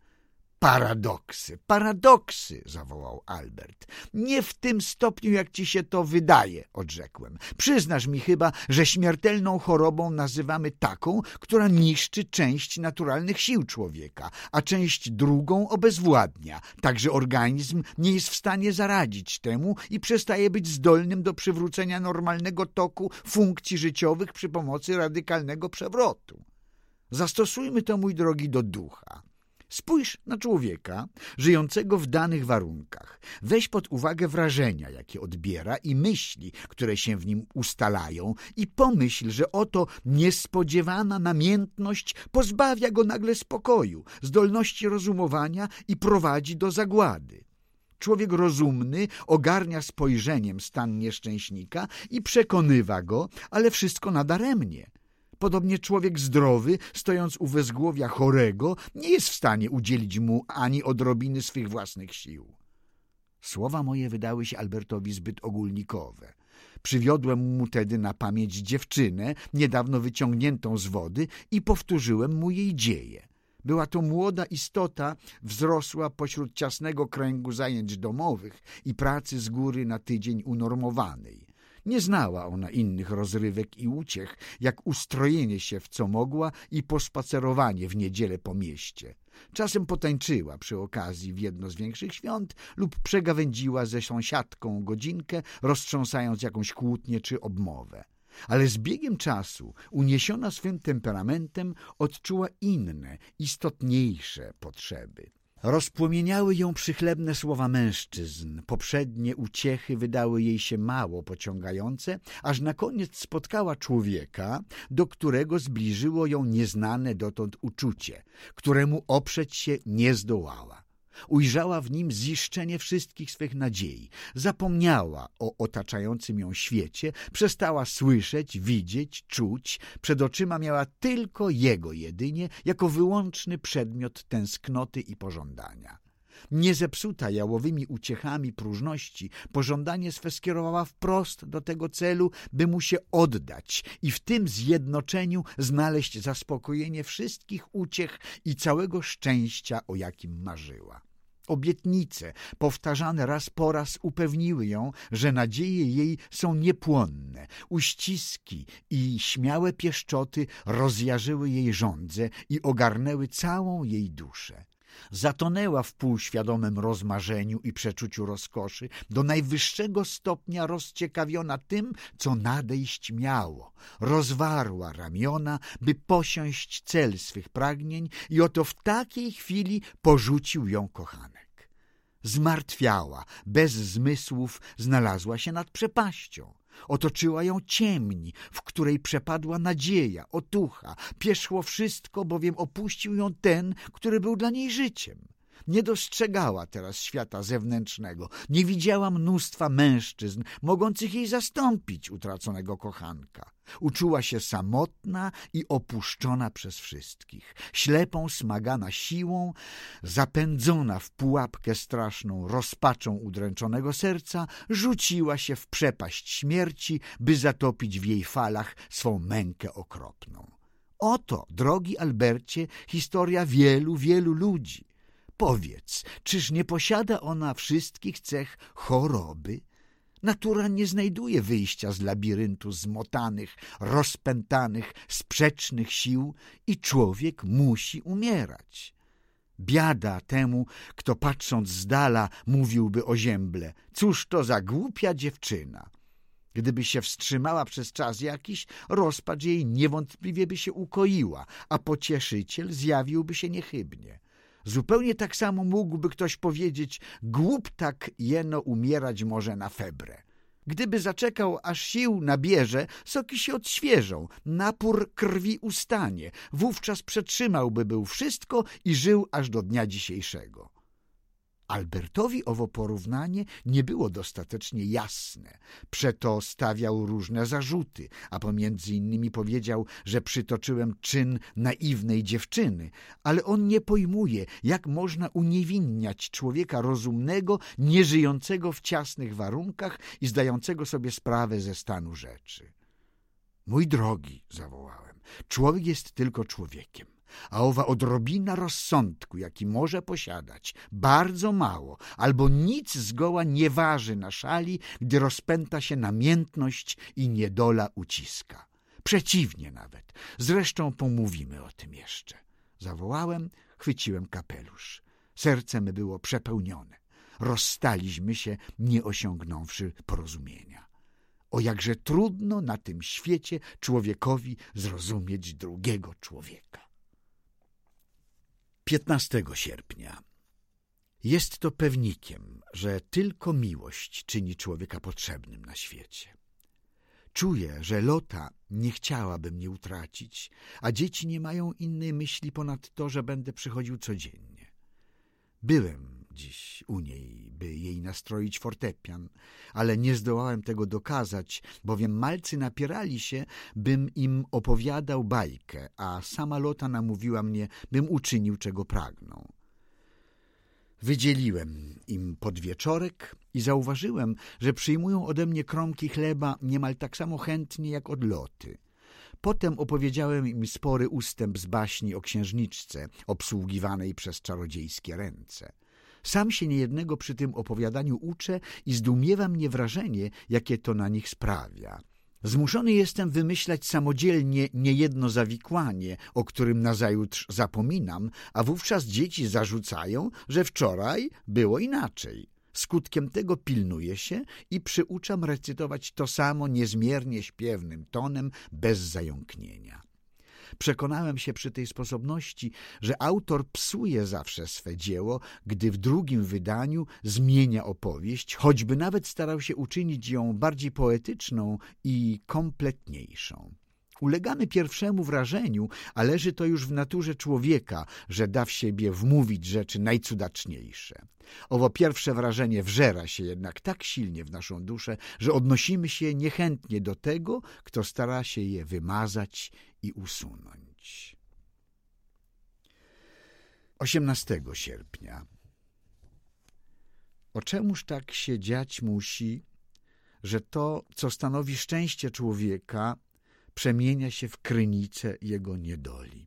Paradoksy, zawołał Albert. Nie w tym stopniu, jak ci się to wydaje, odrzekłem. Przyznasz mi chyba, że śmiertelną chorobą nazywamy taką, która niszczy część naturalnych sił człowieka, a część drugą obezwładnia, tak że organizm nie jest w stanie zaradzić temu i przestaje być zdolnym do przywrócenia normalnego toku funkcji życiowych przy pomocy radykalnego przewrotu. Zastosujmy to, mój drogi, do ducha. Spójrz na człowieka żyjącego w danych warunkach. Weź pod uwagę wrażenia, jakie odbiera i myśli, które się w nim ustalają i pomyśl, że oto niespodziewana namiętność pozbawia go nagle spokoju, zdolności rozumowania i prowadzi do zagłady. Człowiek rozumny ogarnia spojrzeniem stan nieszczęśnika i przekonywa go, ale wszystko nadaremnie. Podobnie człowiek zdrowy, stojąc u wezgłowia chorego, nie jest w stanie udzielić mu ani odrobiny swych własnych sił. Słowa moje wydały się Albertowi zbyt ogólnikowe. Przywiodłem mu tedy na pamięć dziewczynę, niedawno wyciągniętą z wody i powtórzyłem mu jej dzieje. Była to młoda istota, wzrosła pośród ciasnego kręgu zajęć domowych i pracy z góry na tydzień unormowanej. Nie znała ona innych rozrywek i uciech, jak ustrojenie się w co mogła i pospacerowanie w niedzielę po mieście. Czasem potańczyła przy okazji w jedno z większych świąt lub przegawędziła ze sąsiadką godzinkę, roztrząsając jakąś kłótnię czy obmowę. Ale z biegiem czasu, uniesiona swym temperamentem, odczuła inne, istotniejsze potrzeby. Rozpłomieniały ją przychlebne słowa mężczyzn, poprzednie uciechy wydały jej się mało pociągające, aż na koniec spotkała człowieka, do którego zbliżyło ją nieznane dotąd uczucie, któremu oprzeć się nie zdołała. Ujrzała w nim ziszczenie wszystkich swych nadziei, zapomniała o otaczającym ją świecie, przestała słyszeć, widzieć, czuć, przed oczyma miała tylko jego jedynie jako wyłączny przedmiot tęsknoty i pożądania. Niezepsuta jałowymi uciechami próżności, pożądanie swe skierowała wprost do tego celu, by mu się oddać i w tym zjednoczeniu znaleźć zaspokojenie wszystkich uciech i całego szczęścia, o jakim marzyła. Obietnice, powtarzane raz po raz, upewniły ją, że nadzieje jej są niepłonne. Uściski i śmiałe pieszczoty rozjarzyły jej żądzę i ogarnęły całą jej duszę. Zatonęła w półświadomym rozmarzeniu i przeczuciu rozkoszy, do najwyższego stopnia rozciekawiona tym, co nadejść miało. Rozwarła ramiona, by posiąść cel swych pragnień i oto w takiej chwili porzucił ją kochanek. Zmartwiała, bez zmysłów znalazła się nad przepaścią. Otoczyła ją ciemń, w której przepadła nadzieja, otucha. Pierzchło wszystko, bowiem opuścił ją ten, który był dla niej życiem. Nie dostrzegała teraz świata zewnętrznego, nie widziała mnóstwa mężczyzn, mogących jej zastąpić utraconego kochanka. Uczuła się samotna i opuszczona przez wszystkich. Ślepą, smagana siłą, zapędzona w pułapkę straszną rozpaczą udręczonego serca, rzuciła się w przepaść śmierci, by zatopić w jej falach swą mękę okropną. Oto, drogi Albercie, historia wielu, wielu ludzi. Powiedz, czyż nie posiada ona wszystkich cech choroby? Natura nie znajduje wyjścia z labiryntu zmotanych, rozpętanych, sprzecznych sił i człowiek musi umierać. Biada temu, kto patrząc z dala mówiłby o zięble: cóż to za głupia dziewczyna. Gdyby się wstrzymała przez czas jakiś, rozpacz jej niewątpliwie by się ukoiła, a pocieszyciel zjawiłby się niechybnie. Zupełnie tak samo mógłby ktoś powiedzieć: głup tak jeno umierać może na febrę. Gdyby zaczekał, aż sił nabierze, soki się odświeżą, napór krwi ustanie, wówczas przetrzymałby był wszystko i żył aż do dnia dzisiejszego. Albertowi owo porównanie nie było dostatecznie jasne. Przeto stawiał różne zarzuty, a pomiędzy innymi powiedział, że przytoczyłem czyn naiwnej dziewczyny, ale on nie pojmuje, jak można uniewinniać człowieka rozumnego, nieżyjącego w ciasnych warunkach i zdającego sobie sprawę ze stanu rzeczy. Mój drogi, zawołałem, człowiek jest tylko człowiekiem. A owa odrobina rozsądku, jaki może posiadać, bardzo mało albo nic zgoła nie waży na szali, gdy rozpęta się namiętność i niedola uciska. Przeciwnie nawet. Zresztą pomówimy o tym jeszcze. Zawołałem, chwyciłem kapelusz. Serce me było przepełnione. Rozstaliśmy się, nie osiągnąwszy porozumienia. O jakże trudno na tym świecie człowiekowi zrozumieć drugiego człowieka. 15 sierpnia. Jest to pewnikiem, że tylko miłość czyni człowieka potrzebnym na świecie. Czuję, że Lota nie chciałaby mnie utracić, a dzieci nie mają innej myśli ponad to, że będę przychodził codziennie. Byłem dziś u niej, by jej nastroić fortepian, ale nie zdołałem tego dokazać, bowiem malcy napierali się, bym im opowiadał bajkę, a sama Lota namówiła mnie, bym uczynił, czego pragną. Wydzieliłem im podwieczorek i zauważyłem, że przyjmują ode mnie kromki chleba niemal tak samo chętnie jak od Loty. Potem opowiedziałem im spory ustęp z baśni o księżniczce obsługiwanej przez czarodziejskie ręce. Sam się niejednego przy tym opowiadaniu uczę i zdumiewa mnie wrażenie, jakie to na nich sprawia. Zmuszony jestem wymyślać samodzielnie niejedno zawikłanie, o którym nazajutrz zapominam, a wówczas dzieci zarzucają, że wczoraj było inaczej. Skutkiem tego pilnuję się i przyuczam recytować to samo niezmiernie śpiewnym tonem, bez zająknienia. Przekonałem się przy tej sposobności, że autor psuje zawsze swe dzieło, gdy w drugim wydaniu zmienia opowieść, choćby nawet starał się uczynić ją bardziej poetyczną i kompletniejszą. Ulegamy pierwszemu wrażeniu, a leży to już w naturze człowieka, że da w siebie wmówić rzeczy najcudaczniejsze. Owo pierwsze wrażenie wżera się jednak tak silnie w naszą duszę, że odnosimy się niechętnie do tego, kto stara się je wymazać i usunąć. 18 sierpnia. O czemuż tak się dziać musi, że to, co stanowi szczęście człowieka, przemienia się w krynicę jego niedoli.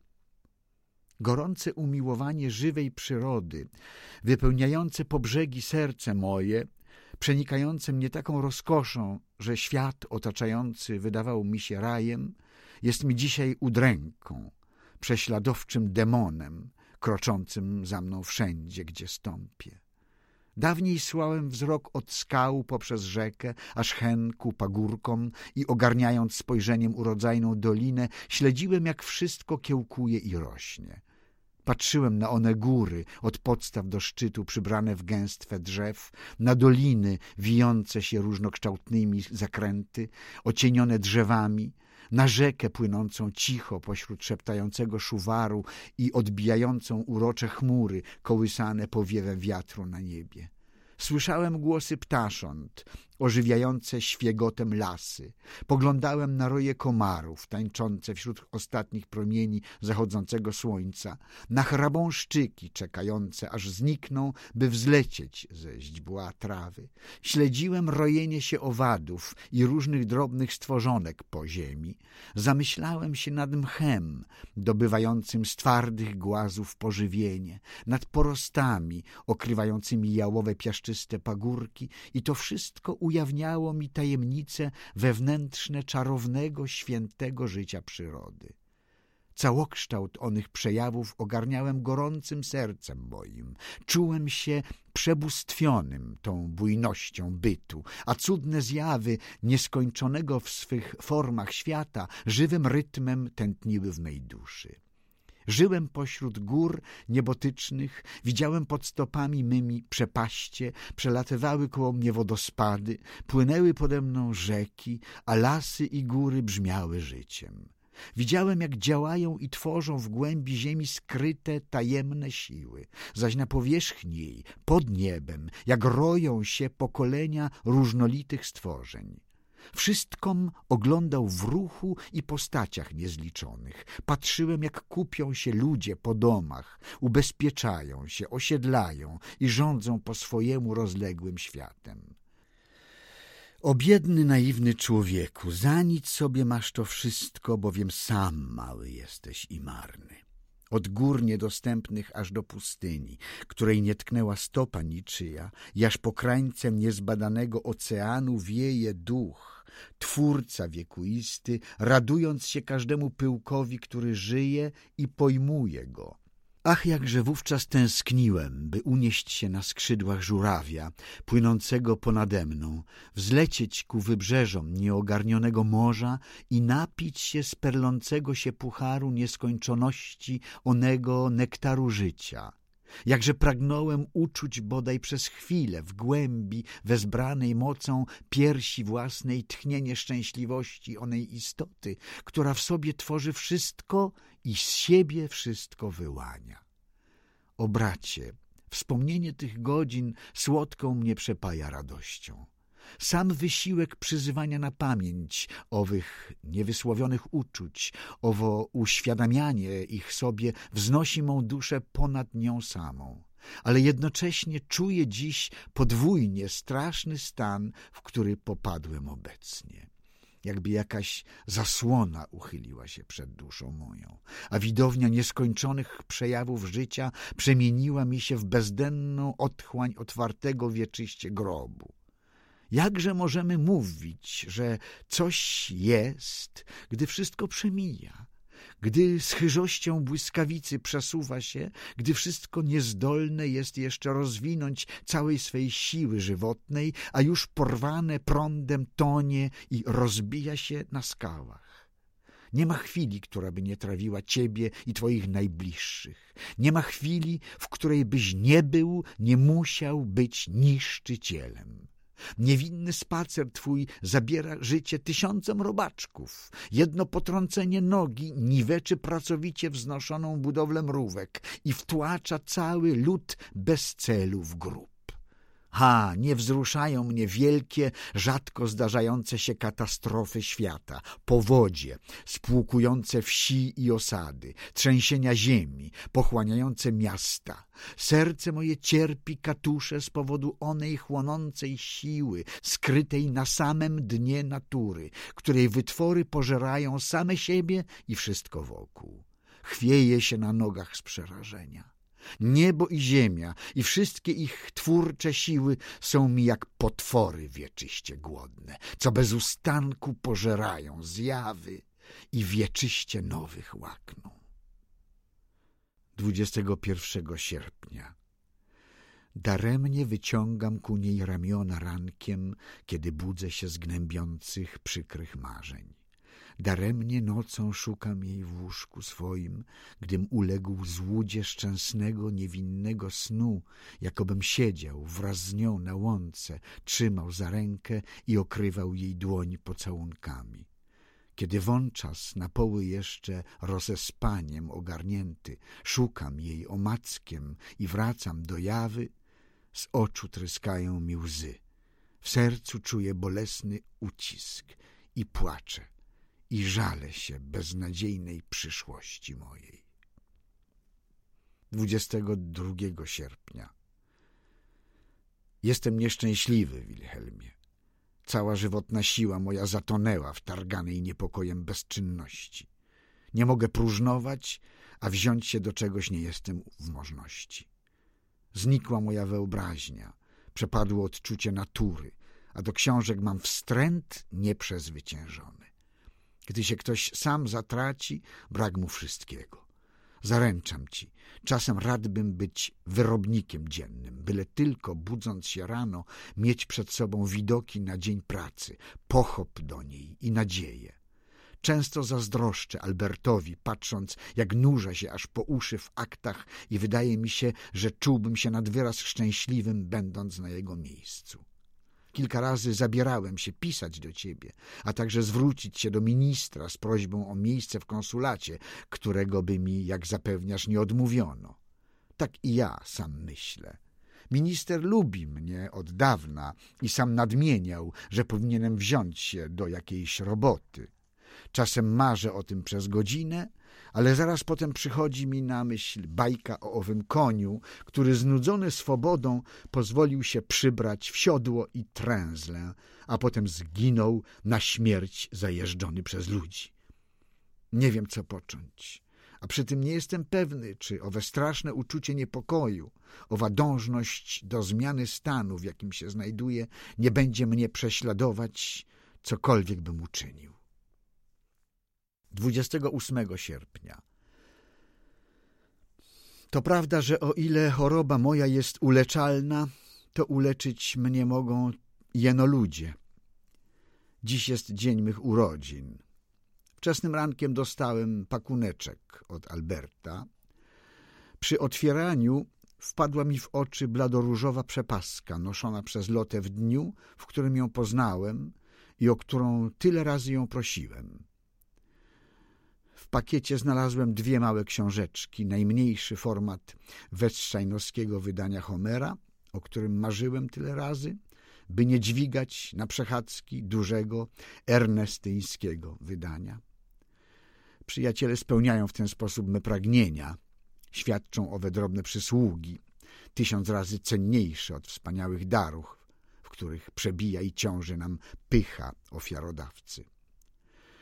Gorące umiłowanie żywej przyrody, wypełniające po brzegi serce moje, przenikające mnie taką rozkoszą, że świat otaczający wydawał mi się rajem, jest mi dzisiaj udręką, prześladowczym demonem, kroczącym za mną wszędzie, gdzie stąpię. Dawniej słałem wzrok od skał poprzez rzekę, aż hen ku pagórkom i ogarniając spojrzeniem urodzajną dolinę, śledziłem, jak wszystko kiełkuje i rośnie. Patrzyłem na one góry, od podstaw do szczytu przybrane w gęstwę drzew, na doliny wijące się różnokształtnymi zakręty, ocienione drzewami, na rzekę płynącą cicho pośród szeptającego szuwaru i odbijającą urocze chmury kołysane powiewem wiatru na niebie. Słyszałem głosy ptasząt, ożywiające świegotem lasy. Poglądałem na roje komarów, tańczące wśród ostatnich promieni zachodzącego słońca, na chrabąszczyki czekające, aż znikną, by wzlecieć ze źdźbła trawy. Śledziłem rojenie się owadów i różnych drobnych stworzonek po ziemi. Zamyślałem się nad mchem, dobywającym z twardych głazów pożywienie, nad porostami okrywającymi jałowe piaszczyste pagórki i to wszystko ujawniało mi tajemnice wewnętrzne czarownego, świętego życia przyrody. Całokształt onych przejawów ogarniałem gorącym sercem moim. Czułem się przebóstwionym tą bujnością bytu, a cudne zjawy nieskończonego w swych formach świata żywym rytmem tętniły w mej duszy. Żyłem pośród gór niebotycznych, widziałem pod stopami mymi przepaście, przelatywały koło mnie wodospady, płynęły pode mną rzeki, a lasy i góry brzmiały życiem. Widziałem, jak działają i tworzą w głębi ziemi skryte, tajemne siły, zaś na powierzchni jej, pod niebem, jak roją się pokolenia różnolitych stworzeń. Wszystkom oglądał w ruchu i postaciach niezliczonych. Patrzyłem, jak kupią się ludzie po domach, ubezpieczają się, osiedlają i rządzą po swojemu rozległym światem. O biedny, naiwny człowieku, za nic sobie masz to wszystko, bowiem sam mały jesteś i marny. Od gór niedostępnych aż do pustyni, której nie tknęła stopa niczyja, i aż po krańcem niezbadanego oceanu wieje duch, Twórca wiekuisty, radując się każdemu pyłkowi, który żyje i pojmuje go. Ach, jakże wówczas tęskniłem, by unieść się na skrzydłach żurawia, płynącego ponade mną, wzlecieć ku wybrzeżom nieogarnionego morza i napić się z perlącego się pucharu nieskończoności onego nektaru życia. Jakże pragnąłem uczuć bodaj przez chwilę w głębi wezbranej mocą piersi własnej tchnienie szczęśliwości onej istoty, która w sobie tworzy wszystko i z siebie wszystko wyłania. O bracie, wspomnienie tych godzin słodką mnie przepaja radością. Sam wysiłek przyzywania na pamięć owych niewysłowionych uczuć, owo uświadamianie ich sobie wznosi mą duszę ponad nią samą, ale jednocześnie czuję dziś podwójnie straszny stan, w który popadłem obecnie. jakby jakaś zasłona uchyliła się przed duszą moją, a widownia nieskończonych przejawów życia przemieniła mi się w bezdenną otchłań otwartego wieczyście grobu. Jakże możemy mówić, że coś jest, gdy wszystko przemija, gdy z chyżością błyskawicy przesuwa się, gdy wszystko niezdolne jest jeszcze rozwinąć całej swej siły żywotnej, a już porwane prądem tonie i rozbija się na skałach. Nie ma chwili, która by nie trawiła ciebie i twoich najbliższych. Nie ma chwili, w której byś nie był, nie musiał być niszczycielem. Niewinny spacer twój zabiera życie tysiącom robaczków. Jedno potrącenie nogi niweczy pracowicie wznoszoną budowlę mrówek i wtłacza cały lud bez celu w grób. Nie wzruszają mnie wielkie, rzadko zdarzające się katastrofy świata, powodzie, spłukujące wsi i osady, trzęsienia ziemi, pochłaniające miasta. Serce moje cierpi katusze z powodu onej chłonącej siły, skrytej na samym dnie natury, której wytwory pożerają same siebie i wszystko wokół. Chwieje się na nogach z przerażenia. Niebo i ziemia i wszystkie ich twórcze siły są mi jak potwory wieczyście głodne, co bez ustanku pożerają zjawy i wieczyście nowych łakną. 21 sierpnia. Daremnie wyciągam ku niej ramiona rankiem, kiedy budzę się z gnębiących, przykrych marzeń. Daremnie nocą szukam jej w łóżku swoim, gdym uległ złudzie szczęsnego, niewinnego snu, jakobym siedział wraz z nią na łące, trzymał za rękę i okrywał jej dłoń pocałunkami. Kiedy wączas na poły jeszcze rozespaniem ogarnięty, szukam jej omackiem i wracam do jawy, z oczu tryskają mi łzy. W sercu czuję bolesny ucisk i płaczę. I żalę się beznadziejnej przyszłości mojej. 22 sierpnia. Jestem nieszczęśliwy, Wilhelmie. Cała żywotna siła moja zatonęła w targanej niepokojem bezczynności. Nie mogę próżnować, a wziąć się do czegoś nie jestem w możności. Znikła moja wyobraźnia, przepadło odczucie natury, a do książek mam wstręt nieprzezwyciężony. Gdy się ktoś sam zatraci, brak mu wszystkiego. Zaręczam ci, czasem radbym być wyrobnikiem dziennym, byle tylko, budząc się rano, mieć przed sobą widoki na dzień pracy, pochop do niej i nadzieję. Często zazdroszczę Albertowi, patrząc, jak nurza się aż po uszy w aktach i wydaje mi się, że czułbym się nad wyraz szczęśliwym, będąc na jego miejscu. Kilka razy zabierałem się pisać do ciebie, a także zwrócić się do ministra z prośbą o miejsce w konsulacie, którego by mi, jak zapewniasz, nie odmówiono. Tak i ja sam myślę. Minister lubi mnie od dawna i sam nadmieniał, że powinienem wziąć się do jakiejś roboty. Czasem marzę o tym przez godzinę, ale zaraz potem przychodzi mi na myśl bajka o owym koniu, który znudzony swobodą pozwolił się przybrać w siodło i tręzlę, a potem zginął na śmierć zajeżdżony przez ludzi. Nie wiem, co począć, a przy tym nie jestem pewny, czy owe straszne uczucie niepokoju, owa dążność do zmiany stanu, w jakim się znajduję, nie będzie mnie prześladować, cokolwiek bym uczynił. 28 sierpnia. To prawda, że o ile choroba moja jest uleczalna, to uleczyć mnie mogą jeno ludzie. Dziś jest dzień mych urodzin. Wczesnym rankiem dostałem pakuneczek od Alberta. Przy otwieraniu wpadła mi w oczy bladoróżowa przepaska noszona przez Lotę w dniu, w którym ją poznałem i o którą tyle razy ją prosiłem. W pakiecie znalazłem 2 małe książeczki, najmniejszy format westrzajnowskiego wydania Homera, o którym marzyłem tyle razy, by nie dźwigać na przechadzki dużego ernestyńskiego wydania. Przyjaciele spełniają w ten sposób me pragnienia, świadczą owe drobne przysługi, 1000 razy cenniejsze od wspaniałych darów, w których przebija i ciąży nam pycha ofiarodawcy.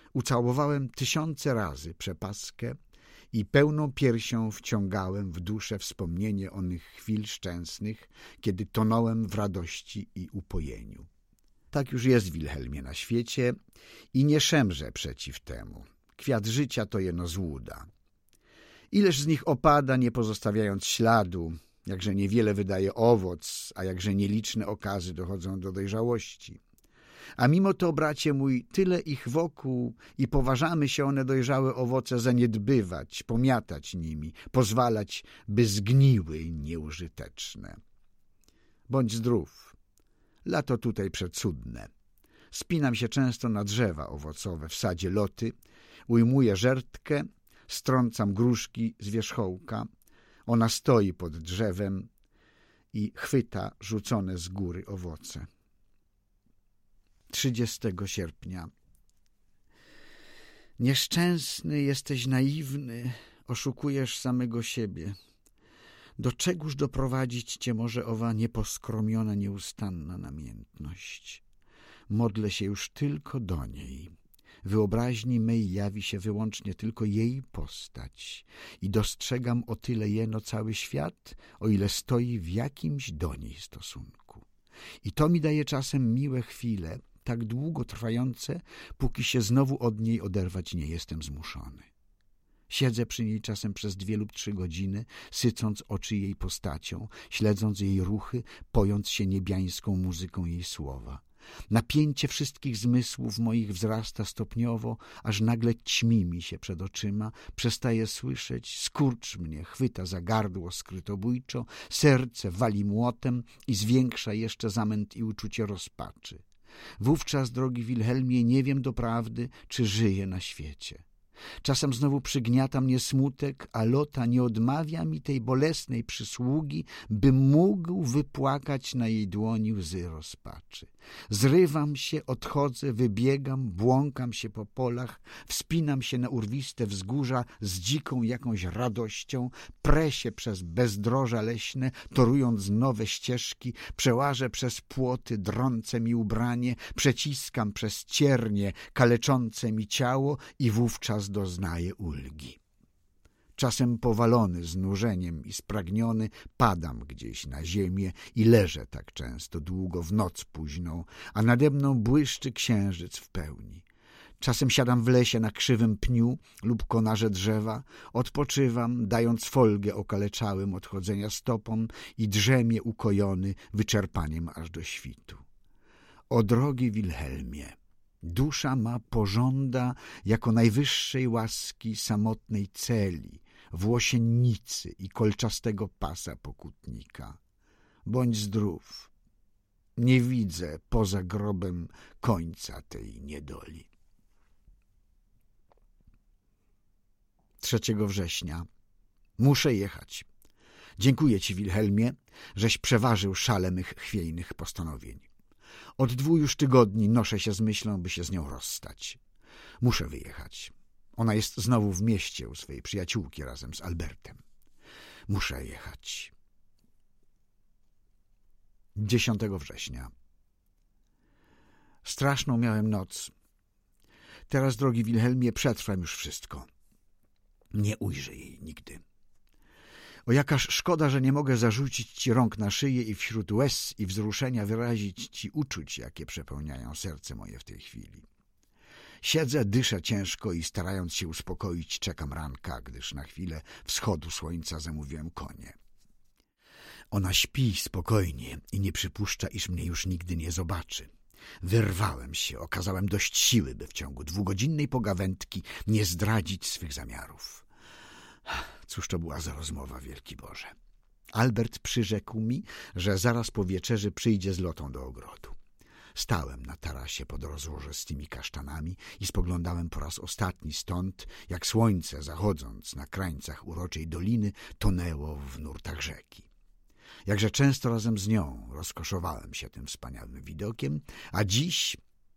Ucałowałem 1000 razy przepaskę i pełną piersią wciągałem w duszę wspomnienie onych chwil szczęsnych, kiedy tonąłem w radości i upojeniu. Tak już jest, Wilhelmie, na świecie i nie szemrze przeciw temu. Kwiat życia to jeno złuda. Ileż z nich opada, nie pozostawiając śladu, jakże niewiele wydaje owoc, a jakże nieliczne okazy dochodzą do dojrzałości. A mimo to, bracie mój, tyle ich wokół i poważamy się one dojrzałe owoce zaniedbywać, pomiatać nimi, pozwalać, by zgniły nieużyteczne. Bądź zdrów. Lato tutaj przecudne. Spinam się często na drzewa owocowe w sadzie loty, ujmuję żertkę, strącam gruszki z wierzchołka. Ona stoi pod drzewem i chwyta rzucone z góry owoce. 30 sierpnia. Nieszczęsny jesteś, naiwny, oszukujesz samego siebie. Do czegóż doprowadzić cię może owa nieposkromiona, nieustanna namiętność? Modlę się już tylko do niej. Wyobraźni mej jawi się wyłącznie tylko jej postać i dostrzegam o tyle jeno cały świat, o ile stoi w jakimś do niej stosunku. I to mi daje czasem miłe chwile, tak długo trwające, póki się znowu od niej oderwać nie jestem zmuszony. Siedzę przy niej czasem przez 2 lub 3 godziny, sycąc oczy jej postacią, śledząc jej ruchy, pojąc się niebiańską muzyką jej słowa. Napięcie wszystkich zmysłów moich wzrasta stopniowo, aż nagle ćmi mi się przed oczyma, przestaję słyszeć, skurcz mnie, chwyta za gardło skrytobójczo, serce wali młotem i zwiększa jeszcze zamęt i uczucie rozpaczy. Wówczas, drogi Wilhelmie, nie wiem doprawdy, czy żyję na świecie. Czasem znowu przygniata mnie smutek, a lota nie odmawia mi tej bolesnej przysługi, bym mógł wypłakać na jej dłoni łzy rozpaczy. Zrywam się, odchodzę, wybiegam, błąkam się po polach, wspinam się na urwiste wzgórza z dziką jakąś radością, prę się przez bezdroża leśne, torując nowe ścieżki, przełażę przez płoty drące mi ubranie, przeciskam przez ciernie kaleczące mi ciało i wówczas doznaję ulgi. Czasem powalony znużeniem i spragniony padam gdzieś na ziemię i leżę tak często długo w noc późną, a nade mną błyszczy księżyc w pełni. Czasem siadam w lesie na krzywym pniu lub konarze drzewa, odpoczywam, dając folgę okaleczałym odchodzenia stopom i drzemię ukojony wyczerpaniem aż do świtu. O drogi Wilhelmie, dusza ma pożąda jako najwyższej łaski samotnej celi, włosiennicy i kolczastego pasa pokutnika. Bądź zdrów. Nie widzę poza grobem końca tej niedoli. 3 września. Muszę jechać. Dziękuję ci, Wilhelmie, żeś przeważył szale mych chwiejnych postanowień. Od 2 już tygodni noszę się z myślą, by się z nią rozstać. Muszę wyjechać. Ona jest znowu w mieście u swojej przyjaciółki razem z Albertem. Muszę jechać. 10 września. Straszną miałem noc. Teraz, drogi Wilhelmie, przetrwam już wszystko. Nie ujrzę jej nigdy. O jakaż szkoda, że nie mogę zarzucić ci rąk na szyję i wśród łez i wzruszenia wyrazić ci uczuć, jakie przepełniają serce moje w tej chwili. Siedzę, dyszę ciężko i starając się uspokoić, czekam ranka, gdyż na chwilę wschodu słońca zamówiłem konie. Ona śpi spokojnie i nie przypuszcza, iż mnie już nigdy nie zobaczy. Wyrwałem się, okazałem dość siły, by w ciągu 2-godzinnej pogawędki nie zdradzić swych zamiarów. Cóż to była za rozmowa, wielki Boże. Albert przyrzekł mi, że zaraz po wieczerzy przyjdzie z Lotą do ogrodu. Stałem na tarasie pod rozłożystymi kasztanami i spoglądałem po raz ostatni stąd, jak słońce zachodząc na krańcach uroczej doliny tonęło w nurtach rzeki. Jakże często razem z nią rozkoszowałem się tym wspaniałym widokiem, a dziś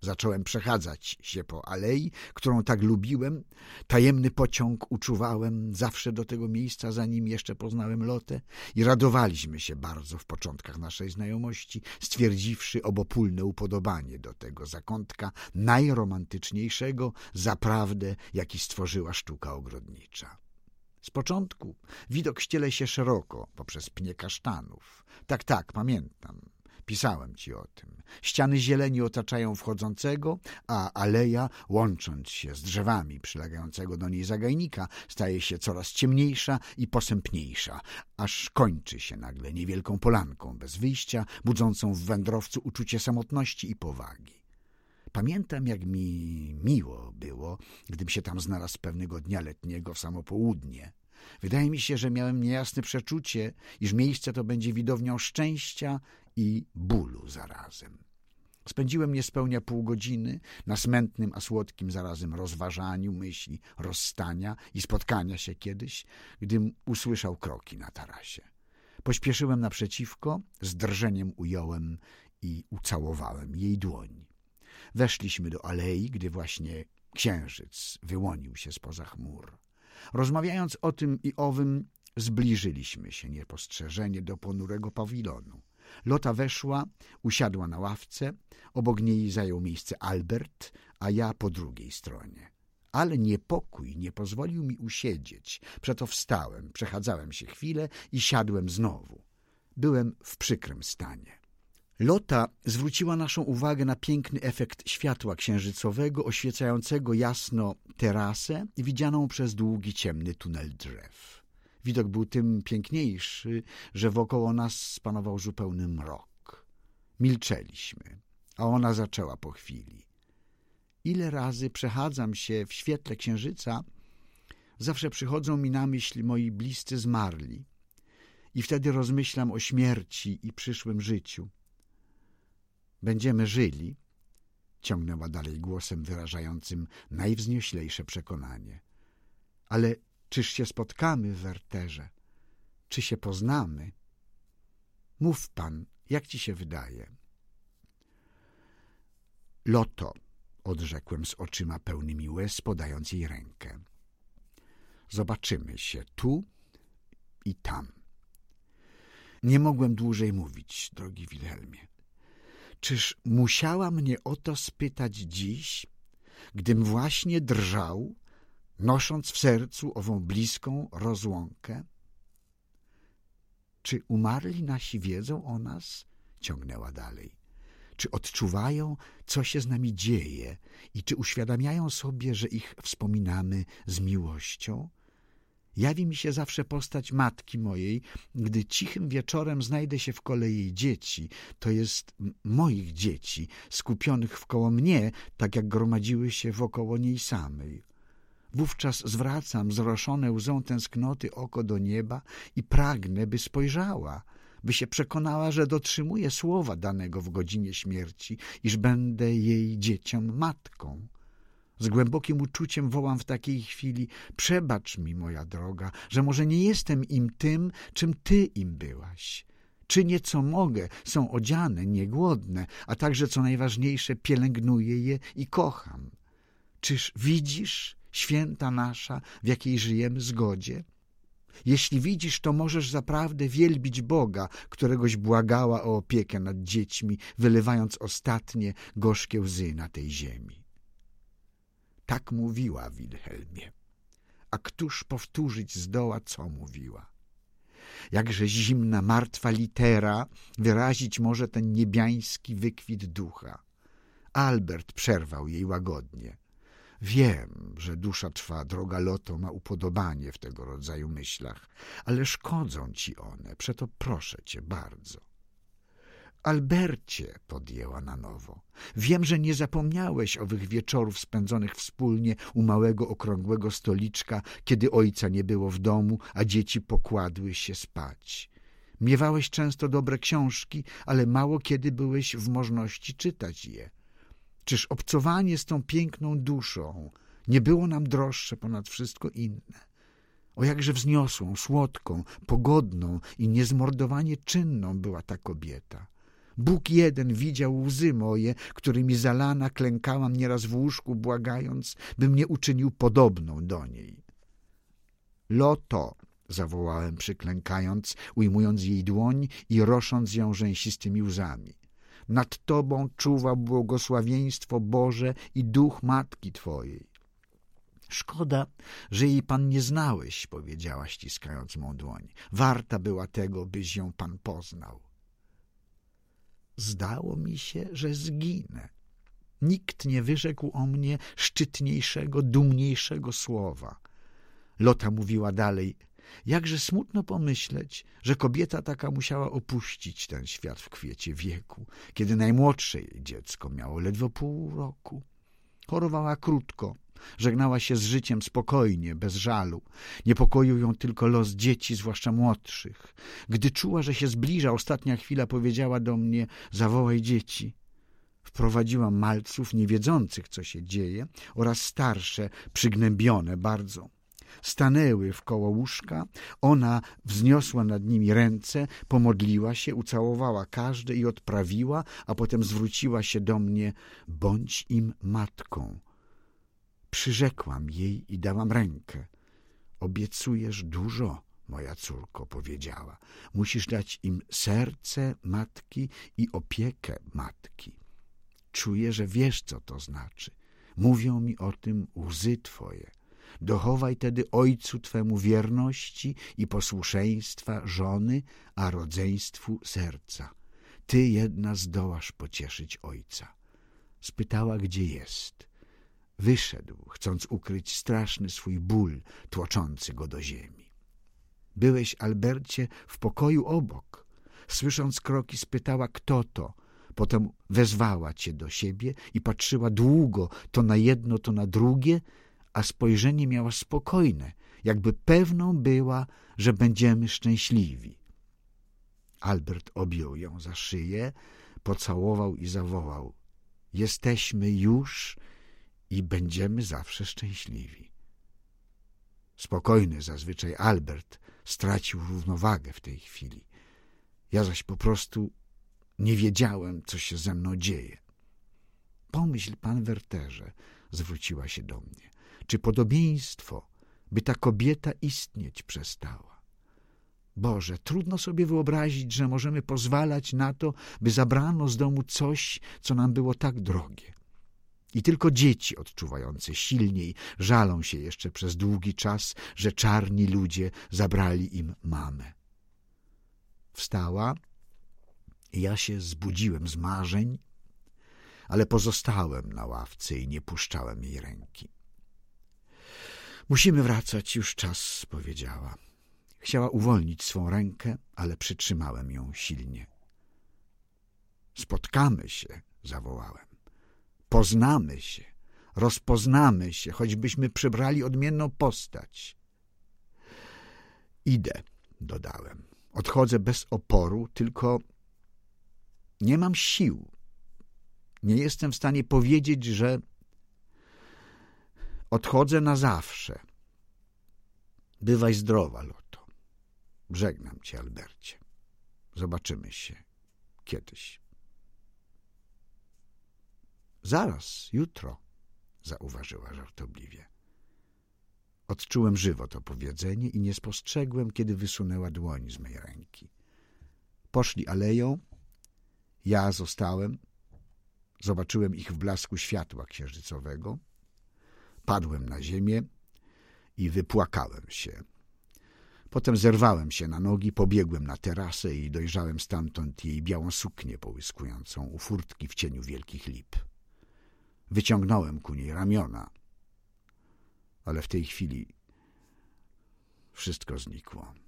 Zacząłem przechadzać się po alei, którą tak lubiłem. Tajemny pociąg uczuwałem zawsze do tego miejsca, zanim jeszcze poznałem Lotę, i radowaliśmy się bardzo w początkach naszej znajomości, stwierdziwszy obopólne upodobanie do tego zakątka najromantyczniejszego zaprawdę, jaki stworzyła sztuka ogrodnicza. Z początku widok ściele się szeroko poprzez pnie kasztanów. Tak, pamiętam. Pisałem ci o tym. Ściany zieleni otaczają wchodzącego, a aleja, łącząc się z drzewami przylegającego do niej zagajnika, staje się coraz ciemniejsza i posępniejsza, aż kończy się nagle niewielką polanką bez wyjścia, budzącą w wędrowcu uczucie samotności i powagi. Pamiętam, jak mi miło było, gdym się tam znalazł pewnego dnia letniego w samo południe. Wydaje mi się, że miałem niejasne przeczucie, iż miejsce to będzie widownią szczęścia i bólu zarazem. Spędziłem niespełnia pół godziny na smętnym, a słodkim zarazem rozważaniu myśli rozstania i spotkania się kiedyś, gdym usłyszał kroki na tarasie. Pośpieszyłem naprzeciwko, z drżeniem ująłem i ucałowałem jej dłoń. Weszliśmy do alei, gdy właśnie księżyc wyłonił się spoza chmur. Rozmawiając o tym i owym, zbliżyliśmy się niepostrzeżenie do ponurego pawilonu. Lota weszła, usiadła na ławce, obok niej zajął miejsce Albert, a ja po drugiej stronie. Ale niepokój nie pozwolił mi usiedzieć, przeto wstałem, przechadzałem się chwilę i siadłem znowu. Byłem w przykrym stanie. Lota zwróciła naszą uwagę na piękny efekt światła księżycowego oświecającego jasno terasę widzianą przez długi, ciemny tunel drzew. Widok był tym piękniejszy, że wokoło nas panował zupełny mrok. Milczeliśmy, a ona zaczęła po chwili. Ile razy przechadzam się w świetle księżyca, zawsze przychodzą mi na myśl moi bliscy zmarli i wtedy rozmyślam o śmierci i przyszłym życiu. Będziemy żyli, ciągnęła dalej głosem wyrażającym najwznioślejsze przekonanie. Ale czyż się spotkamy, Werterze? Czy się poznamy? Mów pan, jak ci się wydaje? Loto, odrzekłem z oczyma pełnymi łez, podając jej rękę. Zobaczymy się tu i tam. Nie mogłem dłużej mówić, drogi Wilhelmie. Czyż musiała mnie o to spytać dziś, gdym właśnie drżał, nosząc w sercu ową bliską rozłąkę? Czy umarli nasi wiedzą o nas? Ciągnęła dalej. Czy odczuwają, co się z nami dzieje i czy uświadamiają sobie, że ich wspominamy z miłością? Jawi mi się zawsze postać matki mojej, gdy cichym wieczorem znajdę się w kole jej dzieci, to jest moich dzieci, skupionych wkoło mnie, tak jak gromadziły się wokoło niej samej. Wówczas zwracam wzruszone łzą tęsknoty oko do nieba i pragnę, by spojrzała, by się przekonała, że dotrzymuję słowa danego w godzinie śmierci, iż będę jej dzieciom matką. Z głębokim uczuciem wołam w takiej chwili: przebacz mi, moja droga, że może nie jestem im tym, czym ty im byłaś. Czynię, co mogę, są odziane, niegłodne, a także, co najważniejsze, pielęgnuję je i kocham. Czyż widzisz, święta nasza, w jakiej żyjemy zgodzie? Jeśli widzisz, to możesz zaprawdę wielbić Boga, któregoś błagała o opiekę nad dziećmi, wylewając ostatnie gorzkie łzy na tej ziemi. Tak mówiła, Wilhelmie. A któż powtórzyć zdoła, co mówiła? Jakże zimna, martwa litera wyrazić może ten niebiański wykwit ducha. Albert przerwał jej łagodnie. Wiem, że dusza twa, droga Loto, ma upodobanie w tego rodzaju myślach, ale szkodzą ci one, przeto proszę cię bardzo. Albercie, podjęła na nowo, wiem, że nie zapomniałeś owych wieczorów spędzonych wspólnie u małego okrągłego stoliczka, kiedy ojca nie było w domu, a dzieci pokładły się spać. Miewałeś często dobre książki, ale mało kiedy byłeś w możności czytać je. Czyż obcowanie z tą piękną duszą nie było nam droższe ponad wszystko inne? O jakże wzniosłą, słodką, pogodną i niezmordowanie czynną była ta kobieta. Bóg jeden widział łzy moje, którymi zalana klękałam nieraz w łóżku, błagając, by mnie uczynił podobną do niej. Loto, zawołałem przyklękając, ujmując jej dłoń i rosząc ją rzęsistymi łzami. Nad tobą czuwa błogosławieństwo Boże i duch matki twojej. Szkoda, że jej pan nie znałeś, powiedziała, ściskając mą dłoń. Warta była tego, byś ją pan poznał. Zdało mi się, że zginę. Nikt nie wyrzekł o mnie szczytniejszego, dumniejszego słowa. Lota mówiła dalej. Jakże smutno pomyśleć, że kobieta taka musiała opuścić ten świat w kwiecie wieku, kiedy najmłodsze jej dziecko miało ledwo pół roku. Chorowała krótko, żegnała się z życiem spokojnie, bez żalu. Niepokoił ją tylko los dzieci, zwłaszcza młodszych. Gdy czuła, że się zbliża ostatnia chwila, powiedziała do mnie: zawołaj dzieci. Wprowadziłam malców, nie wiedzących, co się dzieje, oraz starsze, przygnębione bardzo. Stanęły wkoło łóżka, ona wzniosła nad nimi ręce, pomodliła się, ucałowała każde i odprawiła, a potem zwróciła się do mnie: bądź im matką. Przyrzekłam jej i dałam rękę. Obiecujesz dużo, moja córko, powiedziała. Musisz dać im serce matki i opiekę matki. Czuję, że wiesz, co to znaczy. Mówią mi o tym łzy twoje. Dochowaj tedy ojcu twemu wierności i posłuszeństwa żony, a rodzeństwu serca. Ty jedna zdołasz pocieszyć ojca. Spytała, gdzie jest. Wyszedł, chcąc ukryć straszny swój ból, tłoczący go do ziemi. Byłeś, Albercie, w pokoju obok. Słysząc kroki, spytała, kto to. Potem wezwała cię do siebie i patrzyła długo, to na jedno, to na drugie, a spojrzenie miała spokojne, jakby pewną była, że będziemy szczęśliwi. Albert objął ją za szyję, pocałował i zawołał: jesteśmy już i będziemy zawsze szczęśliwi. Spokojny zazwyczaj Albert stracił równowagę w tej chwili. Ja zaś po prostu nie wiedziałem, co się ze mną dzieje. Pomyśl, pan Werterze, zwróciła się do mnie, czy podobieństwo, by ta kobieta istnieć przestała. Boże, trudno sobie wyobrazić, że możemy pozwalać na to, by zabrano z domu coś, co nam było tak drogie. I tylko dzieci odczuwające silniej żalą się jeszcze przez długi czas, że czarni ludzie zabrali im mamę. Wstała i ja się zbudziłem z marzeń, ale pozostałem na ławce i nie puszczałem jej ręki. Musimy wracać, już czas, powiedziała. Chciała uwolnić swą rękę, ale przytrzymałem ją silnie. Spotkamy się, zawołałem. Poznamy się, rozpoznamy się, choćbyśmy przybrali odmienną postać. Idę, dodałem. Odchodzę bez oporu, tylko nie mam sił. Nie jestem w stanie powiedzieć, że odchodzę na zawsze. Bywaj zdrowa, Loto. Żegnam cię, Albercie. Zobaczymy się kiedyś. Zaraz, jutro, zauważyła żartobliwie. Odczułem żywo to powiedzenie i nie spostrzegłem, kiedy wysunęła dłoń z mej ręki. Poszli aleją, ja zostałem. Zobaczyłem ich w blasku światła księżycowego. Padłem na ziemię i wypłakałem się. Potem zerwałem się na nogi, pobiegłem na terasę i dojrzałem stamtąd jej białą suknię połyskującą u furtki w cieniu wielkich lip. Wyciągnąłem ku niej ramiona, ale w tej chwili wszystko znikło.